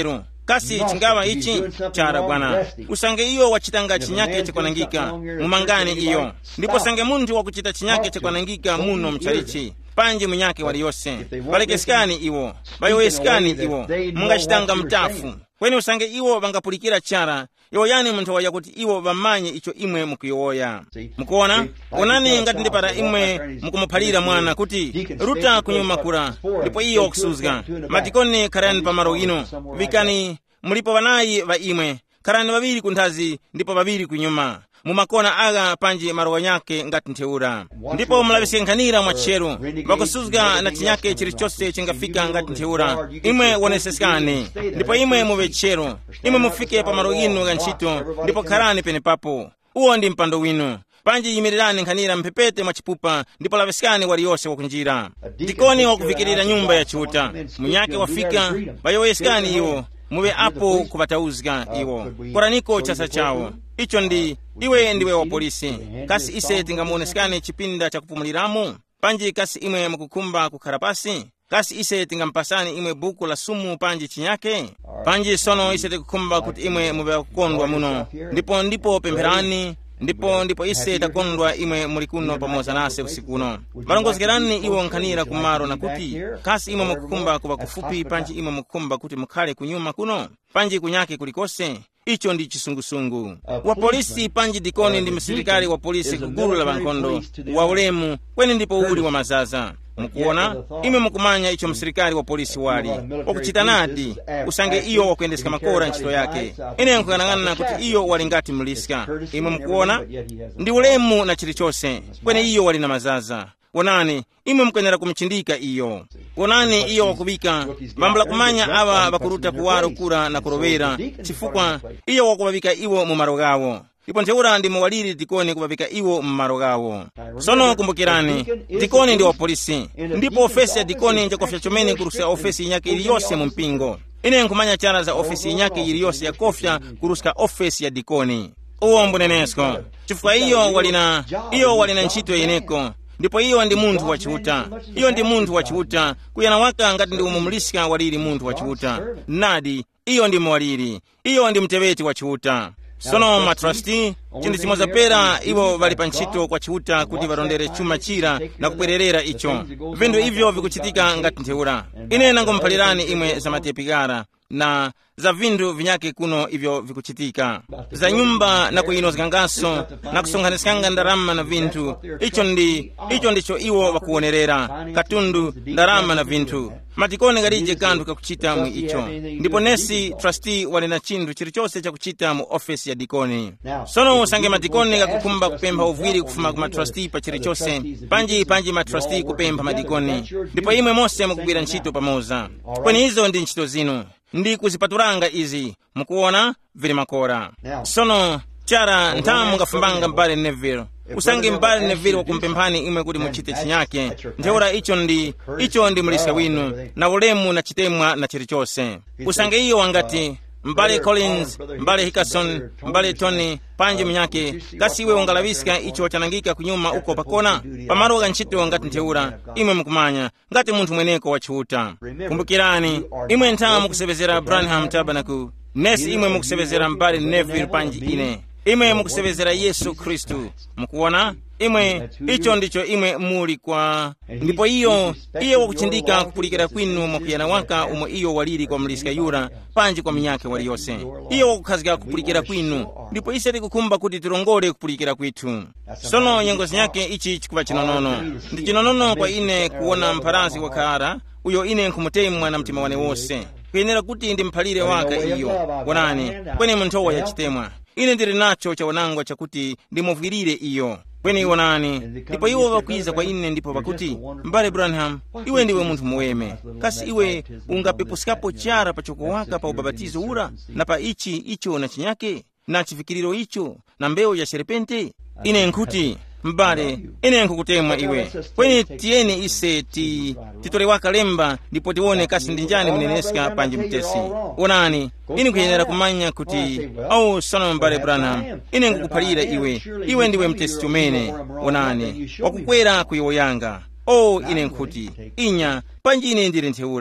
kasi chingawa ichi chara bwana usange iyo wachitanga chinyake chakwanangika mumangani iyo ndipo sange munthu wakuchita chinyake chakwanangika muno mchalichi panji munyake waliyose balekesikani iwo bayowesikani iwo mungachitanga mtafu kweni usange iwo bangapulikira chara iwo yani munthu waya kuti iwo bamanye icho imwe mukuyoya mukuona onani ngati ndi para imwe mukumuphalira mwana kuti ruta kunyuma kura ndipo iyo okusuzga matikoni kharani pamalo ino vikani mulipo banayi ba imwe kharani babiri kunthazi ndipo babiri kunyuma mumakona aga panji marowa nyake ngati ntheura ndipo mulabisenkhanira mwatcheru bakusuzga na chinyake chilichonse chingafika ngati ntheura imwe wonesesikane ndipo imwe muve tcheru imwe mufike pa maro inu ga ntchito ndipo kharani pene papo uwo ndi mpando winu panji yimirirani nkhanira mphepete mwachipupa ndipo labisikani waliyonse wakunjira dikoni wakuvikirira nyumba ya chiuta munyake wafika bayowesikani iwo muve apo kupatauzga iwo koraniko chasa chawo icho ndi iwe ndiwe wa polisi kasi ise tingamuonesikane chipinda cha kupumuliramo panji kasi imwe mukukhumba kukhala pasi kasi ise tingampasani imwe buku la sumu panji chinyake panji sono ise tikukhumba kuti imwe muve kukondwa muno ndipo ndipo pempherani ndipo ndipo ise takondwa imwe muli kuno pamodzi nase usikuno balongozokerani iwo nkhanira kumaro na kuti kasi imwe mukukhumba kuba kufupi panji imwe mukukhumba kuti mukhale kunyuma kuno panji kunyake kulikose icho ndi chisungusungu wa polisi panji dikoni ndi msilikali wa polisi kugulu la bankhondo wa ulemu kweni ndipo uli wa mazaza mukuona imwe mukumanya icho msilikali wa polisi wali wakuchita nati usange iyo wakuyendeseka makora ntchito yake ine nkuyang'ana kuti iyo wali ngati mliska imwe mukuona ndi ulemu na chilichonse kweni iyo wali na mazaza onani imwe mkuyenera kumchindika iyo onani iyo wakubika bambula kumanya awa bakuruta kuwaro kura na kurovera chifukwa iyo wakubabika iwo mu maro gawo ndipo ntheura ndi muwaliri dikoni kubabika iwo mmaro gawo sono kumbukirani dikoni ndi wa polisi ndipo ofesi ya dikoni njakofya chomene kurusa ofesi yake iliyonse mu mpingo ine nkumanya chara za ofesi yake iliyonse ya kofya kuruska ofesi ya dikoni uwo mbunenesko chifukwa iyo walina iyo walina ntchito yeneko ndipo iyo ndi munthu wachiuta iyo ndi munthu wachiuta kuyana waka ngati ndi umumuliska waliri munthu wachiuta nadi iyo ndi mwaliri iyo ndi mtebeti wachiuta sono matrasti chinthu chimodzi pera iwo bali pa ntchito kwa chiuta kuti barondere chuma chira na kupwererera icho vinthu ivyo vikuchitika ngati ntheura ine nangomphalirani imwe za matepikara na za vinthu vinyake kuno ivyo vikuchitika za nyumba na kuino zikangaso na kusonkhanisanga ndarama na vinthu icho ndi icho ndicho iwo wakuonerera katundu ndarama na vinthu matikoni galije kanthu kakuchita mu icho ndipo nesi trustee wali na chinthu chilichonse chakuchita mu ofesi ya dikoni sono usange matikoni kakukhumba kupempha uvwiri kufuma ku matrustee pa chilichonse panji panji matrustee kupempha madikoni ndipo imwe mose mukugwira ntchito pamoza kweni izo ndi ntchito zinu ndi kuzipaturanga izi mukuona vili makora sono chara nthamu ngafumbanga mbale Neville usange mbale Neville wakumpemphani imwe kuti muchite chinyake ntheura icho ndi icho ndi mulisa winu na ulemu na chitemwa na chilichonse usange iyo wangati mbale Collins mbale Hickerson mbale Tony panji mnyake kasi iwe ungalavisika icho chanangika kunyuma uko pakona pamaro ga ntchito ngati ntheura imwe mukumanya ngati munthu mweneko wachiuta kumbukirani imwe nthamu mukusebezera Branham Tabernacle nesi imwe mukusebezera mbale Neville panji ine imwe mukusebezera Yesu Kristu mukuona imwe icho ndicho imwe muli kwa ndipo iyo iyo wakuchindika kupulikira kwinu mwakuyana waka umwe iyo waliri kwa mlisika yura panji kwa minyake waliyose iyo wakukhazika kupulikira kwinu ndipo ise tikukhumba kuti tirongole kupulikira kwithu sono nyengozi yake ichi chikuva chinonono ndi chinonono kwa ine kuona mpharasi wakhara uyo ine nkumutemwa na mtima wane wose kuyenera kuti ndi mphalire waka iyo wonani kweni munthowa yachitemwa ine ndili nacho chawanangwa chakuti ndimuvwirire iyo kweni wonani ndipo iwo wakwiza kwa ine ndipo pakuti mbale Branham iwe ndiwe munthu muweme kasi iwe ungapepusikapo chara pachoko waka pa ubabatizo ura na pa ichi icho na chinyake na chifikiriro icho na mbewu ya serepente ine nkuti mbale ine nkukutemwa iwe kweni tiyeni ise ti titole waka lemba ndipo tione kasi ndinjani mneneska panji mtesi onani ine kuyenera kumanya kuti au sono mbale Branham ine nkukuphalira iwe iwe ndiwe mtesi chomene onani wakukwera kuiwo yanga o ine nkuti inya panji ine ndili ntheura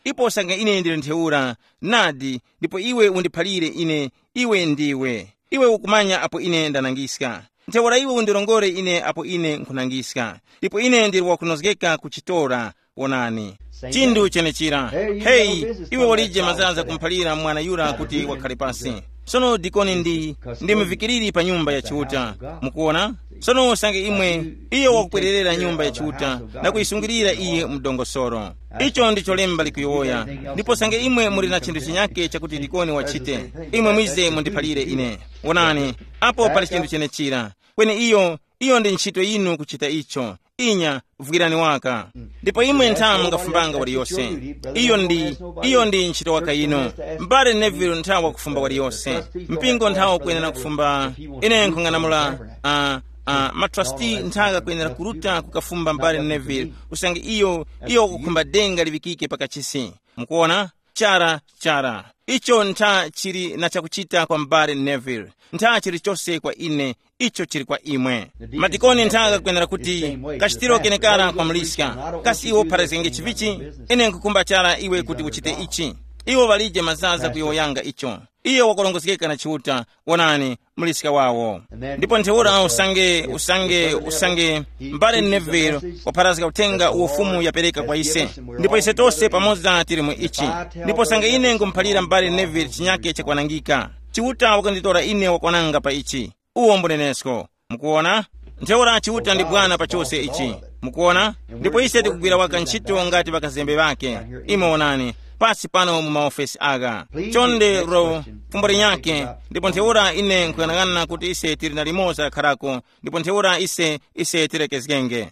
ipo usange ine ndili ntheura nadi, ndipo iwe undiphalire ine, iwe ndiwe. Iwe ukumanya apo ine ndanangiska. Ntheura iwe undirongore ine apo ine nkunangiska. Ndipo ine ndili wakunozgeka kuchitora, wonani. Chindu chenechira. Hey, iwe walije mazaza kumphalira mwana yura kuti wakhale pasi. Sono dikoni ndi ndimvikiriri pa nyumba ya chiuta, mukuona? Sono usange imwe iyo wakupwererera nyumba ya chiuta na kuisungirira iye mdongosoro. Icho ndicho lemba likuyowoya. Ndipo sange imwe muri na chindu chinyake chakuti dikoni wachite, imwe mwize mundiphalire ine. Wonani, apo pali chindu chenechira. Kwene iyo, iyo ndi ntchito yinu kuchita icho. Inya vugirani waka. Ndipo imwe nthamu mungafumbanga wali yose. Iyo ndi, iyo ndi ntchito waka ino. Mbale Neville nthawa kufumba wali yose. Mpingo nthawa kuyenera kufumba. Ine nkung'anamula a uh, matrustee nthaga kuyenera kuruta kukafumba Mbale Neville. Usange iyo, iyo kukumba denga livikike pakachisi. Mukuona? Chara, chara. Icho nta chiri na chakuchita kwa Mbale Neville. Nta chiri chose kwa ine, icho chiri kwa imwe. Madikoni ntaga kuyenera kuti kachitiro kenekara kwa mliska. Kasi iwo parazenge chivichi, ine nkukumba chara iwe kuti uchite ichi. Iwo walije mazaza kuyoyanga icho. Iyo wakolongosikeka na chiuta, wonani, mliska wawo. Ndipo ntheura usange, usange, usange, Mbale Neville waparazika utenga uofumu yapereka kwa ise. Ndipo ise tose pamoza tirimu ichi. Ndipo sange ine ngumphalira Mbale Neville chinyake chakwanangika. Chiuta wakanditora ine wakwananga pa ichi. Uwo mbunenesko. Mukuona? Ntheura chiuta ndi bwana pa chose ichi. Mukuona? Ndipo ise tikugwira waka ntchito ngati bakazembe bake. Imo wonani. Pasi pano mu maofesi aga. Chonde ro fumbori nyake. Ndipo ntheura ine nkuyang'ana kuti ise tiri na limoza kharako. Ndipo ntheura ise ise tirekezgenge.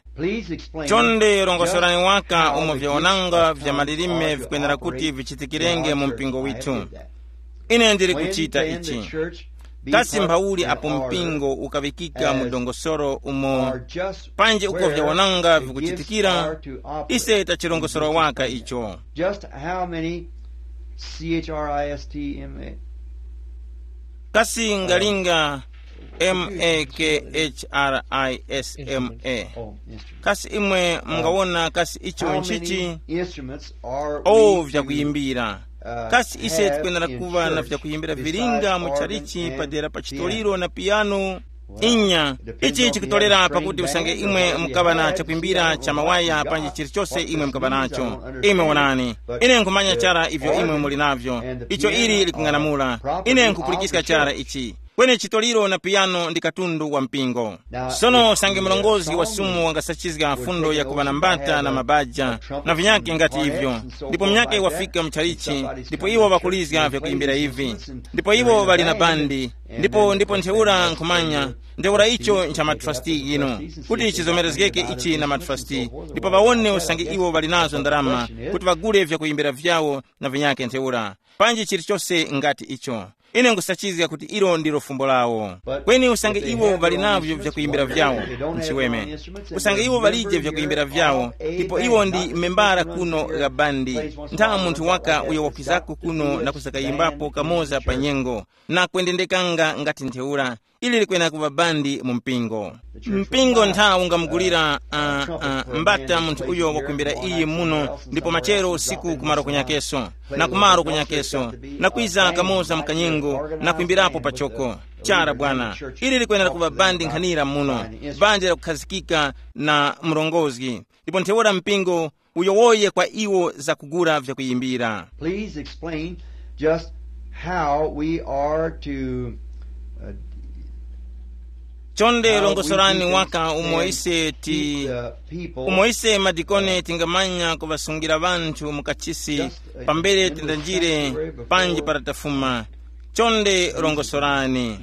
Chonde rongosorani waka umo vyaonanga vya malilime vikwenera kuti vichitikirenge mu mpingo witu. Ine ndiri kuchita ichi. Kasi mbauli apo mpingo ukavikika mudongosoro umo panje uko vyaonanga vikuchitikira, ise tachirongosoro waka icho. Just how many C H R I S T M A? Kasi ngalinga M A K H R I S M A. Kasi imwe mngawona kasi icho nchichi o vyakuyimbira. Kasi ise tikwenera kuva na vyakuyimbira viringa mucharichi padera pa chitoliro na piano. Inya ichi chikutolera pakuti usange imwe mkabana chakuimbira cha mawaya panje chirichose imwe mkabanacho. Imwe wonani, ine nkumanya chara ivyo imwe muli navyo. Icho ili likung'anamula. Ine nkukulikisika chara ichi. Kwene chitoliro na piano ndi katundu wa mpingo. Sono sange mlongozi wa sumu wangasachizga fundo ya kubana mbata na mabaja na vinyake ngati hivyo. Ndipo mnyake wafika mcharichi, ndipo iwo wakulizga vya kuimbira hivi. Ndipo iwo wali na bandi. Ndipo ndipo ntheura nkumanya, ntheura icho ncha matrustee ino. Kuti chizomerezgeke ichi na matrustee. Ndipo waone usange iwo wali nazo ndarama, kuti wagule vya kuimbira vyao na vinyake ntheura. Panji chirichose ngati icho. Ine ngusachizga kuti ilo ndilo fumbo lawo. Kweni usange iwo wali navyo vya kuimbira vyao mchiweme. Usange iwo walije vya kuimbira vyao, ndipo iwo ndi membara kuno ga bandi. Nta muntu waka uyo wakizaku kuno na kusakayimbapo kamoza panyengo na kuendendekanga ngati ntheura. Ili likwena kuva bandi mumpingo. Mpingo nta ungamugulira uh, uh, mbata muntu uyo wakuimbira iyi muno, ndipo machero siku kumaro kunyakeso na kumaro kunyakeso na kuiza kamoza mkanyengo na kuimbirapo pachoko. Chara bwana, ili likwena kuva bandi nkhanira muno, bandi la kukhazikika na mrongozi. Ndipo ntheura mpingo uyo woye kwa iwo za kugura vya kuimbira. Please explain just how we are to uh, Chonde longosorani waka umoise ti umoise madikone tingamanya kubasungira bantu mukachisi pambele tindanjire panji paratafuma. Chonde longosorani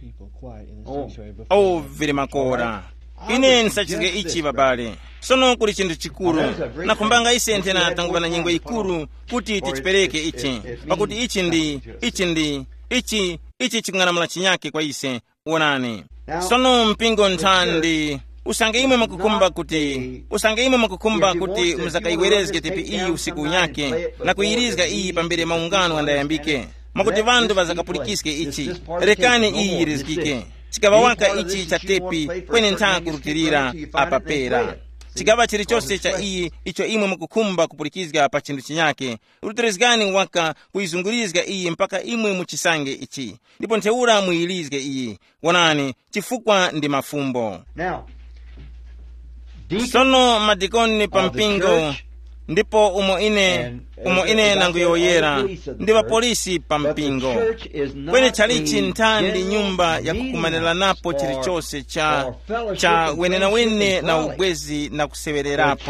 oh vile makora ine nsachizge ichi babale. Sono kuli chindu chikuru na kumbanga ise ntena tangubana nyingo ikuru kuti tichipereke ichi pakuti ichi ndi ichi ndi ichi ichi ching'anamula chinyake kwa ise wonani. Sono mpingo ntandi usange imwe makukumba kuti usange imwe makukumba kuti mzakaiwerezge tipi iyi usiku nyake na kuirizga iyi pambele maungano andayambike makuti vandu vazakapulikiske ichi rekani iyi rizikike chikava waka ichi cha tepi kwene nta kurutirira apapera. chigaba chilichonse cha iyi icho imwe mukukhumba kupulikizga pa chinthu chinyake ruterezgani waka kuizungurizga iyi mpaka imwe muchisange ichi ndipo ntheura muyilizge iyi wonani chifukwa ndi mafumbo. Sono madikoni pa mpingo ndipo umo ine umo ine nangu yoyera ndi bapolisi pa mpingo kwenye chalichi ntandi nyumba ya kukumanila napo chilichose cha cha wenena wene na ubwezi na kusewererapo.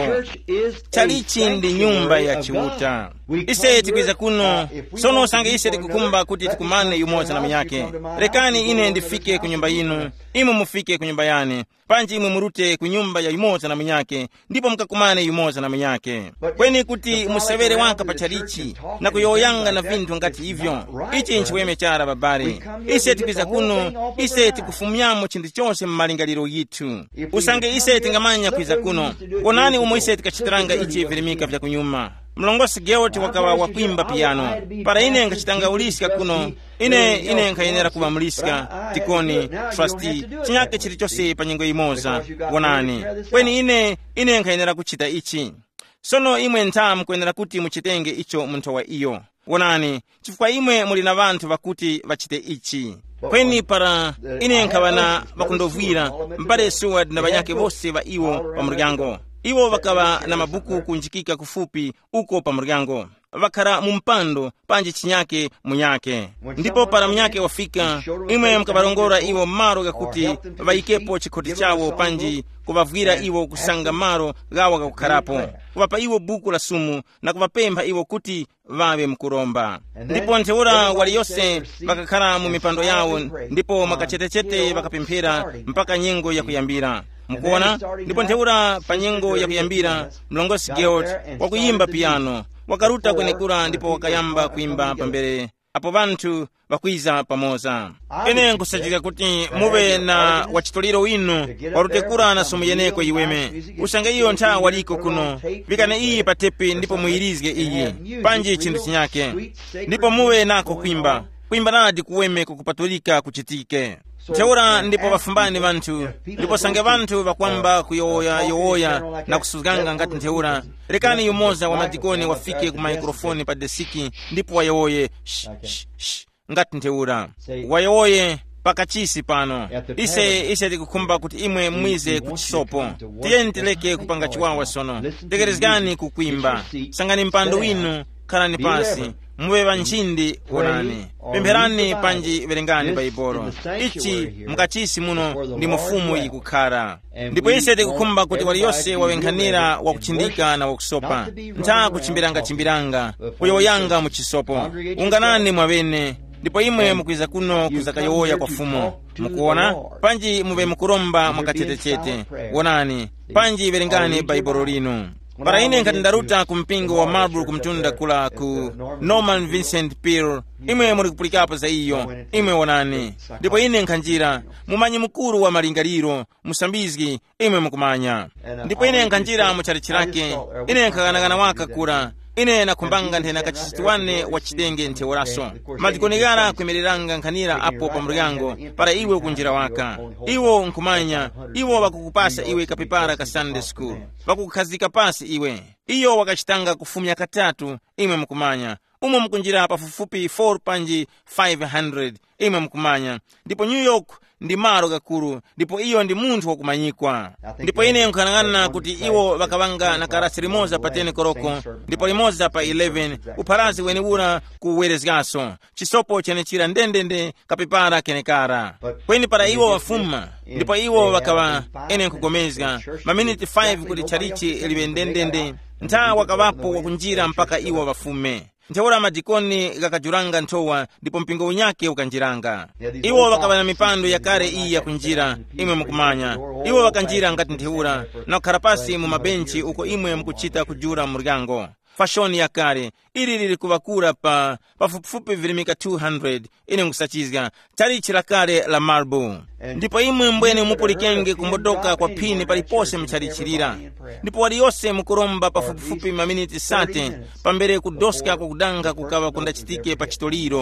Chalichi ndi nyumba ya chiuta. Ise tikwiza kuno sono sange ise tikukumba kuti tikumane yumoza na miyake. Rekani ine ndifike kunyumba inu imo mufike kunyumba yane panji imwe murute kunyumba ya yumoza na miyake ndipo mkakumane yumoza na miyake kweni kuti musevere wanka pa chalichi na kuyoyanga na vintu ngati hivyo ichi nchiweme chara babari. Ise tikwiza kuno ise tikufumyamo chinthu chonse mmalingaliro yitu usange ise tingamanya kwiza kuno wonani umo ise tikachitiranga ichi virimika vya kunyuma. Mlongosi Geoti wakawa wakwimba piano para ine nkachitanga uliska kuno ine ine nkayenera kuba muliska tikoni trustee chinyake chilichose pa nyingo imoza wonani kweni ine ine nkayenera kuchita ichi sono imwe ntamu kuyenera kuti muchitenge icho muntowa iyo wonani chifukwa imwe muli na vantu vakuti vachite ichi kweni para ine nkabana vakundovwira mpale Seward na banyake vose va iwo pa muryango. Iwo vakava na mabuku kunjikika kufupi uko pa muryango vakara mumpando panji chinyake munyake ndipo para munyake wafika imwe mkabarongora iwo maro gakuti vaikepo chikoti chawo panji kuvavwira iwo kusanga maro gawa gakukharapo kuvapa iwo buku la sumu na kuvapempha iwo kuti vave mkuromba ndipo ntheura wali yose vakakhala mu mipando yawo ndipo makachetechete vakapemphera mpaka nyengo ya kuyambira mukuona. Ndipo ntheura pa nyengo ya kuyambira mlongosi George wakuyimba piano wakaruta kwenekura ndipo wakayamba kuimba pambere apo vantu vakwiza pamoza. Ene nkusachika kuti muve na wachitoliro winu warutekura na somu yeneko iweme usanga iyo ntha waliko kuno vikane iyi patepi ndipo muyirizge iyi panji chinthu chinyake ndipo muve nako kuimba kuimba nadi kuweme kukupatulika kuchitike. Ntheura ndipo vafumbani vantu ndipo sange vantu vakwamba kuyoya yoya na kusuzganga ngati ntheura rekani yumoza wa madikoni wafike ku microphone pa desiki ndipo wayoye sh, sh, sh, ngati ntheura wayoye pakachisi pano ise ise tikukumba kuti imwe mwize kuchisopo tiyeni tileke kupanga chiwawa sono tekerezgani kukwimba sangani mpando winu khalani pasi muwe vanchindi wonani pempherani panji verengani baibolo ichi mkachisi muno ndi mufumu ikukhara ndipo ise tikukumba kuti waliyose wawenkhanira wakuchindika na wakusopa ntha kuchimbiranga-chimbiranga kuyoyanga muchisopo unganani mwavene ndipo imwe mukwiza kuno kuzakayoya kwa fumu mukuona panji muve mukuromba mwakachetechete wonani panji verengani baibolo linu. Para ine nkati ndaruta kumpingo wa Marlborough kumtunda kula ku Norman Vincent Peale imwe muri kupulikapo za iyo imwe wonani ndipo ine nkhanjira mumanyi mukuru wa malingaliro musambizgi imwe mukumanya ndipo ine nkhanjira muchalichirake ine nkhaganagana waka kura ine nakumbanga nthena kachituwane wachitenge ntheuraso madikonegara kwemereranga nkhanira apo pa muryango para iwe kunjira waka iwo nkumanya iwo wakukupasa iwe kapipara ka Sunday school wakukhazika pasi iwe iyo wakachitanga kufumya katatu imwe mukumanya umo mkunjira pafufupi four panji five hundred imwe mukumanya ndipo New York ndi maro gakuru ndipo iyo ndi munthu wakumanyikwa ndipo ine nkhanangana kuti iwo vakavanga na karasi limoza pa ten koroko ndipo limoza pa eleven upharazi weniwura kuwerezgaso chisopo chenechira ndendende kapipara kenekara kweni para iwo wafuma ndipo iwo vakava ene nkugomezga maminiti five kuti chalichi live ndendende ntha wakavapo wakunjira mpaka iwo vafume ntheura madikoni gakajuranga nthowa ndipo mpingo unyake ukanjiranga iwo vakava na mipando ya kare iyi ya kunjira imwe mukumanya iwo vakanjira ngati ntheura na kukhala pasi mu mabenchi uko imwe mukuchita kujura muryango fashoni ya kare ili lili kuvakura pa pafupifupi vilimika two hundred ine nkusachizga chalichi la kare la Marlborough ndipo imwe mbwene mupulikenge kumbodoka kwa phini palipose mchalichilira ndipo waliyose mukuromba pafupifupi maminiti sate pambere kudoska kukudanga kukava kundachitike pa chitoliro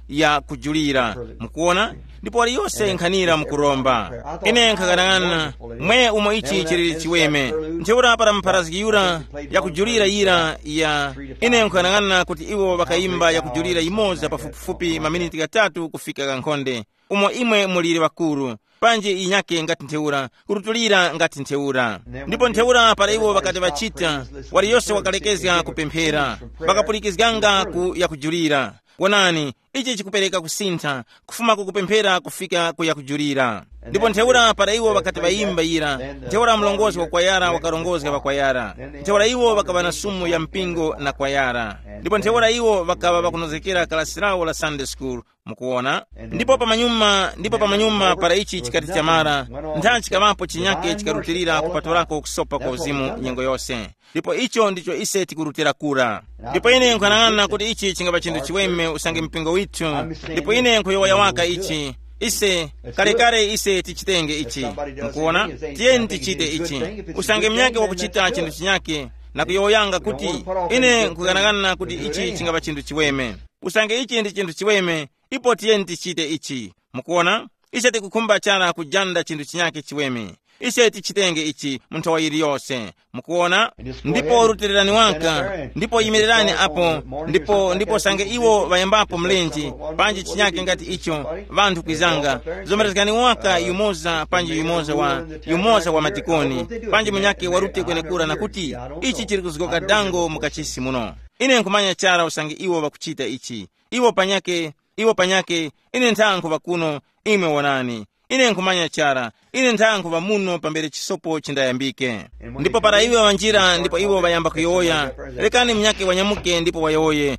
ya kujulira, mukuona, ndipo waliyonse nkhanira mukuromba. Ine nkhakanang'ana mwe umo ichi chili chiweme ntheura para mpharaziki yura ya kujulira ira ya ine nkhakanang'ana kuti iwo bakayimba ya kujulira imoza pafupifupi maminiti gatatu kufika kankhonde umo imwe muliri wakuru panji inyake ngati ntheura kurutulira ngati ntheura. Ndipo ntheura para iwo bakati bachita waliyonse wakalekeza kupemphera bakapulikizganga ku ya kujulira. Wonani ichi chikupereka kusintha kufuma kukupemphera kufika ku ya kujulira. Ndipo ntheura para iwo bakati bayimba ira ntheura mlongozi wa kwayara wakarongozga wa kwayara. Ntheura iwo bakaba na sumu ya mpingo na kwayara. Ndipo ntheura iwo bakaba bakunozekera kalasirawo la Sunday school mukuona. Ndipo pamanyuma ndipo pamanyuma para ichi chikati chamara ntha chikamapo chinyake chikarutirira kupatolako kusopa kwa uzimu nyengo yose. Ndipo icho ndicho ise tikurutira kura. Ndipo ine nkhanang'ana kuti ichi chingaba chinthu chiweme usange mpingo withu. Ndipo ine nkhoyoya waka ichi ise kale kale ise tichitenge ichi mukuona. Tiyeni tichite ichi usange mnyake wakuchita chinthu chinyake na kuyoyanga kuti ine nkhukanang'ana kuti ichi chingaba chinthu chiweme usange ichi ndi chinthu chiweme ipo tiyeni tichite ichi mukuona. Ise tikukhumba chara kujanda chinthu chinyake chiweme ise tichitenge ichi munthawi iliyonse mukuona. Ndipo rutirani waka ndipo yimirani apo ndipo ndipo sange iwo bayambapo mlenji panji chinyake ngati icho vanthu kwizanga zomerezekani waka yumoza panji yumoza wa yumoza wa matikoni panji munyake warute kwene kura na kuti ichi chiri kuzgoka dango mukachisi muno. Ine nkumanya chara usange iwo bakuchita ichi iwo panyake iwo panyake ine nthankho bakuno ime wonani. Ine nkumanya chara ine nthankho bamuno pambere chisopo chindayambike. Ndipo para iwo wanjira ndipo iwo bayamba kuyoya lekani mnyake wanyamuke ndipo wayoye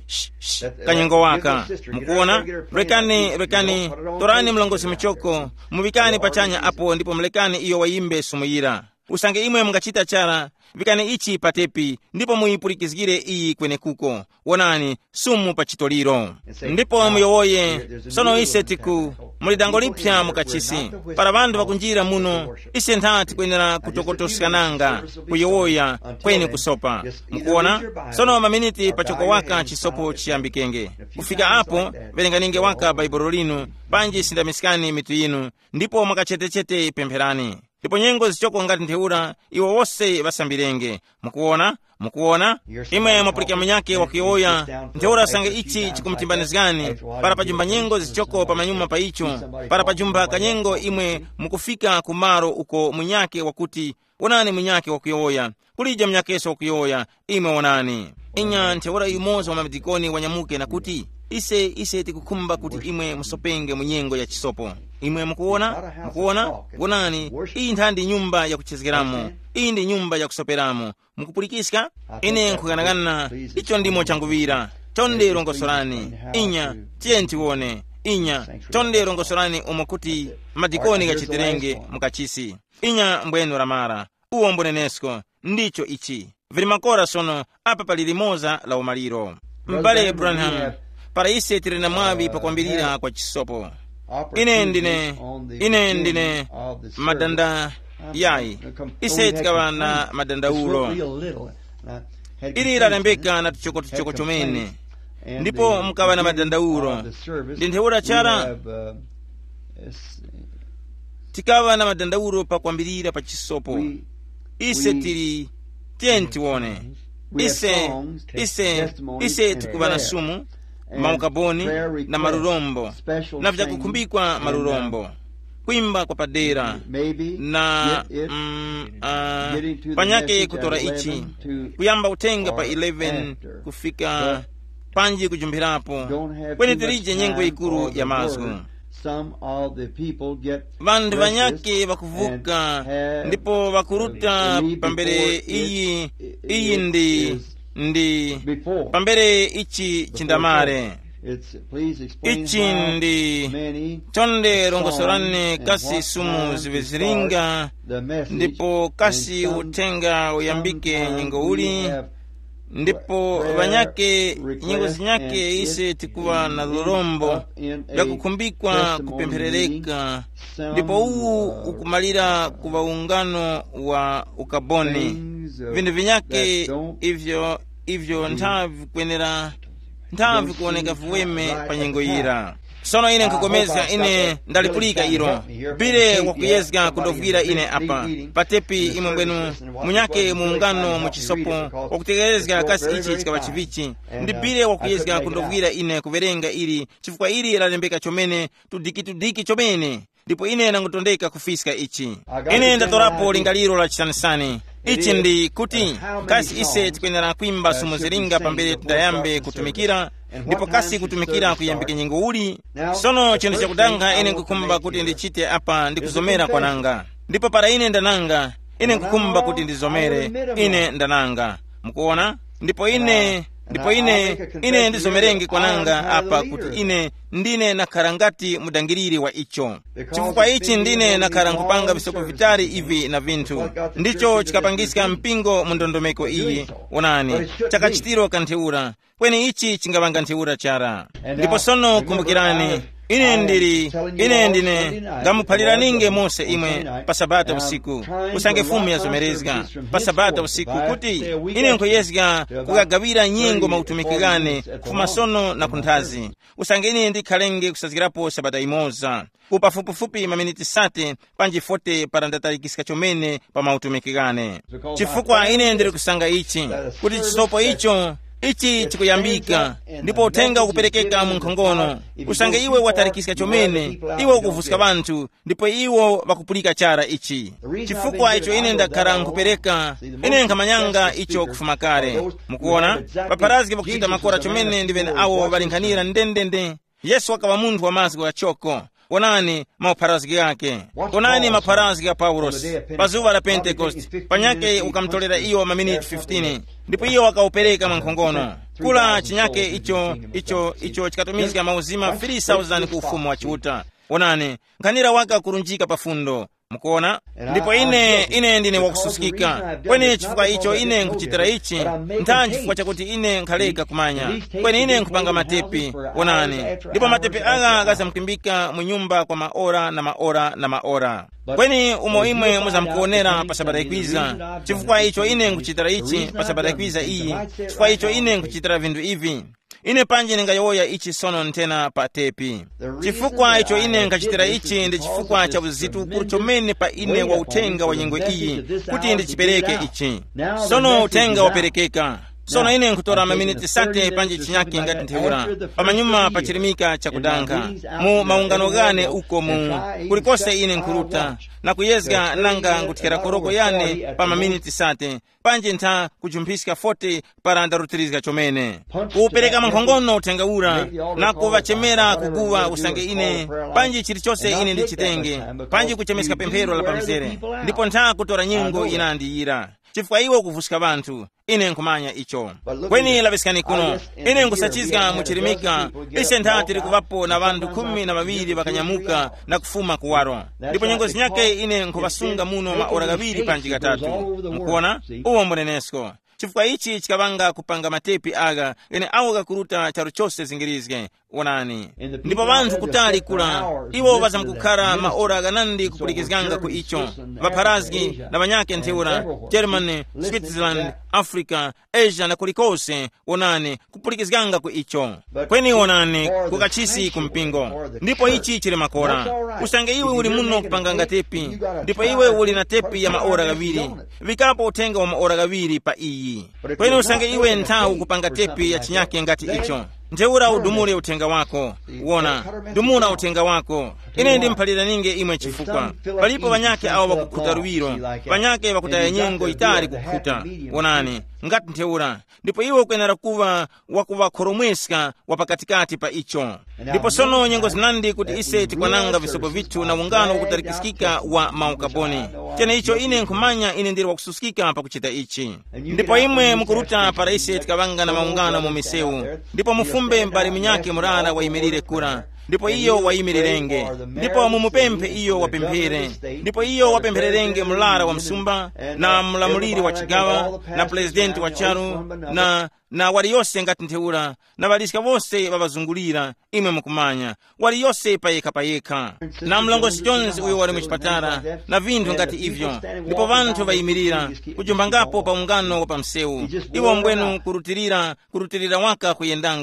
kanyengo waka mukuona. Rekani rekani torani mlongozi mchoko muvikani pachanya apo ndipo mlekani iyo wayimbe sumuyira usange imwe mungachita chara vikane ichi patepi ndipo muyipulikizgire iyi kwene kuko wonani sumu pachitoliro. Ndipo muyowoye sono ise tiku mulidango lipya mukachisi para vandu vakunjira muno ise nthati kwenera kutokotoskananga kuyowoya kweni kusopa mukuona. Sono maminiti pachoko waka chisopo chiyambikenge kufika apo velenganinge waka baibolo linu panji sindamisikani mitu yinu ndipo mwakachetechete pempherani. Ndipo nyengo zichoko ngati ntheura iwo wose basambirenge mukuona mukuona. Imwe mwapulika munyake wakuyoya ntheura sange ichi chikumtimbanizgani para pajumba nyengo zichoko pamanyuma pa icho para pajumba kanyengo imwe mukufika kumaro uko munyake wakuti wonani munyake wakuyoya kulija munyakeso wakuyoya imwe wonani. Inya ntheura yumoza wa mamadikoni wanyamuke na kuti ise ise tikukhumba kuti imwe musopenge munyengo ya chisopo imwe mukuona mukuona wonani. Iyi nthandi nyumba ya kuchezgeramo iyi ndi nyumba ya kusoperamo mukupulikiska. Ine nkhukanang'ana icho ndimo changuvira chonde rongosorani inya tiyeni tiwone inya chonde rongosorani umo kuti madikoni gachiterenge mukachisi inya mbwenu ramara uwo mbonenesko ndicho ichi vilimakora sono apa palilimoza la umaliro mbale Branham para ise tirina mwavi pakwambirira kwa chisopo. Ine ndine ine ndine madanda yai ise tikawa na madandaulo ili lalembeka na tuchoko tuchoko chomene ndipo mkawa na madandaulo ndi ntheura chara tikawa na madandaulo pakwambirira pa chisopo ise tili tiyeni tiwone ise ise ise tikuwa na sumu maukaboni na marurombo na vyakukumbikwa marurombo kuimba kwa padera na mm, uh, panyake kutora ichi kuyamba utenga pa eleven kufika panji kujumbirapo kwenye tirije nyengo ikuru ya mazgu vandu vanyake vakuvuka ndipo vakuruta pambere iyi iyi ndi ndi pambere ichi chindamare ichi ndi chonde rongosorane kasi sumu ziveziringa ndipo kasi utenga uyambike nyingo uli ndipo vanyake nyingo zinyake ise tikuwa na lorombo ya kukumbikwa kupempherereka ndipo uwu ukumalira kuva ungano wa ukaboni vindu vinyake ivyo ivyo nthavi kwenera nthawi kuoneka vuweme pa nyengo ira. Sono ine nkukomeza ine ndalipulika iro bile wakuyezga kundovwira ine apa patepi imwe mbwenu munyake muungano muchisopo wakutegerezga kasi ichi chikaba chivichi ndi bile wakuyezga kundovwira ine kuverenga ili chifukwa ili lalembeka chomene tudiki tudiki chomene ndipo ine nangutondeka kufiska ichi. Ine ndatorapo lingaliro la chisanisani ichi ndi kuti kasi ise tikwenera kuimba sumuziringa pambele tidayambe kutumikira ndipo kasi kutumikira kuyambike nyengo uli. Sono chinthu chakudanga ine nkukumba kuti ndichite apa ndikuzomera kwa nanga ndipo para ine ndananga ine nkukumba kuti ndizomere ine ndananga mukuona ndipo ine ndipo ine ine ndizomerenge kwa nanga apa kuti ine ndine nakhala ngati mudangiriri wa icho chifukwa ichi ndine nakhala nkupanga visopo vitali ivi na vinthu ndicho chikapangisika mpingo mundondomeko iyi. Onani chakachitiro kantheura kweni ichi chingapanga ntheura chara. Ndipo sono kumbukirani ine ndiri ine ndine ngamuphalira ninge Mose imwe pa sabata usiku usange fumu yazomerezga pa sabata usiku kuti ine nkuyezga kukagawira nyengo mautumikigane kufuma sono na kunthazi usange ine ndikhalenge kusazikirapo sabata imoza kupafupifupi maminiti sate panji fote para ndatalikisika chomene pa mautumikigane chifukwa ine ndiri kusanga ichi kuti chisopo icho ichi chikuyambika ndipo uthenga ukuperekeka mu nkhongono usange iwe watarikisika chomene iwe ukuvusika banthu ndipo iwo bakupulika chara ichi chifukwa icho ine ndakhala nkupereka ine nkamanyanga icho kufuma kale. Mukuona paparazgi bakuchita makora chomene ndivene awo balinkhanira ndendende. Yesu akaba munthu wa maziko ya choko. Onani maparazgi yake, onani maparazgi ya Paulos pazuva la Pentecost panyake ukamtolera iyo maminiti fifteen ndipo iyo wakaupereka mwankhongono kula chinyake icho icho icho chikatumizika mauzima three thousand ku ufumu wa chiuta. Onani nkhanira waka kurunjika pafundo. Mukuona ndipo ine ine ndine wakususikika kweni chifukwa icho ine nkuchitira ichi nthanji chifukwa chakuti ine nkhaleka kumanya kweni ine nkupanga matepi. Onani ndipo matepi aga akazamkimbika mu nyumba kwa maora na maora na maora kweni umo imwe muzamkuonera pa sabata ikwiza chifukwa icho ine nkuchitira ichi pa sabata ikwiza iyi chifukwa icho ine nkuchitira vindu ivi ine panje ningayoya ichi sono ntena pa tepi chifukwa icho ine nkachitira ichi ndi chifukwa cha uzitu kuru chomene pa ine wa utenga wa nyengo iyi kuti ndichipereke ichi sono utenga waperekeka sono ine nkutora maminiti sate panje chinyake ngati ntheura pamanyuma pachirimika chakudanka mu maungano gane uko mu kulikose ine nkuruta na kuyezga nanga ngutikira koroko yane pa maminiti sate panje ntha kujumpisika forty para ndarutirizga chomene kupereka mankhongono utengaura na kuvachemera kuguwa usange ine panje chilichose ine ndichitenge panje kuchemesika pemphero la pamzere ndipo ntha kutora nyengo inandiyira chifukwa iwo kuvusika banthu ine nkumanya icho kweni labisikani kuno ine nkusachizga muchirimika ise ntha tiri kuvapo na bandu kumi na babiri bakanyamuka na kufuma kuwaro ndipo nyengo zinyake ine nkuvasunga muno maora gaviri panji gatatu. Mukuona uwo mbunenesko chifukwa ichi chikavanga kupanga matepi aga ine awo gakuruta charo chose zingirizge. Onani ndipo banthu kutali kula iwo bazamkukhala maora ganandi kupulikizganga ku icho vaparazgi na banyake ntheura Germany, Switzerland, Africa, Asia na kulikose. Onani kupulikizganga ku icho kweni onani kukachisi kumpingo ndipo ichi chili makora usange iwe uli muno kupanganga tepi ndipo iwe uli na tepi ya maora gaviri vikapo utenga wa maora gaviri pa iyi kweni usange iwe nthawu kupanga tepi ya chinyake ngati icho ntheura udumule utenga wako. Uona dumula utenga wako ine ndi mphalira ninge imwe chifukwa palipo banyake awo bakukhuta ruwiro banyake bakutaya nyengo itali kukhuta. Onani ngati ntheura ndipo iwo kwenera kuva wakuva khoromweska wapakatikati pa icho ndipo sono nyengo zinandi kuti ise tikwananga visopo vithu na ungano wakutarikisikika wa maukaboni chene icho ine nkumanya ine ndiri wakususikika pa kuchita ichi ndipo imwe mukuruta para ise tikavanga na maungano mu misewu ndipo mufumbe mbali minyake murara waimirire kura ndipo iyo waimirerenge ndipo mumupemphe iyo wapemphere ndipo iyo wapemphererenge mulara wa msumba na mlamuliri wa chigawa na presidenti wa charu na na wali yose ngati ntheura na balisika bose babazungulira imwe mukumanya wali yose payeka payeka na mlongosi Jones uyo wali muchipatara na vinthu ngati ivyo ndipo banthu bayimirira kujumbangapo pa ungano wa pamsewu iwo mbwenu kurutirira kurutirira waka kuyendanga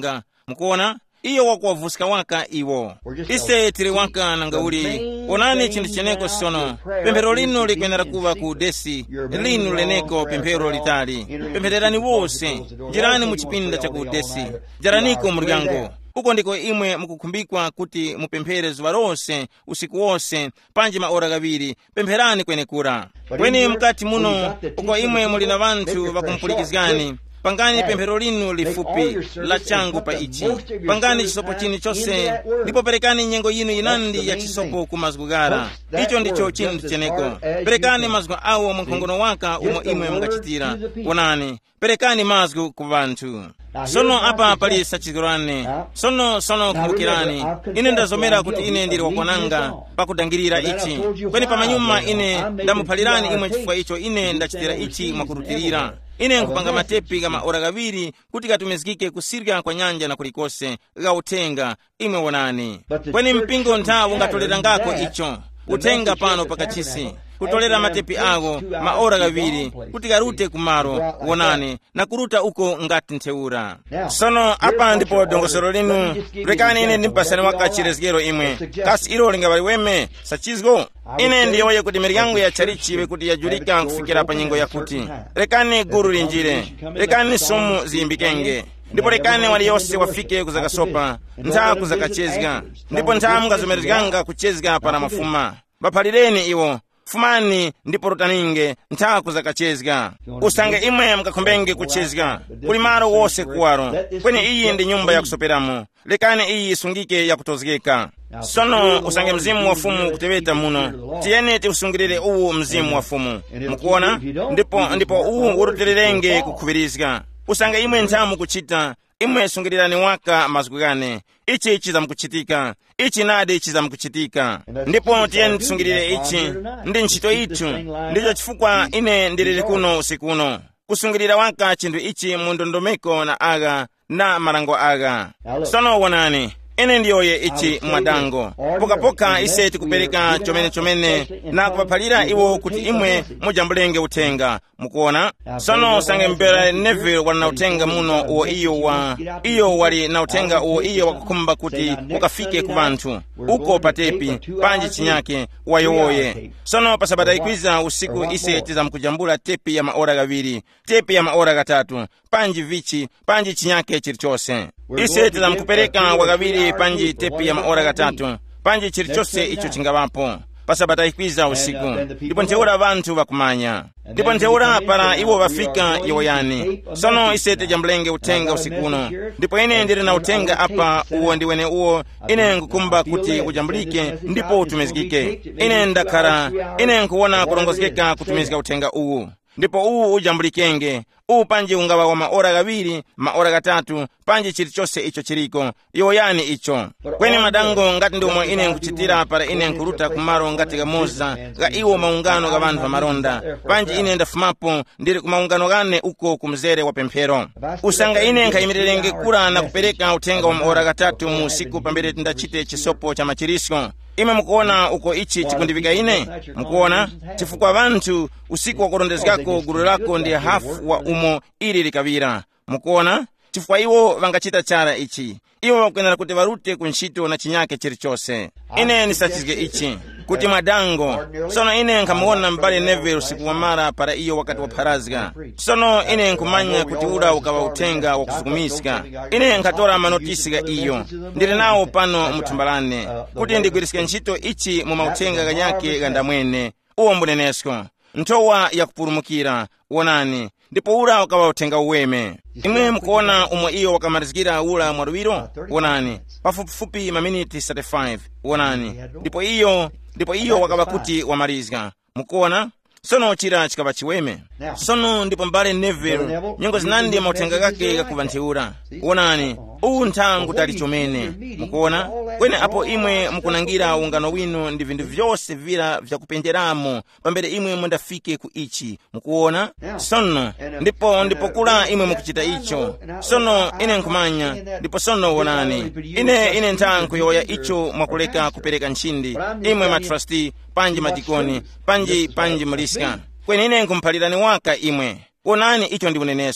mukuona iyo wakuwavusika waka iwo ise tiri waka nangauli onani chinthu cheneko sono pemphero lino likuyenera kuva ku desi lino leneko pemphero litali pemphererani wose jirani mu chipinda cha ku desi jaraniko mulyango uko ndiko imwe mukukhumbikwa kuti mupemphere zuva lonse usiku wonse panji maora gaviri pempherani kwenekura kweni mkati muno uko imwe muli na vanthu vakumpulukizgani pangani pemphero linu lifupi la changu pa ichi pangani chisopo chini chose ndipo perekani nyengo yinu inandi ya chisopo ku mazgu gara icho ndicho chinthu cheneko perekani mazgu awo munkhongono waka umo imwe mungachitira onani perekani mazgu ku vanthu sono apa pali sachizirane sono sono kumbukirani ine ndazomera kuti ine ndiri wakwananga pakudangirira ichi kweni pamanyuma ine ndamuphalirani imwe chifukwa icho ine ndachitira ichi mwakurutirira ine nkupanga matepi kama ora gaviri kuti katumizikike kusirika kwa nyanja na kulikose gautenga imwe wonani kweni mpingo nthawu ungatolera ngako icho utenga pano pakachisi kutolera matepi ago maora gaviri kuti karute kumaro wonani na kuruta uko ngati ntheura sono apa ndipo dongosero linu rekani ine ndimpasani waka chirezgero imwe kasi ilo lingavali weme sachizgo ine ndiyoye kuti miri yangu ya charichiwe kuti yajulika kufikira pa nyingo yakuti rekani guru linjire rekani sumu ziimbikenge ndipo rekani wali yose wafike kuzakasopa ntha kuzakachezga ndipo ntha mungazomerezganga kuchezga para mafuma baphalireni iwo fumani ndipo rutaninge ntha kuzakachezga usange imwe mkakombenge kuchezga kuli maro wose kuwaro kweni iyi ndi nyumba ya kusoperamo lekani iyi isungike ya kutozgeka sono usange mzimu wa fumu kuteweta muno tiyeni tiusungirire uwu mzimu wa fumu mukuona ndipo ndipo uwu urutirenge kukhuvirizga usange imwe nthamu kuchita imwe sungirirani waka mazgugane ichi chiza mkuchitika ichi nadi chiza mkuchitika ndipo tiyeni tisungirire ichi ndi ntchito ithu ndicho chifukwa ine ndilili kuno usikuno kusungirira waka chinthu ichi mundondomeko na aga na malango aga sono wonani ine ndiyoye ichi mwadango pokapoka ise tikupereka chomene chomene na kupaphalira iwo kuti imwe mujambulenge utenga mukuona sono sange mpera Neville wali na utenga muno uwo iyo wa iyo wali na utenga uwo iyo wakukumba kuti ukafike ku vanthu uko patepi panji chinyake wayowoye sono pasabata ikwiza usiku ise tizamkujambula tepi ya maora gaviri tepi ya maora gatatu panji vichi panji chinyake chilichose ise tizamkupereka wakaviri panji tepi ya maora gatatu panji chilichose icho chingavapo pasabata ikwiza usiku ndipo ntheura vanthu vakumanya ndipo ntheura para iwo vafika iwoyani sono ise tijambulenge utenga usikuno ndipo ine ndiri na utenga apa uwo ndiwene uwo ine nkukumba kuti ujambulike ndipo utumizikike ine ndakhala ine nkuwona kulongozekeka kutumizika utenga uwu ndipo uwu ujambulikenge uwu panji ungava wa maora gaviri maora gatatu panji chilichose icho chiliko iwoyani icho kweni madango ngati ndi umwe ine nkuchitira para ine nkuruta kumaro ngati gamoza ga iwo maungano ga vanthu vamaronda panji ine ndafumapo ndiri kumaungano gane uko kumzere wa pemphero usanga ine nkhayimirerenge kula na kupereka utenga wa maora gatatu mu usiku pambere ndachite chisopo cha machirisyo ime mukuona uko ichi chikundivika ine mukuona chifukwa vanthu usiku wakurondezgako gulu lako ndi hafu wa umo ili likavira mukuona chifukwa iwo vangachita chara ichi iwo wakuyenera kuti varute kuntchito na chinyake chilichose ine nisachizge ichi kuti mwadango sono ine nkamuona mbali Neville usiku wa mara para iyo wakati wa parazga sono ine nkumanya kuti ula ukava utenga wakusukumiska ine nkatora manotisi ga iyo ndiri nawo pano mutumbalane kuti ndigwirisike ntchito ichi mu mautenga ganyake gandamwene uwo mbunenesko ntowa ya kupurumukira wonani ndipo ula ukava utenga uweme imwe mukuona umwe iyo wakamalizikira ula mwaruwiro wonani pafupifupi maminiti thirty-five wonani ndipo iyo ndipo iyo wakava kuti wamalizika mukuona sono chira chikava chiweme sono ndipo mbale Neville nyongo zinandi mautenga gake gakuva ntheura wonani uwu nthangu tali chomene mukuona kwene apo imwe mukunangira ungano wino ndi vinthu vyose vira vyakupenjeramo pambere imwe mundafike ku ichi mukuona sono ndipo ndipo kula imwe mukuchita icho sono ine nkumanya ndipo sono wonani ine ine nthangu yoya icho mwakuleka kupereka nchindi imwe matrustee panji madikoni panji panji muliska kwene ine nkumphalirani waka imwe wonani icho ndi unenesko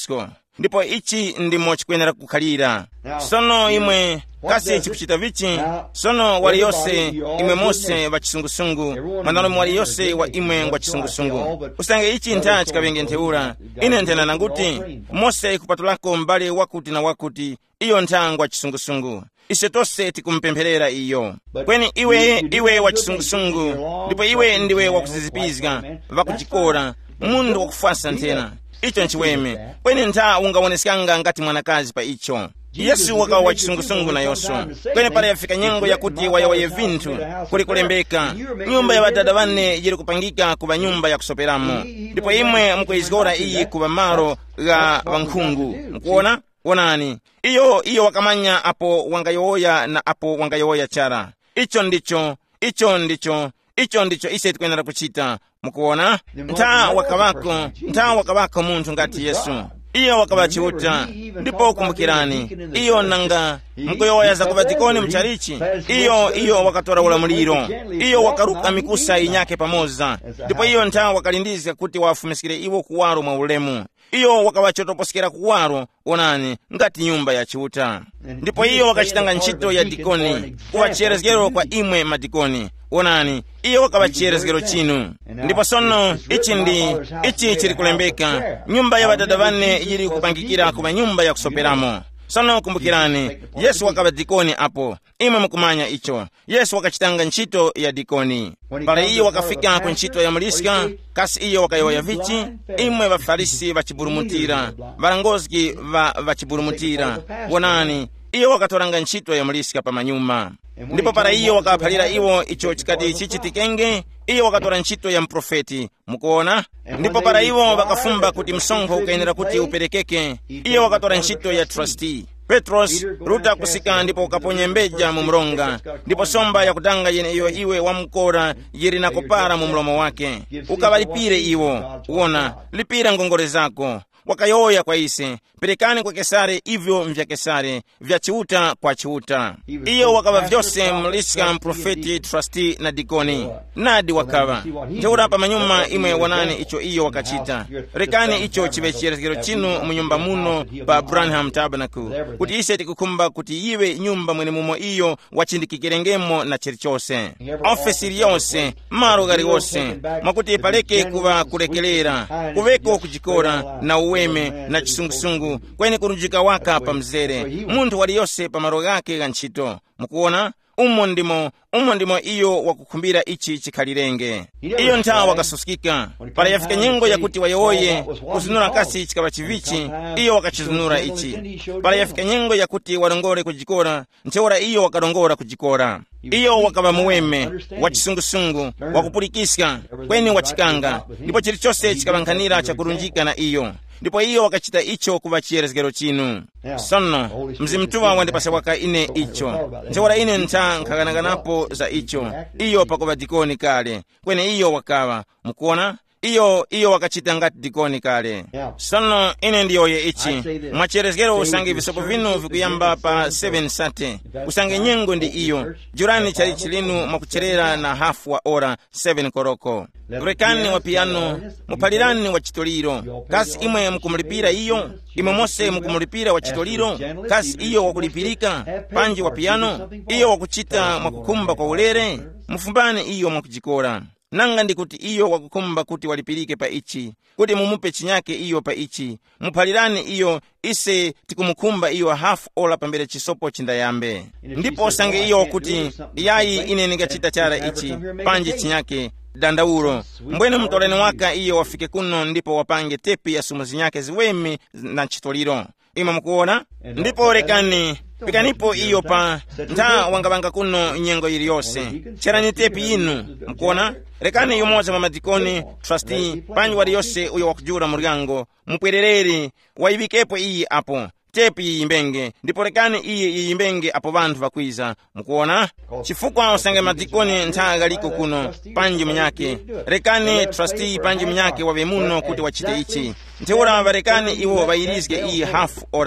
ndipo ichi ndimo chikuyenera kukhalira. Sono imwe kasi chikuchita vichi, sono wali yose imwe mose wa chisungusungu, manalo wali yose wa imwe wa chisungusungu. Usange ichi nta chikavenge ntheura, ine ntena nanguti, mose kupatulako mbale wakuti na wakuti, iyo ntangwa chisungusungu. Ise tose tikumpempherera iyo. Kweni iwe, iwe wa chisungusungu, ndipo iwe ndiwe wakuzizipizga, vakuchikora, mundu wakufasa ntena. Icho nchiweme, kweni nta ungawonesikanga ngati mwanakazi pa icho. Yesu wakawa wa chisungusungu na Yoswa. Kweni pale yafika nyengo yakuti wayawaye vintu kuli kulembeka. Nyumba ya wadada wane yiri kupangika kuba nyumba ya kusoperamo. Ndipo imwe mkuizgora iyi kuba maro ga wankungu. Mkuona? Wonani? Iyo, iyo wakamanya apo wangayoya na apo wangayoya chara. Icho ndicho, icho ndicho, icho ndicho ise tukwenda kuchita. Mkuona? Nta wakawako, nta wakawako muntu ngati Yesu. Iyo wakabachiuta, ndipo kumbukirani, iyo nanga, mkuyoya za kubatikoni mcharichi, iyo, iyo wakatora ula muliro, iyo wakaruka mikusa inyake pamoza, ndipo iyo nta wakalindiza kuti wafumisikire iwo kuwaro mwa ulemu, iyo wakabachotoposikira kuwaro, onani, ngati nyumba ya chiuta. Ndipo iyo wakachitanga nchito ya dikoni, kuwacherezgero kwa imwe madikoni, onani, iyo wakabacherezgero chinu. Ndipo sono, ichi ndi, ichi chiri kulembeka, nyumba ya wadada wane yiri kupangikira kuba nyumba ya kusoperamo. Sono kumbukirani, Yesu wakaba dikoni apo, imwe mkumanya icho, Yesu wakachitanga nchito ya dikoni. Pale iyo wakafika kwa nchito ya muliska, kasi iyo wakayoya vichi, imwe wafarisi wachiburumutira, varangozki va wachiburumutira, wonani, iyo wakatoranga nchito ya muliska pa manyuma. Ndipo para iyo wakaphalira iwo icho chikati chichitikenge, iyo wakatora nchito ya mprofeti, mukuona? Ndipo para iwo wakafumba kuti msonkho ukayenera kuti uperekeke, iyo wakatora nchito ya trustee. Petros ruta kusika ndipo ukaponye mbeja mumronga, ndipo somba ya kudanga yene iyo iwe wamkora yiri na kupara mumlomo wake. Ukabalipire iwo, uona, lipira ngongore zako. Wakayoya kwa ise, perekani kwa Kesare ivyo mvya Kesare, vya chiuta kwa chiuta. Iyo wakaba vyose mliska mprofeti, trustee na dikoni. Nadi wakaba. Teura pa manyuma imwe wanani icho iyo wakachita. Rekani icho chivecherezgero chinu mnyumba muno pa Branham Tabernacle. Kuti ise tikukumba kuti iwe nyumba mwene mumo iyo wachindikikirengemo na chirichose. Ofesiri yose, maro gari wose, makuti ipaleke kuwa kurekelera, kuveko kujikora na uweme na chisungusungu, kweni kurujika waka pa mzere, muntu wali yose pa maro gake ganchito. Mukuona? Umo ndimo, umo ndimo iyo wakukumbira ichi chikhalirenge. Iyo nta wakasusikika, para yafika nyengo ya kuti wayoye, kuzunura kasi chikaba chivichi, iyo wakachizunura ichi. Para yafika nyengo ya kuti warongore kujikora, ncheora iyo wakarongora kujikora. Iyo wakaba muweme, wachisungusungu, wakupulikiska, kweni wachikanga, ndipo chirichose chikabankanira chakurunjika na iyo. Ndipo iyo wakachita icho kuba chierezgero chinu. Sono, mzimtuwa wandipase waka ine icho. Nchewara ine nta nkaganaganapo za icho. Iyo pakuba dikoni kale. Kwene iyo wakawa. Mukuona? Iyo, iyo wakachita ngati dikoni kale. Sono, ine ndiyoye ichi. Mwachierezgero usange visopo vinu vikuyamba pa seven sate. Usange nyengo ndi iyo. Jurani chari chilinu mwakucherera na hafu wa ora seven koroko. Rekani wa piano, mupalirani wa chitoliro. Kasi imwe mkumulipira iyo, imwe mose mkumulipira wa chitoliro. Kasi iyo wakulipirika, panji wa piano, iyo wakuchita mwakukumba kwa ulere. Mufumbane iyo mwakujikora. Nanga ndi kuti iyo wakukumba kuti walipirike pa ichi, kuti mumupe chinyake iyo pa ichi. Mupalirani iyo, ise tikumukumba iyo half ola pambere chisopo chindayambe. Ndipo sange iyo kuti, yayi ine ningachita chara ichi, panji chinyake, dandauro. Mbwene mtoleni waka iyo wafike kuno ndipo wapange tepi ya sumuzi nyake ziwemi na chitoliro. Ima mkuona? Ndipo rekani, pikanipo iyo pa, nta wangabanga kuno nyengo ili yose. Cherani tepi inu, mkuona? Rekani iyo moja mamadikoni, trustee, panji wali yose uyo wakujura murigango, mpwerereri, waibikepo iyi apo. Tepi yimbenge, ndipo rekani iyi yimbenge apo bantu bakwiza. Mukuona? Chifukwa usange madikoni ntaga liko kuno, panji mnyake. Rekani trustee panji mnyake wabe muno kuti wachite ichi. Nteura wabarekani iwo wairizge iyi half ora.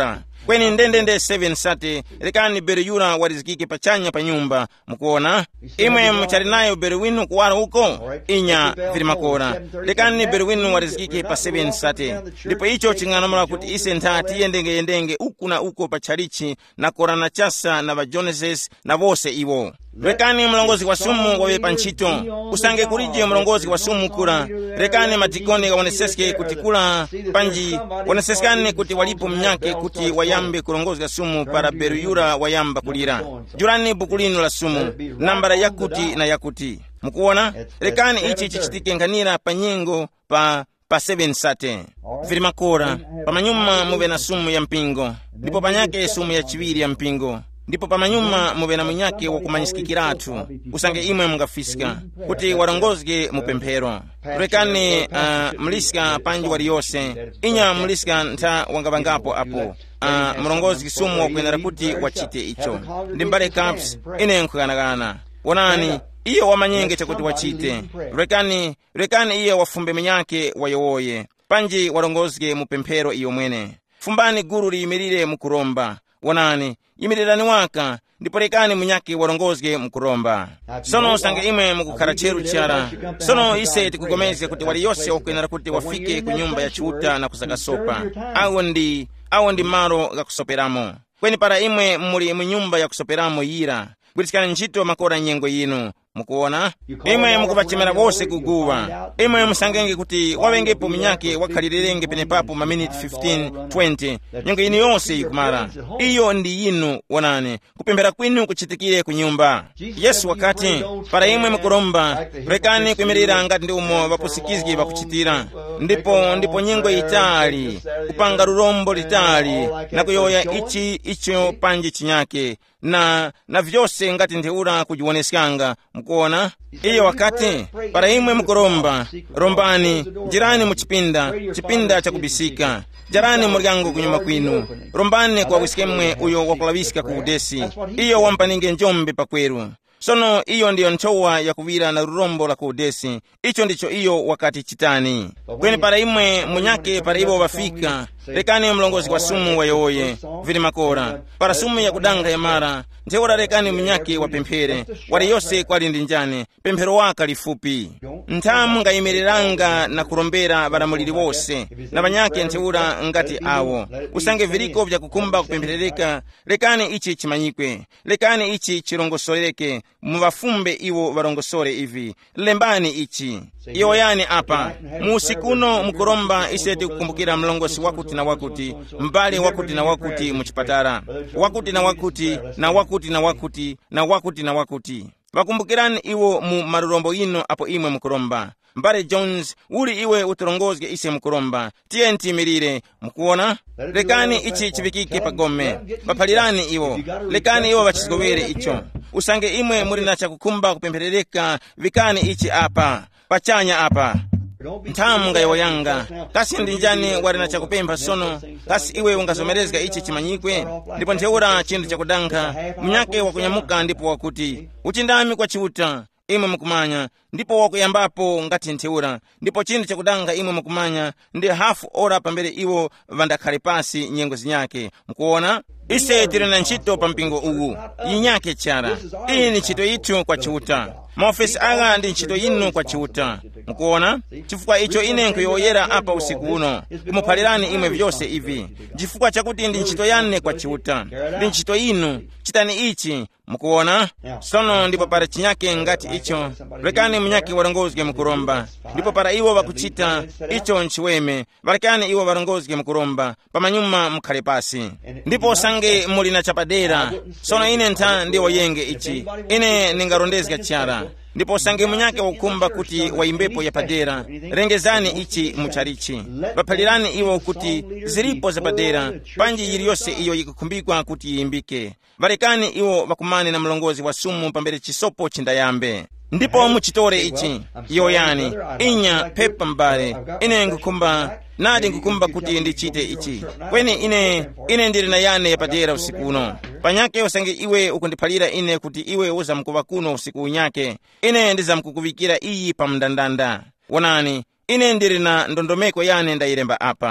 kweni ndendende seven sate lekani bere yura warizikike pachanya pa nyumba. Mukuona imwe mchari nayo bere winu kuwara uko inya vili makora lekani bere winu warizikike pa seven sate. Ndipo icho ching'anamula kuti ise ntati yendenge yendenge uku na uko pacharichi na kora na chasa na va Joneses na vose iwo. Rekani mlongozi wa sumu wawe panchito usange kuriji mlongozi wa sumu kura. Rekani matikoni waneseske kuti kula panji waneseskane kuti walipo mnyake kuti wayambe kulongozi wa sumu para beru yura wayamba kulira. Jurani bukulino la sumu nambara yakuti na yakuti. Mukuona rekani ichi chichitike nganira panyengo pa pa seven sate vili makora pamanyuma muve na sumu ya mpingo ndipo panyake sumu ya chiviri ya mpingo ndipo pamanyuma muve na munyake wakumanyisikikiratu usange imwe mungafisika kuti walongozge mupemphero. Rekani uh, mliska panji waliyose inya mliska nta wangavangapo apo uh, mlongozi kisumu wakwenera kuti wachite icho. Ndimbale caps ine nkuganagana wonani iyo wamanyenge chakuti wachite. Rekani rekani iyo wafumbe minyake wayowoye panji walongozge mupemphero iyo mwene. Fumbani guru liyimirire mukuromba wonani yimirirani waka ndipo rekani munyake walongozge mukuromba. Sono usange imwe mukukhala cheru chara sono ise tikugomeze kuti wali yose wakwenera kuti wafike ku nyumba ya chuta na kusakasopa awo ndi awo ndi maro gakusoperamo. Kweni para imwe muli mu nyumba ya kusoperamo yira gwitikana ntchito makora nyengo yinu. Mukuona imwe mukupachimera bose kuguwa imwe musangenge kuti wawengepo minyake wakhalirerenge penepapo ma minute fifteen twenty nyengo yinu yonse ikumara. Iyo ndi yinu wonane kupemphera kwinu kuchitikire ku nyumba. Yesu wakati para imwe mukuromba rekani kuyimirira ngati ndi umo vapusikizgi vakuchitira ndipo ndipo nyengo itali kupanga lulombo litali na kuyoya ichi icho panji chinyake na na vyose ngati ntheura kujiwonesikanga. Mukuona iyo wakati para imwe mukuromba rombani jirani muchipinda chipinda chakubisika jarani muryango kunyuma kwinu rombani kwa wisikemwe uyo wakulavisika kuudesi iyo wampaninge njombe pakweru. Sono iyo ndiyo nchowa ya kuvira na rurombo la kuudesi icho ndicho iyo wakati chitani. Kweni para imwe munyake para iwo wafika rekani mlongozi kwa sumu wayoye vili makora para sumu ya kudanga ya mara nteura rekani munyake wapemphere wali yose kwa lindinjane pemphero waka lifupi. Ntamu ngayimireranga na kurombera baramuliri wose na banyake nteura ngati awo usange viliko vya kukumba kupempherereka rekani ichi chimanyikwe rekani ichi chirongosoreke muvafumbe iwo varongosore ivi lembani ichi iyo yani apa musikuno mukuromba iseti kukumbukira mlongosi wakuti na wakuti mbali wakuti na wakuti muchipatara wakuti na wakuti na wakuti na wakuti na wakuti na wakuti vakumbukirani iwo mu marurombo ino apo imwe mukuromba. Mbale Jones uli iwe uturongozge ise mukuromba tiye ntimirire. Mukuona lekani ichi chivikike pagome bapalirani iwo lekani iwo vachizgowere icho usange imwe muri na chakukumba kupempherereka vikani ichi apa pachanya apa. Ntamu ngayoyanga kasi ndinjani wali na chakupempha sono kasi iwe ungasomerezga ichi chimanyikwe ndipo ntheura chindu chakudanka mnyake wakunyamuka ndipo wakuti uchindami kwa chiuta imwe mukumanya ndipo wakuyambapo ngati ntheura ndipo chindu chakudanga imwe mukumanya ndi hafu ora pambere iwo vandakhale pasi nyengo zinyake. Mukuona ise tiri na ntchito pa mpingo uwu yinyake chara iyi ni ntchito yithu kwa chiuta maofesi aga ndi ntchito yinu kwa chiuta. Mukuona chifukwa icho ine nkuyoyera apa usiku uno kumuphalirani imwe vyose ivi chifukwa chakuti ndi ntchito yane kwa chiuta ndi ntchito yinu chitani ichi. Mukuona sono ndipo para chinyake ngati icho rekani munyake walongozge mukuromba ndipo para iwo vakuchita icho nchiweme varekani iwo valongozge mukuromba pamanyuma mukhale pasi ndipo sange muli na chapadera. Sono ine nta ndiwo yenge ichi ine ningarondezga chara ndipo sange munyake wakumba kuti waimbepo ya padera rengezani ichi mucharichi vaphalirani iwo kuti zilipo za padera panji yiri yose iyo yikukumbikwa kuti yimbike varekani iwo vakumane na mlongozi wa sumu pambere chisopo chindayambe. Ndipo muchitore ichi iyo yani inya pepa mbale ine ngukumba nadi ngukumba kuti ndichite ichi kweni ine ine ndiri na yane ya padera usiku uno panyake usange iwe ukundiphalira ine kuti iwe uza mkuva kuno usiku unyake ine ndiza mkukuvikira iyi pa mndandanda. Wonani ine ndiri na ndondomeko yane ndayilemba apa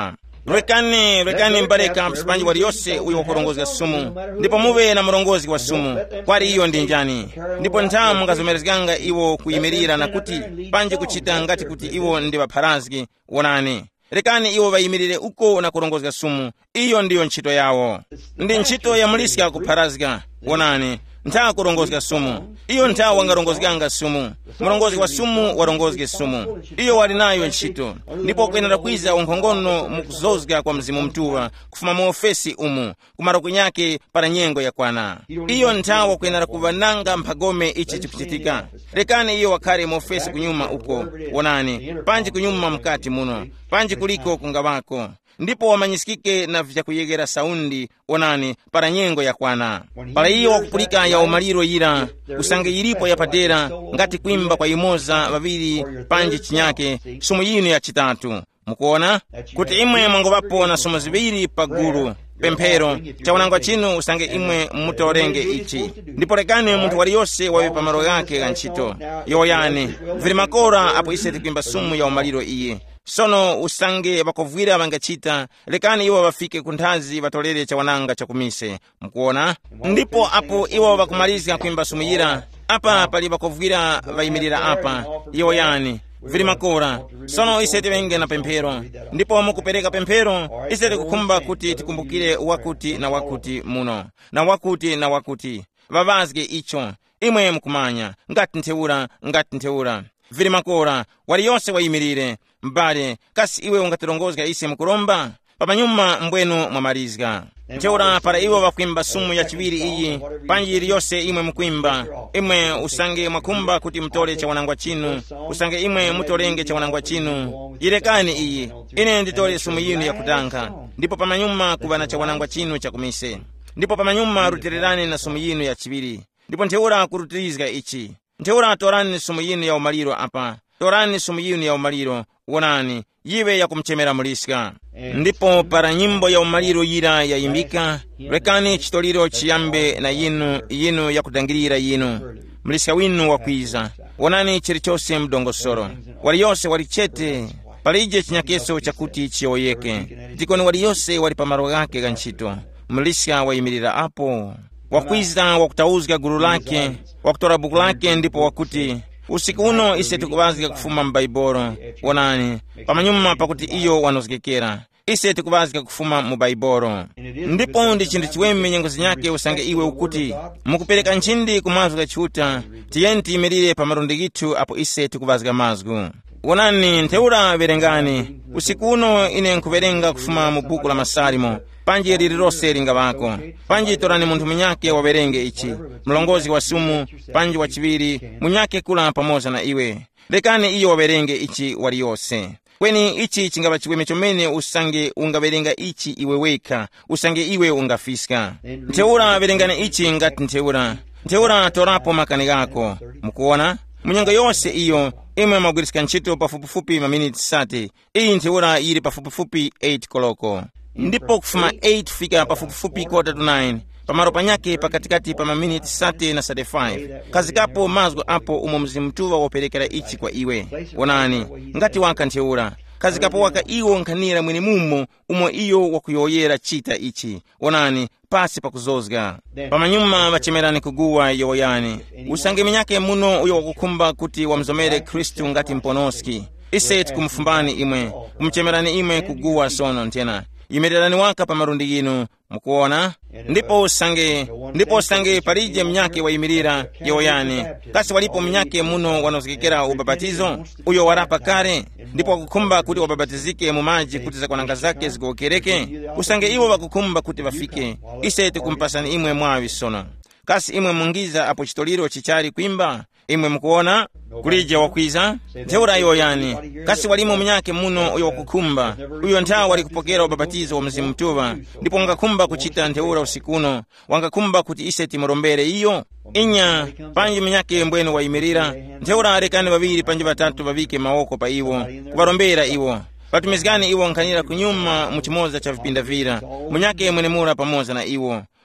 rekani rekani mbaleka msipanji waliyonse uyo wakulongozga sumu, ndipo muve na mulongozi wa sumu kwali iyo ndi njani. Ndipo nthawi mungazomerezganga iwo kuyimirira na kuti panji kuchita ngati kuti iwo ndi bapharazgi. Wonani, rekani iwo bayimirire uko na kulongozga sumu. Iyo ndiyo ntchito yawo, ndi ntchito ya mulisi kupharazga. Wonani, nthawi kulongozga sumu, iyo nthawi wangalongozganga sumu. Mulongozi wa sumu walongozge sumu, iyo wali nayo ntchito. Ndipo kuyenera kwiza unkhongono mukuzozga kwa mzimu mtuwa kufuma mu ofesi umu kumara kunyake para nyengo yakwana. Iyo nthawi kuyenera kubananga mphagome ichi chikuchitika. Rekani iyo wakhale mu ofesi kunyuma uko. Wonani, panji kunyuma mkati muno, panji kuliko kungabako, ndipo wamanyisikike na vyakuyegera saundi. Wonani, para nyengo yakwana. Para iyo wakupulika ya umaliro yira usange yilipo yapadera ngati kuimba kwa imoza babiri panji chinyake sumu yinu ya chitatu. Mukuona kuti imwe mwangovapo na sumu zibiri pagulu pemphero chawanangwa chinu usange imwe mutorenge ichi. Ndipo rekani muntu waliyonse wawe pamalo yake ya ntchito yoyani vili makora apo iseti kuimba sumu ya umaliro iye. Sono usange bakovwira bangachita, rekani iwo bafike kunthazi batolere chawananga chakumise. Mukuona, ndipo apo iwo bakumalizika kuimba sumu yira apa pali bakovwira bayimirira apa iyo yani vili makora. Sono iseti wenge na pemphero, ndipo mukupereka pemphero iseti kukumba kuti tikumbukire wakuti na wakuti muno na wakuti na wakuti vavazge icho imwe mukumanya ngati ntheura ngati ntheura vili makora waliyonse wayimirire. Mbale kasi iwe ungatilongozga ise mukulomba pamanyuma mbwenu mwamalizga. Ntheura para iwo bakwimba sumu ya chibiri iyi panji iliyonse imwe mukwimba imwe usange mwakumba kuti mtole chawanangwa chinu, usange imwe mutolenge chawanangwa chinu. Irekani iyi ine nditole sumu yinu ya kutanka, ndipo pamanyuma kubana chawanangwa chinu chakumise, ndipo pamanyuma rutirerani na sumu yinu ya chibiri. Ndipo ntheura kurutirizga ichi. Ntheura torani sumu yinu ya umaliro apa, torani sumu yinu ya umaliro. Wonani, yiwe ya kumchemera muliska. Ndipo para nyimbo ya umaliro yira ya imbika, rekani chitoliro chiyambe na yinu yinu ya kudangirira yinu muliska winu wakwiza. Wonani chilichose mdongosoro waliyonse walichete palije chinyakeso chakuti chiyoyeke. Tikoni waliyonse wali pamaro yake ganchito muliska wayimirira apo wakwiza wakutauzga guru lake wakutora buku lake. Ndipo wakuti usiku uno ise tikubazika kufuma mbaiboro. Wonani, pamanyuma pakuti iyo wanozgekera ise tikubazika kufuma mubaiboro. Ndipo ndi chindu chiweme nyengozi nyake usange iwe ukuti mukupereka nchindi kumazga chuta tiyenti imirire pamarundi gitu apo ise tikubazika mazgu. Wonani, ntheura berengani usiku uno ine nkuberenga kufuma mu buku la Masalimo panji lililose linga bako. Panji torani muntu munyake waberenge ichi mlongozi wa sumu panji wa chibiri munyake kula pamoja na iwe. Rekani iyo waberenge ichi waliyose. Kweni ichi chingaba chiweme chomene usange ungaberenga ichi iwe weka usange iwe ungafiska. Ntheura berengane ichi ngati ntheura. Ntheura torapo makani gako. Mukuona? Munyanga yose iyo imwe magwirisika ntchito pafupifupi maminiti sate. Iyi ntheura yili pafupifupi eight koloko. Ndipo kufuma eight fika pafupifupi quarter to nine pamaro panyake pakatikati pa maminiti sate na sate five kazikapo mazgo apo umo mzimtuwa woperekera ichi kwa iwe. Wonani, ngati waka ntheura kazikapo waka iwo nkanira mwini mumo umo iyo wakuyoyera chita ichi. Wonani, pasi pakuzozga pamanyuma bachemerani kuguwa yoyani usange minyake muno uyo wakukumba kuti wamzomere Kristu ngati mponoski ise tikumfumbani imwe kumchemerani imwe kuguwa sono ntena imererani waka pamarundi yinu. Mukuona, ndipo usange ndipo usange parije mnyake wayimirira yoyani kasi walipo mnyake muno wanozikekera ubabatizo uyo warapa kare, ndipo wakukumba kuti wababatizike mu maji kuti zakonanga zake zikokereke. Usange iwo wakukumba kuti bafike ise tikumpasani imwe mwawi sono kasi imwe mungiza apo chitoliro chichari kuimba imwe. Mukuona kulije wakwiza ntheura yoyani kasi walimo mnyake muno uyo wakukumba uyo nthawi wali kupokera ubabatizo wa mzimu mtuwa, ndipo wangakumba kuchita ntheura usikuno wangakumba kuti ise timurombere iyo inya panji mnyake mbwenu wayimirira. Ntheura rekani babiri panji batatu babike maoko pa iwo kubarombera iwo batumizgani iwo nkanira kunyuma muchimoza cha vipinda vira munyake mwenemura pamoza na iwo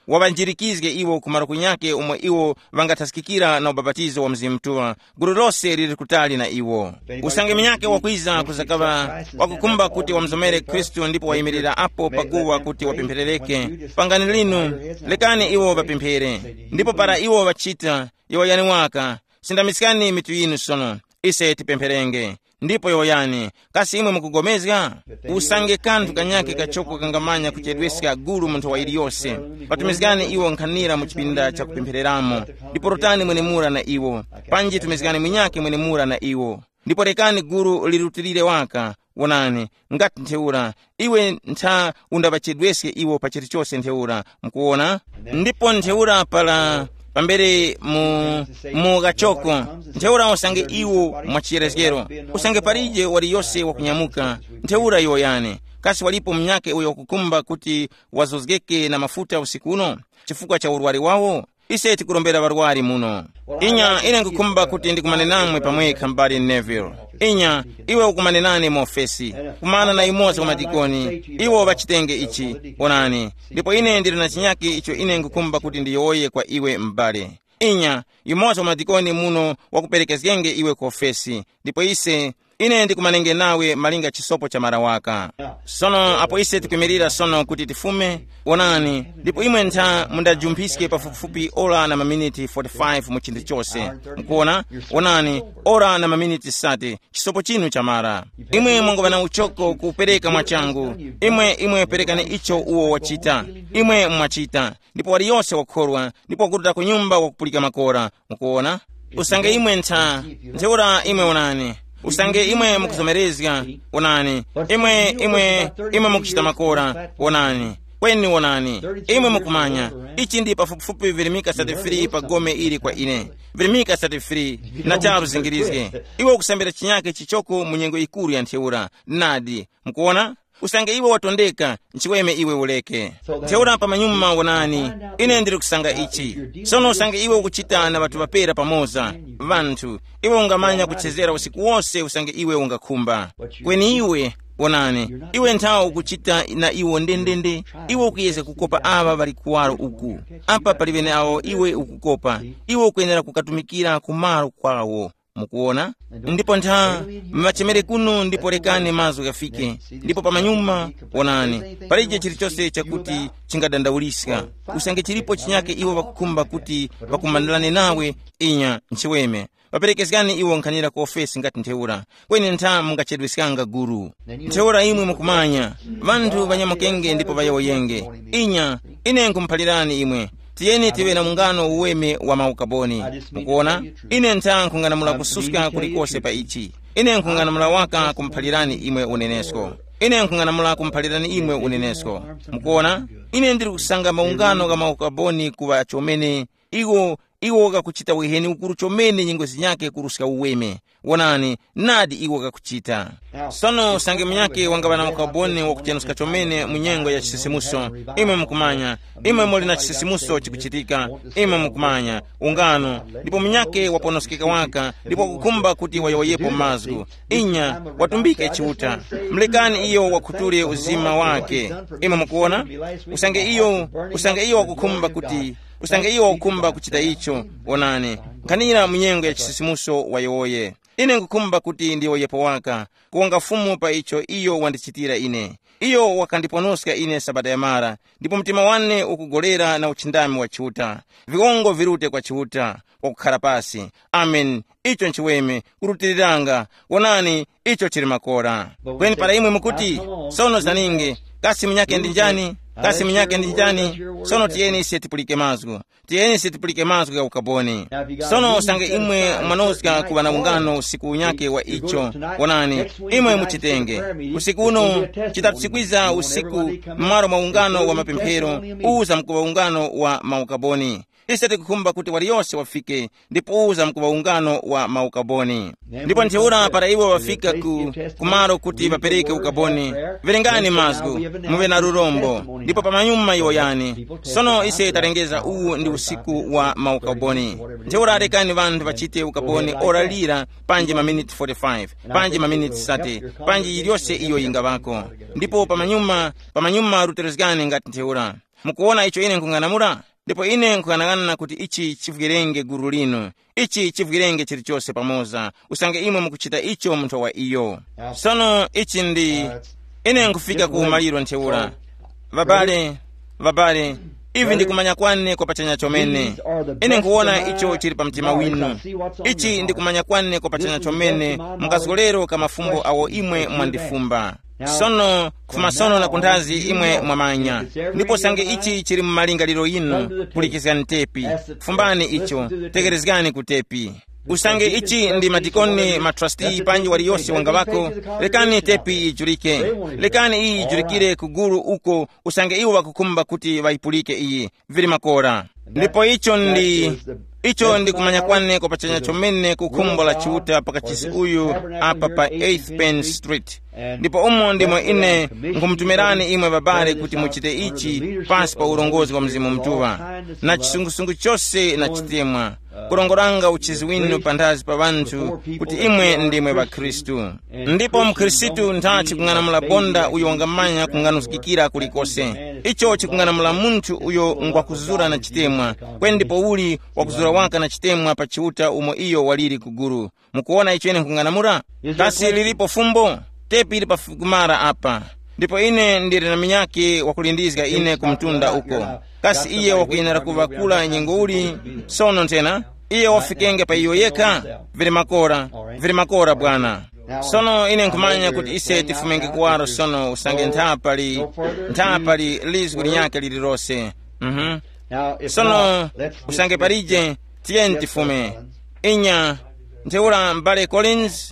wabanjirikizge iwo kumaro kunyake umwe iwo vangathasikikira na ubabatizo wa mzimu mtuwa gulu lose lili kutali na iwo. Usange minyake wakwiza kuzakava wakukumba kuti wamzomere Kristu ndipo wayimirira apo paguwa kuti wapempherereke. Pangani linu lekani iwo bapemphere ndipo para iwo bachita yoyani waka sindamisikani mitu yinu sono ise tipempherenge ndipo yoyani kasi imwe mukugomezga. Usange kantu kanyake kachoko kangamanya kuchedweska gulu muntu wa ili yose patumizgani iwo nkhanira mu chipinda cha kupemphereramo ndipo rotani mwene mura na iwo panji tumizgani mwinyake mwene mura na iwo ndipo rekani gulu lirutilire waka. Wonani ngati ntheura iwe ntha undabachedweske iwo pachiti chose ntheura mkuona. Ndipo ntheura pala pambere mu mu gachoko ntheura usange iwo mwachiyerezgero usange parije wali yose wakunyamuka ntheura yoyani kasi walipo mnyake uyo kukumba kuti wazozgeke na mafuta usiku uno chifukwa cha urwari wawo. Ise tikulombera barwari muno. Inya ine nkukumba kuti ndikumane namwe pamweka mbali Neville. Inya iwe ukumane nane mu ofesi kumana na imoza kumadikoni iwo bachitenge ichi. Onani ndipo ine ndiri na chinyaki icho ine nkukumba kuti ndiyoye kwa iwe mbali. Inya imoza kumadikoni muno wakuperekezgenge iwe ku ofesi ndipo ise ine ndikumanenge nawe malinga chisopo cha marawaka. Sono apo ise tikumirira sono kuti tifume. Onani ndipo imwe ntha mundajumpiske pafupifupi ora na maminiti forty-five mu chinthu chose mkuona. Onani ora na maminiti sati chisopo chinu cha mara. Imwe mungova na uchoko kupereka mwachangu imwe imwe perekane icho uwo wachita imwe mwachita ndipo wali yose wakhorwa ndipo wakuruta kunyumba wakupulika makora mkuona. Usange imwe ntha ntheura imwe onani usange imwe mukuzomerezga. Onani imwe imwe imwe mukuchita makora. Onani kweni onani imwe mukumanya ichi ndi pafupifupi virimika thirty-three pagome ili kwa ine virimika thirty-three na charu zingirizge iwe ukusambira chinyake chichoko munyengo ikuru ya ntheura nadi mkuona. Usange iwe watondeka nchiweme iwe uleke ntheura pamanyuma. Onani ine ndiri kusanga ichi sono usange iwe ukuchita na watu wapera pamoza vantu iwe ungamanya kuchezera usiku wose usange iwe ungakumba kweni iwe. Onani iwe nthawa ukuchita na iwo ndendende iwe ukuyeza kukopa ava bali kuwaro uku apa palivene awo iwe ukukopa iwe ukuyenera kukatumikira kumaro kwawo mukuona. Ndipo ntha machemere kuno ndipo lekani mazo gafike ndipo pamanyuma. Onani palije chilichose chakuti chingadandaulisa usange chilipo chinyake iwo bakukumba kuti bakumandalane nawe inya nchiweme baperekezgani iwo nkhanira ku ofesi ngati ntheura kweni ntha mungachedwesikanga guru. Ntheura imwe mukumanya vantu banyamukenge ndipo bayoyenge. Inya ine nkumphalirani imwe tiyeni tiwe na mungano uweme wa maukaboni mukuona. Ine ntha nkunganamula kususka kulikose pa ichi ine nkunganamula waka kumphalirani imwe unenesko ine nkunganamula kumphalirani imwe unenesko mukuona. Ine ndiri kusanga maungano ga maukaboni kuwa chomene iwo iwo kakuchita weheni ukuru chomene nyingo zinyake kurusika uweme. Onani nadi iwo kakuchita sono sange mnyake wanga bana mukaboni wakuchenuska chomene munyengo ya chisisimuso imwe mukumanya imwe muli na chisisimuso chikuchitika imwe mukumanya ungano ndipo mnyake waponosikika waka ndipo kukumba kuti wayoyepo mazgu inya watumbike chiuta mlekani iyo wakutule uzima wake imwe mukuona. Usange iyo usange iyo wakukumba kuti usange iyo wakukumba kuchita icho. Onani nkhanira munyengo ya chisisimuso wayoye ine nkukumba kuti ndiyo yepo waka kuwanga fumu pa icho iyo wandichitira ine iyo wakandiponoska ine sabata ya mara ndipo mtima wane ukugolera na uchindami wa chiuta viwongo virute kwa chiuta wakukhala pasi. Amen. Icho nchiweme kurutiliranga. Onani icho chili makora kweni para imwe mukuti sono zaninge kasi mnyake ndi njani kasi mnyake ndi njani sono tiyeni ise tipulike mazgu tiyeni ise tipulike mazgu ya ukaboni. Sono usange imwe mwanosika kuwa na ungano usiku unyake wa icho. Onani imwe muchitenge usiku uno chitatusikwiza usiku mmaro maungano wa mapemphero uza mkuwa ungano wa maukaboni. Ise tikukumba kuti wali yose wafike ndipo uza mkuwa ungano wa maukaboni ndipo ntheura para iwo wafika ku kumaro kuti bapereke ukaboni vilengani mazgu muwe na rurombo ndipo pamanyuma iwo yani. Sono ise tarengeza uu ndi usiku wa maukaboni ntheura arekani vantu vachite ukaboni oralira panji maminiti forty-five panji maminiti thirty panji iliyose iyo inga vako ndipo pamanyuma pamanyuma ruterezgani ngati ntheura mukuona icho ine nkung'anamula. Ndipo ine nkuyang'ana kuti ichi chivukirenge gulu lino, ichi chivukirenge chilichonse pamoza, usange imwe mukuchita icho munthu wa iyo. Sono ichi ndi ine nkufika ku maliro ntheula. Vabale, vabale, ivi ndikumanya kwane kwa pachanya chomene. Ine nkuona icho chili pa mtima winu. Ichi ndikumanya kwane kwa pachanya chomene, mukazolero kamafumbo awo imwe mwandifumba. Sono kufumasono na kunthazi imwe mwamanya. Ndipo sange ichi chili mmalingaliro inu, pulikizani tepi. Fumbani icho, tegerezgani kutepi. Usange ichi ndi madikoni matrustee panji waliyonse wanga wako, lekani tepi ijulike. Lekani iyi ijulikire kugulu uko, usange iwo wakukumba kuti waipulike iyi, vili makora. Ndipo icho ndi icho ndi kumanya kwane kwa pachanya chomene kukumbo la chiuta pakachisi uyu apa pa eighth Penn Street. Ndipo umo ndimo ine nkumutumirani imwe babale kuti muchite ichi pansi pa ulongozi wa Mzimu Mtuwa. Na chisungusungu chose na chitemwa, kulongolanga uchizi winu pandazi pa wanthu kuti imwe ndimwe ba Kristu. Ndipo mkristu nthachi kung'anamula bonda uyo wangamanya kung'anuzikikira kulikose. Icho chikung'anamula munthu uyo ngwakuzura na chitemwa, kweni ndipo uli wakuzura waka na chitemwa pa chiuta umo iyo waliri kuguru. Mukuona icho ine nkung'anamula? Kasi lilipo fumbo? Tepi ili pafukumara apa. Ndipo ine ndiri na minyake wakulindizga ine kumtunda uko. Kasi iye wakuinara kuvakula nyengo uli, sono ntena. Iye wafikenge pa iyo yeka, vili makora, vili makora bwana. Sono ine nkumanya kuti ise tifumenge kuwaro sono usange nthapali, nthapali lizi kulinyake lilirose. Mhm. Sono usange parije, tiye ntifume. Inya, nteula Mbale Collins,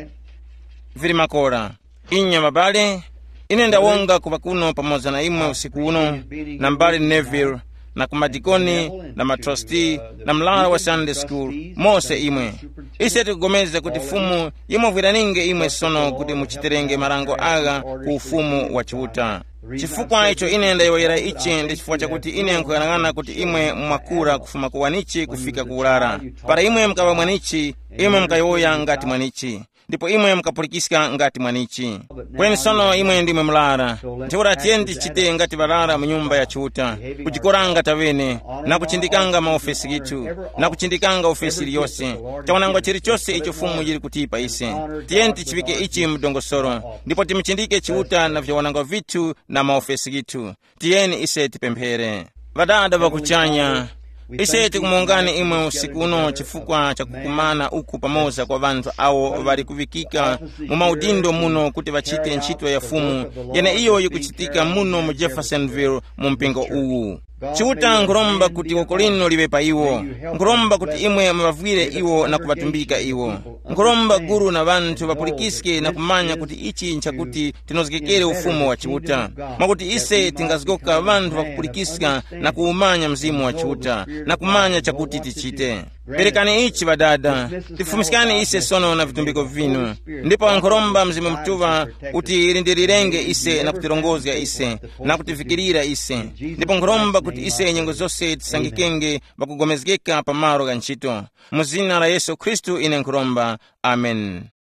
vili makora. Inya mabale, ine ndawonga kupakuno pamoza na imwe usiku uno, na Mbale Neville, na kumadikoni, na matrustee, na mlara wa Sunday School, mose imwe. Ise tukugomeza kuti fumu, imwe viraninge imwe sono kuti muchiterenge marango aga ku ufumu wa chiuta. Chifukwa icho ine ndayoyera ichi ndi chifukwa chakuti ine nkuyang'ana kuti imwe mwakura kufuma kuwanichi kufika kuulara. Para imwe mkawa mwanichi, imwe mkayoya ngati mwanichi. Ndipo imwe mkapulikisika ngati mwanichi. Kweni sono imwe ndimwe mlara. Nteura tiendi chite ngati balara mnyumba ya chiuta. Kujikoranga tavene, na kuchindikanga maofesi gitu, na kuchindikanga ofesi liyose. Chawanangwa chiri chose icho fumu yiri kutipa ise. Tiendi chivike ichi mdongosoro. Ndipo timichindike chiuta na vyawanangwa vitu na maofesi gitu. Tieni ise tipemphere. Vadada vakuchanya. Ise tikumungani imwe usiku uno chifukwa cha kukumana uku pamoza kwa vantu awo vari kuvikika mu maudindo muno kuti vachite ntchito ya fumu yene iyo yikuchitika muno mu Jeffersonville mu mpingo uwu. Chiuta nkuromba kuti ukolino liwe pa iwo. Nkuromba kuti imwe mavavwire iwo na kubatumbika iwo. Nkuromba guru na vantu vapulikiske na kumanya kuti ichi nchakuti tinozikekere ufumu wa chiuta. Makuti ise tingazigoka vantu vakupulikiska na kuumanya mzimu wa chiuta na kumanya chakuti tichite. Perekani ichi vadada, tifumisikani ise sono na vitumbiko vinu. Ndipo nkuromba Mzimu Mtuwa uti irindirirenge ise na kutirongozga ise na kutifikirira ise. Ndipo nkuromba kuti ise nyengo zose tisangikenge bakugomezgeka pa maro ga ntchito. Muzina la Yesu Kristu ine nkuromba. Amen.